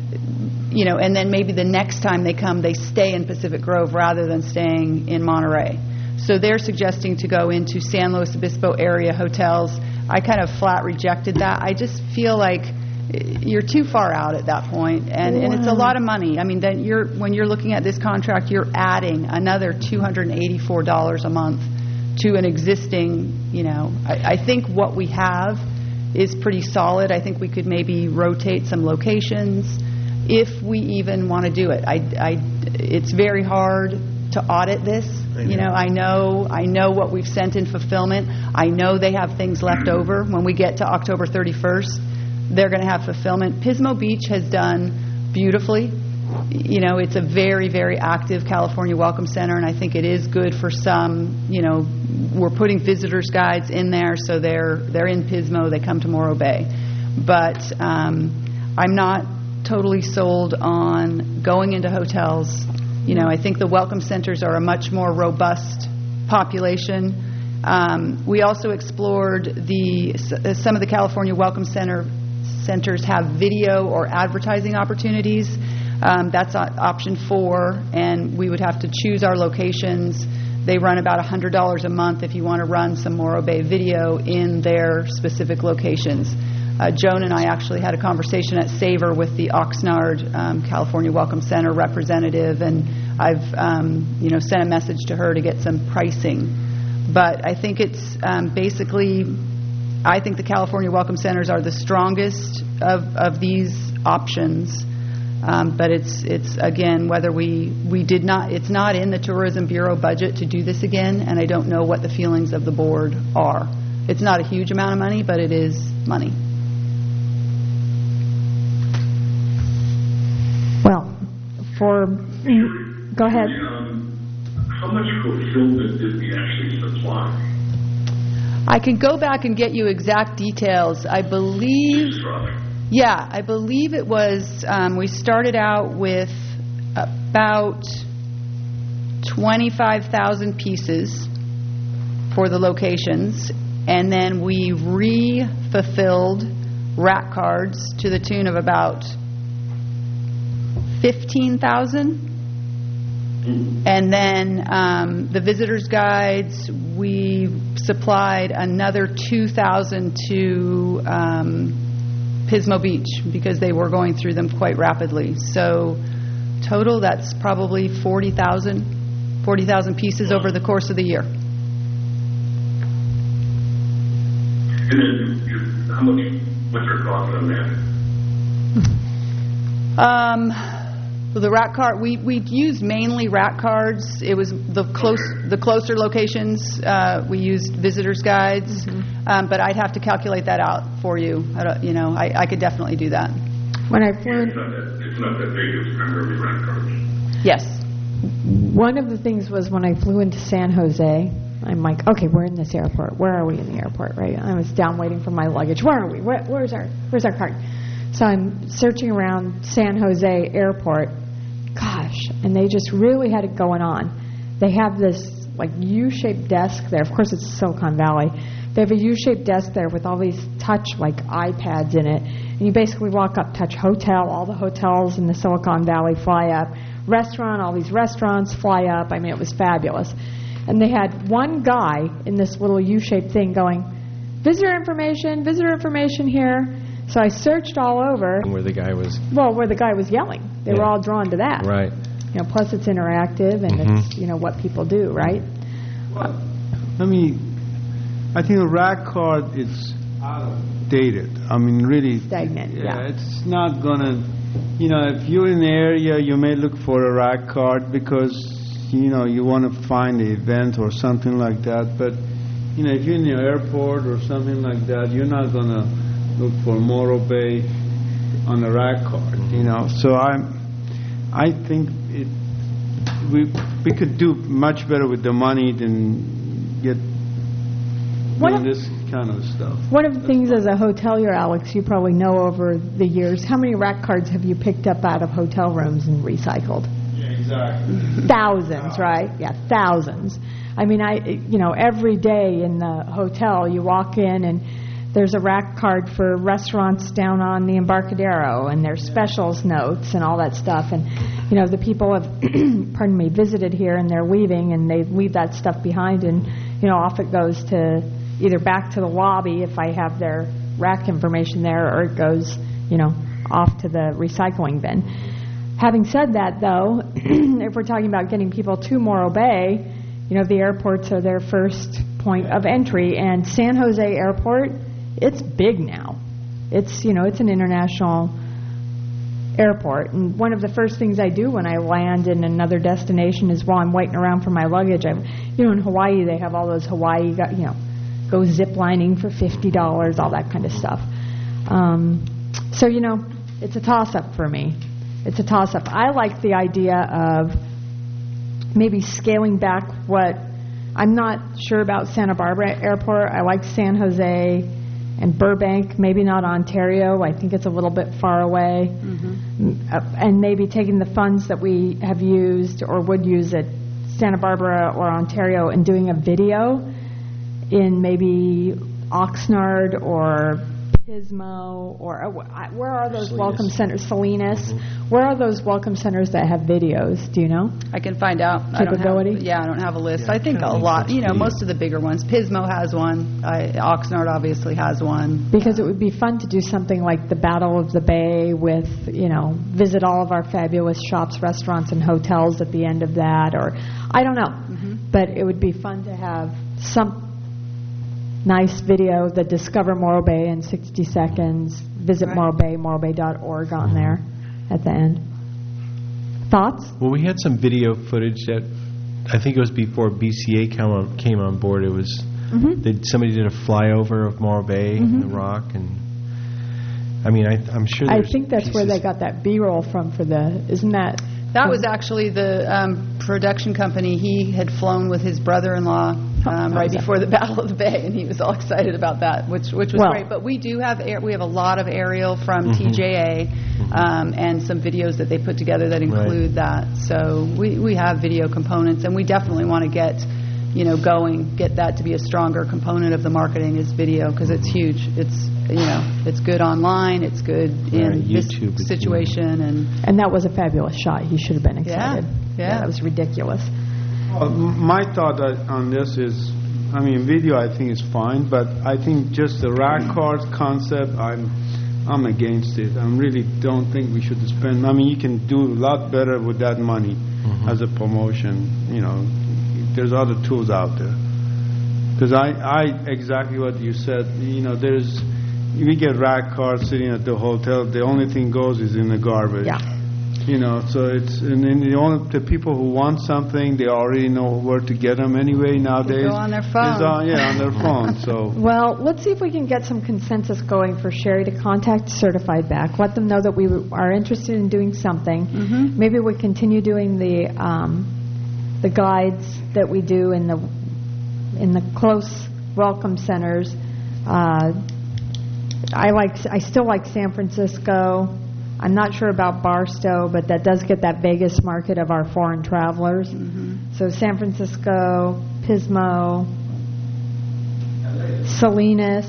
and then maybe the next time they come, they stay in Pacific Grove rather than staying in Monterey. So they're suggesting to go into San Luis Obispo area hotels. I kind of flat rejected that. I just feel like you're too far out at that point, and it's a lot of money. I mean, then when you're looking at this contract, you're adding another $284 a month to an existing, I think what we have is pretty solid. I think we could maybe rotate some locations if we even want to do it. It's very hard to audit this. I know what we've sent in fulfillment. I know they have things left over. When we get to October 31st, they're going to have fulfillment. Pismo Beach has done beautifully. It's a very, very active California Welcome Center, and I think it is good for some. We're putting visitors guides in there, so they're in Pismo. They come to Morro Bay. But I'm not totally sold on going into hotels. I think the welcome centers are a much more robust population. We also explored some of the California Welcome centers have video or advertising opportunities. That's option 4, and we would have to choose our locations. They run about $100 a month if you want to run some Morro Bay video in their specific locations. Joan and I actually had a conversation at Savor with the Oxnard California Welcome Center representative, and I've sent a message to her to get some pricing. But I think it's basically, I think the California Welcome Centers are the strongest of these options. But it's again, whether it's not in the Tourism Bureau budget to do this again, and I don't know what the feelings of the board are. It's not a huge amount of money, but it is money. Well, go ahead. How much fulfillment did we actually supply? I can go back and get you exact details. I believe it was, we started out with about 25,000 pieces for the locations, and then we re-fulfilled rack cards to the tune of about 15,000. And then the visitors guides, we supplied another 2,000 to Pismo Beach because they were going through them quite rapidly. So total, that's probably 40,000 pieces over the course of the year. And then what's your cost on that? Well, the rack card, we used mainly rack cards. It was the closer locations. We used visitors guides, but I'd have to calculate that out for you. I could definitely do that. When I flew, it's not that big. It's primarily rack cards. Yes. One of the things was when I flew into San Jose, I'm like, okay, we're in this airport. Where are we in the airport, right? I was down waiting for my luggage. Where are we? Where's our card? So I'm searching around San Jose airport. Gosh, and they just really had it going on. They have this like U-shaped desk there. Of course, it's Silicon Valley. They have a U-shaped desk there with all these touch like iPads in it. And you basically walk up, touch hotel. All the hotels in the Silicon Valley fly up. Restaurant, all these restaurants fly up. I mean, it was fabulous. And they had one guy in this little U-shaped thing going, visitor information here. So I searched all over. Where the guy was... Well, where the guy was yelling. They were all drawn to that. Right. Plus it's interactive and it's, what people do, right? Well, I think a rack card is outdated. I mean, really... Stagnant, yeah. It's not going to... if you're in the area, you may look for a rack card because, you want to find an event or something like that. But, if you're in the airport or something like that, you're not going to look for Morro Bay on a rack card, So I think we could do much better with the money than get doing this kind of stuff. One of the things as a hotelier, Alex, you probably know over the years, how many rack cards have you picked up out of hotel rooms and recycled? Yeah, exactly. Thousands, right? Yeah, thousands. I mean, every day in the hotel, you walk in and there's a rack card for restaurants down on the Embarcadero, and there's specials notes and all that stuff. And, the people have, visited here, and they're leaving, and they leave that stuff behind, and, off it goes to either back to the lobby if I have their rack information there, or it goes, off to the recycling bin. Having said that, though, if we're talking about getting people to Morro Bay, the airports are their first point of entry, and San Jose Airport, it's big now. It's, it's an international airport. And one of the first things I do when I land in another destination is while I'm waiting around for my luggage. In Hawaii, they have all those Hawaii, go zip lining for $50, all that kind of stuff. So, it's a toss-up for me. It's a toss-up. I like the idea of maybe scaling back what... I'm not sure about Santa Barbara Airport. I like San Jose and Burbank, maybe not Ontario. I think it's a little bit far away. And maybe taking the funds that we have used or would use at Santa Barbara or Ontario and doing a video in maybe Oxnard or Pismo or where are those welcome centers? Salinas. Where are those welcome centers that have videos? Do you know? I can find out. Capability? I don't have a list. I think a lot. Most of the bigger ones. Pismo has one. Oxnard obviously has one. Because it would be fun to do something like the Battle of the Bay with, visit all of our fabulous shops, restaurants, and hotels at the end of that. Or I don't know. But it would be fun to have some nice video, the Discover Morro Bay in 60 seconds, visit Morro Bay, morrobay.org on there at the end. Thoughts? Well, we had some video footage that I think it was before BCA came on board. It was somebody did a flyover of Morro Bay and the Rock, and I'm sure. I think that's where they got that B-roll from for isn't that? That was actually the production company. He had flown with his brother-in-law right before the Battle of the Bay, and he was all excited about that, which was great. But we do have we have a lot of aerial from TJA and some videos that they put together that include that. So we have video components, and we definitely want to get get that to be a stronger component of the marketing is video, because it's huge. It's good online. It's good in YouTube, this situation, and that was a fabulous shot. He should have been excited. Yeah, that was ridiculous. Well, my thought on this is, video I think is fine, but I think just the rack cards concept, I'm against it. I really don't think we should spend. You can do a lot better with that money as a promotion. There's other tools out there. Because I exactly what you said. We get rack cards sitting at the hotel. The only thing goes is in the garbage. Yeah. You know, so it's, and then the people who want something, they already know where to get them anyway nowadays. They go on their phone. On their phone. So. Well, let's see if we can get some consensus going for Sherry to contact Certified Back. Let them know that we are interested in doing something. Mm-hmm. Maybe we continue doing the guides that we do in the close welcome centers. I still like San Francisco. I'm not sure about Barstow, but that does get that Vegas market of our foreign travelers. Mm-hmm. So San Francisco, Pismo, Salinas.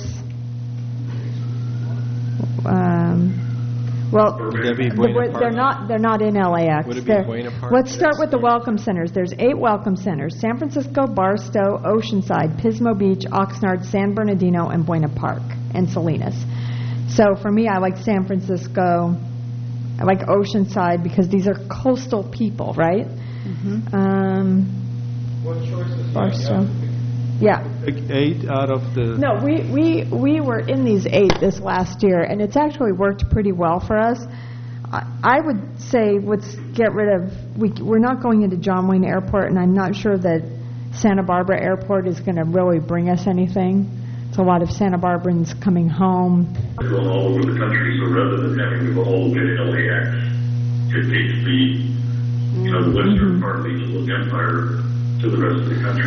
They're not in LAX. Would it be Buena Park? Let's start with the welcome centers. There's 8 welcome centers: San Francisco, Barstow, Oceanside, Pismo Beach, Oxnard, San Bernardino, and Buena Park, and Salinas. So for me, I like San Francisco. I like Oceanside because these are coastal people, right? Mm-hmm. What choices? Barstow. Yeah. Pick 8 out of the... No, we were in these 8 this last year, and it's actually worked pretty well for us. I would say let's get rid of... We're not going into John Wayne Airport, and I'm not sure that Santa Barbara Airport is going to really bring us anything. It's a lot of Santa Barbarans coming home. They're going all over the country, so rather than having to go all the way to LAX, it takes the western part of the Inland Empire to the rest of the country.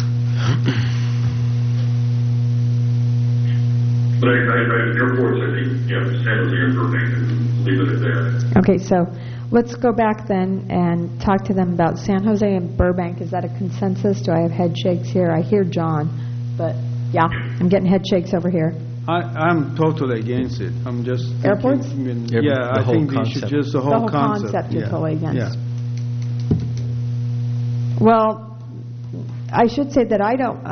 But airports, I think, San Jose and Burbank, and leave it at that. Okay, so let's go back then and talk to them about San Jose and Burbank. Is that a consensus? Do I have head shakes here? I hear John, but yeah, I'm getting head shakes over here. I'm totally against it. I'm just airports. I think we should just the whole concept. You're totally against. Yeah. Well, I should say that I don't.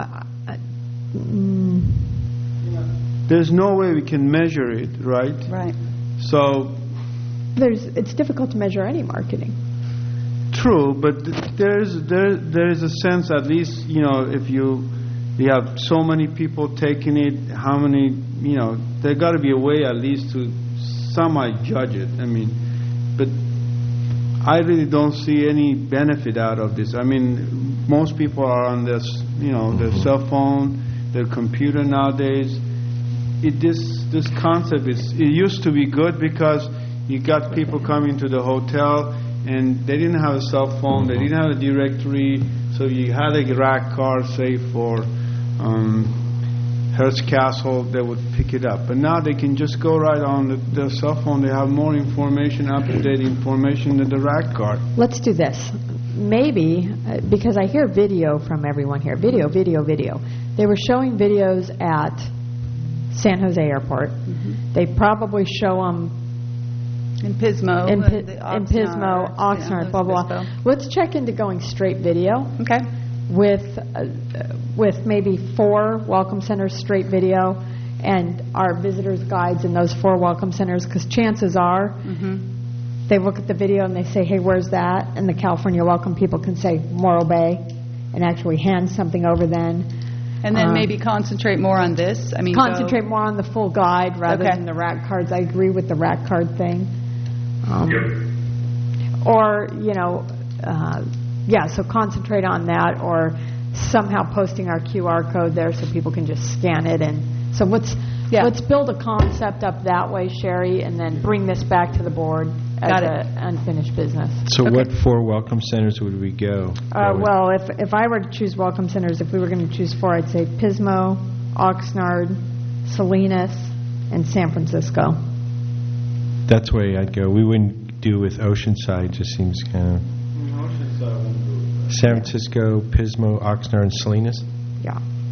There's no way we can measure it, right? Right. So. It's difficult to measure any marketing. True, but there is a sense, at least, if you have so many people taking it, how many, there got to be a way at least to semi-judge it. I mean, but I really don't see any benefit out of this. I mean, most people are on this, their cell phone, their computer nowadays. This concept it used to be good because you got people coming to the hotel and they didn't have a cell phone, they didn't have a directory, so you had a rack car, say for Hearst Castle, they would pick it up. But now they can just go right on their cell phone. They have more information, up-to-date information than the rack car. Let's do this. Maybe, because I hear video from everyone here. Video. They were showing videos at San Jose Airport. Mm-hmm. They probably show them in Pismo, Oxnard, blah, blah. Let's check into going straight video. Okay. With maybe 4 welcome centers straight video and our visitors guides in those 4 welcome centers, because chances are they look at the video and they say, hey, where's that? And the California welcome people can say Morro Bay and actually hand something over then. And then maybe concentrate more on this. I mean, concentrate more on the full guide rather than the rack cards. I agree with the rack card thing. Or, so concentrate on that, or somehow posting our QR code there so people can just scan it. And so let's build a concept up that way, Sherry, and then bring this back to the board as an unfinished business. So what 4 welcome centers would we go? Well, if I were to choose welcome centers, if we were going to choose 4, I'd say Pismo, Oxnard, Salinas, and San Francisco. That's the way I'd go. We wouldn't do with Oceanside. Just seems kind of... San Francisco, Pismo, Oxnard, and Salinas? Yeah.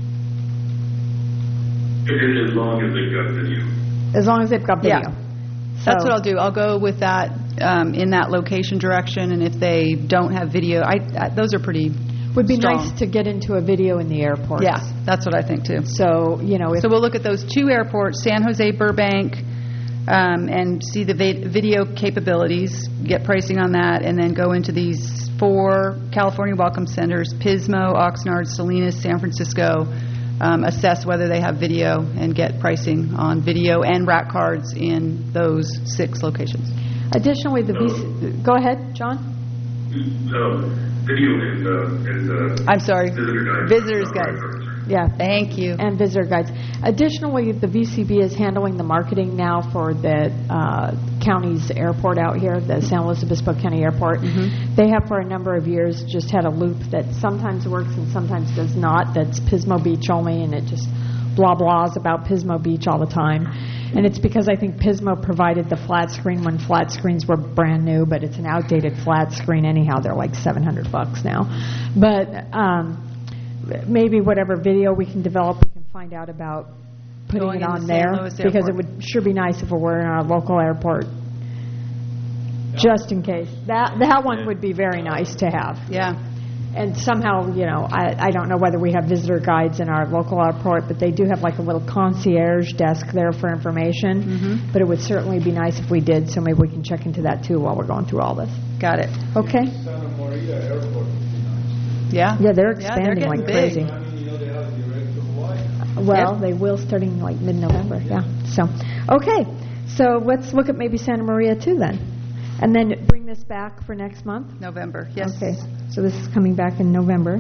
As long as they've got video. As long as they've got video. Yeah. That's what I'll do. I'll go with that in that location direction, and if they don't have video, those are pretty would be strong. Nice to get into a video in the airport. Yeah, that's what I think too. So, so we'll look at those 2 airports, San Jose, Burbank, and see the video capabilities, get pricing on that, and then go into these 4 California welcome centers, Pismo, Oxnard, Salinas, San Francisco, assess whether they have video and get pricing on video and rack cards in those 6 locations. Additionally, go ahead, John. Video and I'm sorry. Visitors guides. Yeah. Thank you. And visitor guides. Additionally, the VCB is handling the marketing now for the county's airport out here, the San Luis Obispo County Airport. Mm-hmm. They have for a number of years just had a loop that sometimes works and sometimes does not. That's Pismo Beach only, and it just blah blahs about Pismo Beach all the time. And it's because I think Pismo provided the flat screen when flat screens were brand new, but it's an outdated flat screen anyhow. They're like $700 now. But maybe whatever video we can develop, we can find out about putting it on there, because it would sure be nice if it were in our local airport, just in case. That one would be very nice to have. Yeah. And somehow, I don't know whether we have visitor guides in our local airport, but they do have like a little concierge desk there for information. Mm-hmm. But it would certainly be nice if we did, so maybe we can check into that too while we're going through all this. Got it. Okay. Santa Maria Airport. Yeah, they're expanding like crazy. I mean, they have a direct to Hawaii. Well, they will starting like mid-November, yeah. So, okay. So let's look at maybe Santa Maria too then. And then bring this back for next month? November, yes. Okay. So this is coming back in November.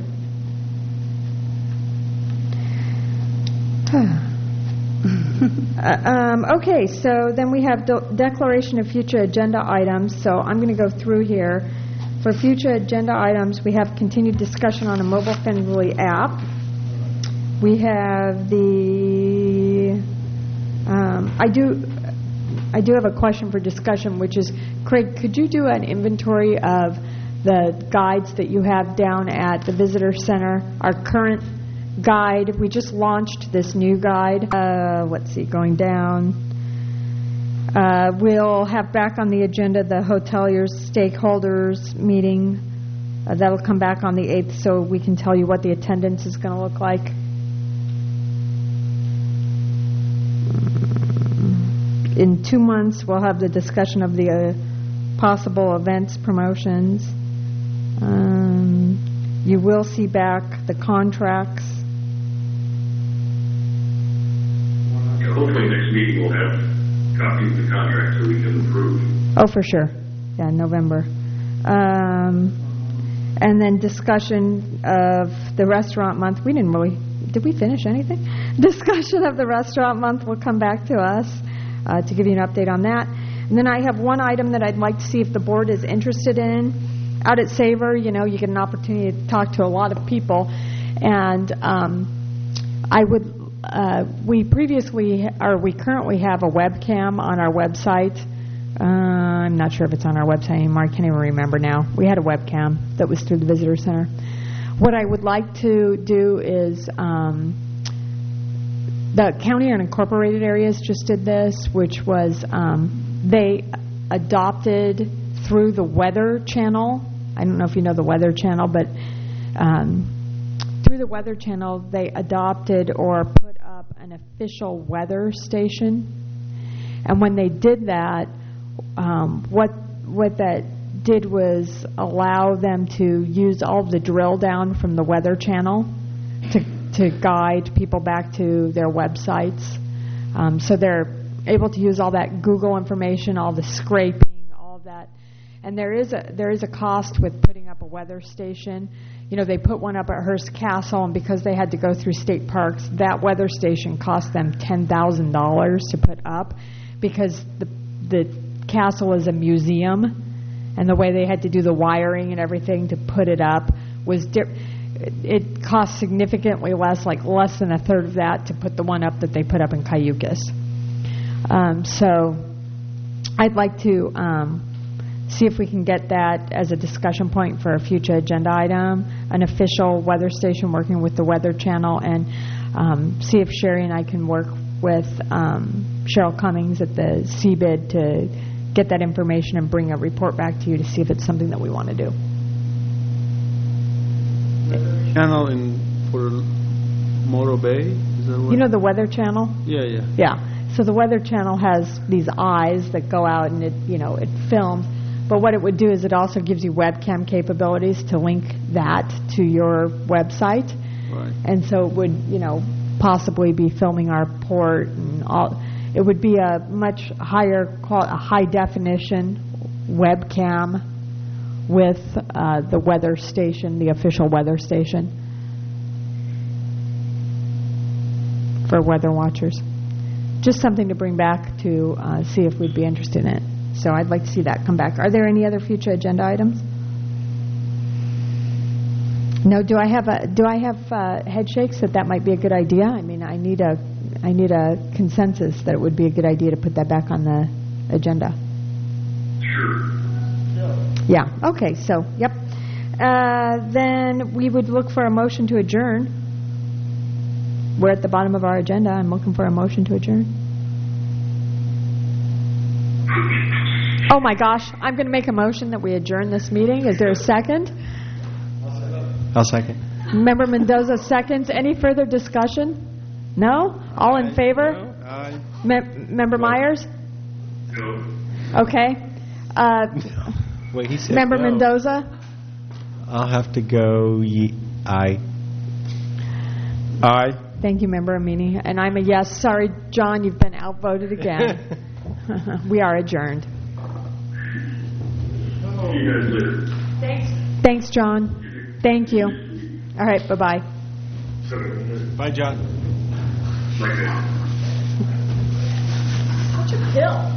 Okay, so then we have declaration of future agenda items. So I'm going to go through here. For future agenda items, we have continued discussion on a mobile-friendly app. We have the, I do have a question for discussion, which is, Craig, could you do an inventory of the guides that you have down at the Visitor Center? Our current guide, we just launched this new guide. Let's see, going down. We'll have back on the agenda the hoteliers stakeholders meeting. That'll come back on the 8th, so we can tell you what the attendance is going to look like. In 2 months, we'll have the discussion of the possible events promotions. You will see back the contracts. Yeah, hopefully next meeting we'll have copies of the contract so we can approve. Oh, for sure. Yeah, November. And then discussion of the restaurant month. Did we finish anything? Discussion of the restaurant month will come back to us to give you an update on that. And then I have one item that I'd like to see if the board is interested in. Out at Savor, you get an opportunity to talk to a lot of people. And we currently have a webcam on our website. I'm not sure if it's on our website anymore. I can't even remember now. We had a webcam that was through the Visitor Center. What I would like to do is the county unincorporated areas just did this, which was they adopted through the Weather Channel. I don't know if you know the Weather Channel, but through the Weather Channel, they adopted or put up an official weather station. And when they did that, what that did was allow them to use all of the drill down from the Weather Channel to guide people back to their websites. So they're able to use all that Google information, all the scraping, all of that. And there is a cost with putting up a weather station. They put one up at Hearst Castle, and because they had to go through state parks, that weather station cost them $10,000 to put up, because the castle is a museum, and the way they had to do the wiring and everything to put it up was it cost significantly less, like less than a third of that, to put the one up that they put up in Cayucas. So I'd like to see if we can get that as a discussion point for a future agenda item, an official weather station working with the Weather Channel, and see if Sherry and I can work with Cheryl Cummings at the CBID to get that information and bring a report back to you to see if it's something that we want to do. Channel for Morro Bay? Is that what? The Weather Channel? Yeah. Yeah. So the Weather Channel has these eyes that go out and it films. But what it would do is it also gives you webcam capabilities to link that to your website. Right. And so it would, possibly be filming our port and all. It would be a much higher, a high definition webcam with the weather station, the official weather station for weather watchers. Just something to bring back to see if we'd be interested in it. So I'd like to see that come back. Are there any other future agenda items? No. Do I have head shakes that might be a good idea? I mean, I need a consensus that it would be a good idea to put that back on the agenda. Sure. Yeah. Okay. So, yep. Then we would look for a motion to adjourn. We're at the bottom of our agenda. I'm looking for a motion to adjourn. Oh my gosh! I'm going to make a motion that we adjourn this meeting. Is there a second? I'll second. Member Mendoza seconds. Any further discussion? No? All in favor? No. Aye. Member Myers? No. Okay. Wait, he said Member no. Mendoza? I'll have to go aye. Aye. Thank you, Member Amini. And I'm a yes. Sorry, John, you've been outvoted again. We are adjourned. See you guys later. Thanks, John. Thank you. All right, bye-bye. Bye, John. Bye. Such a pill.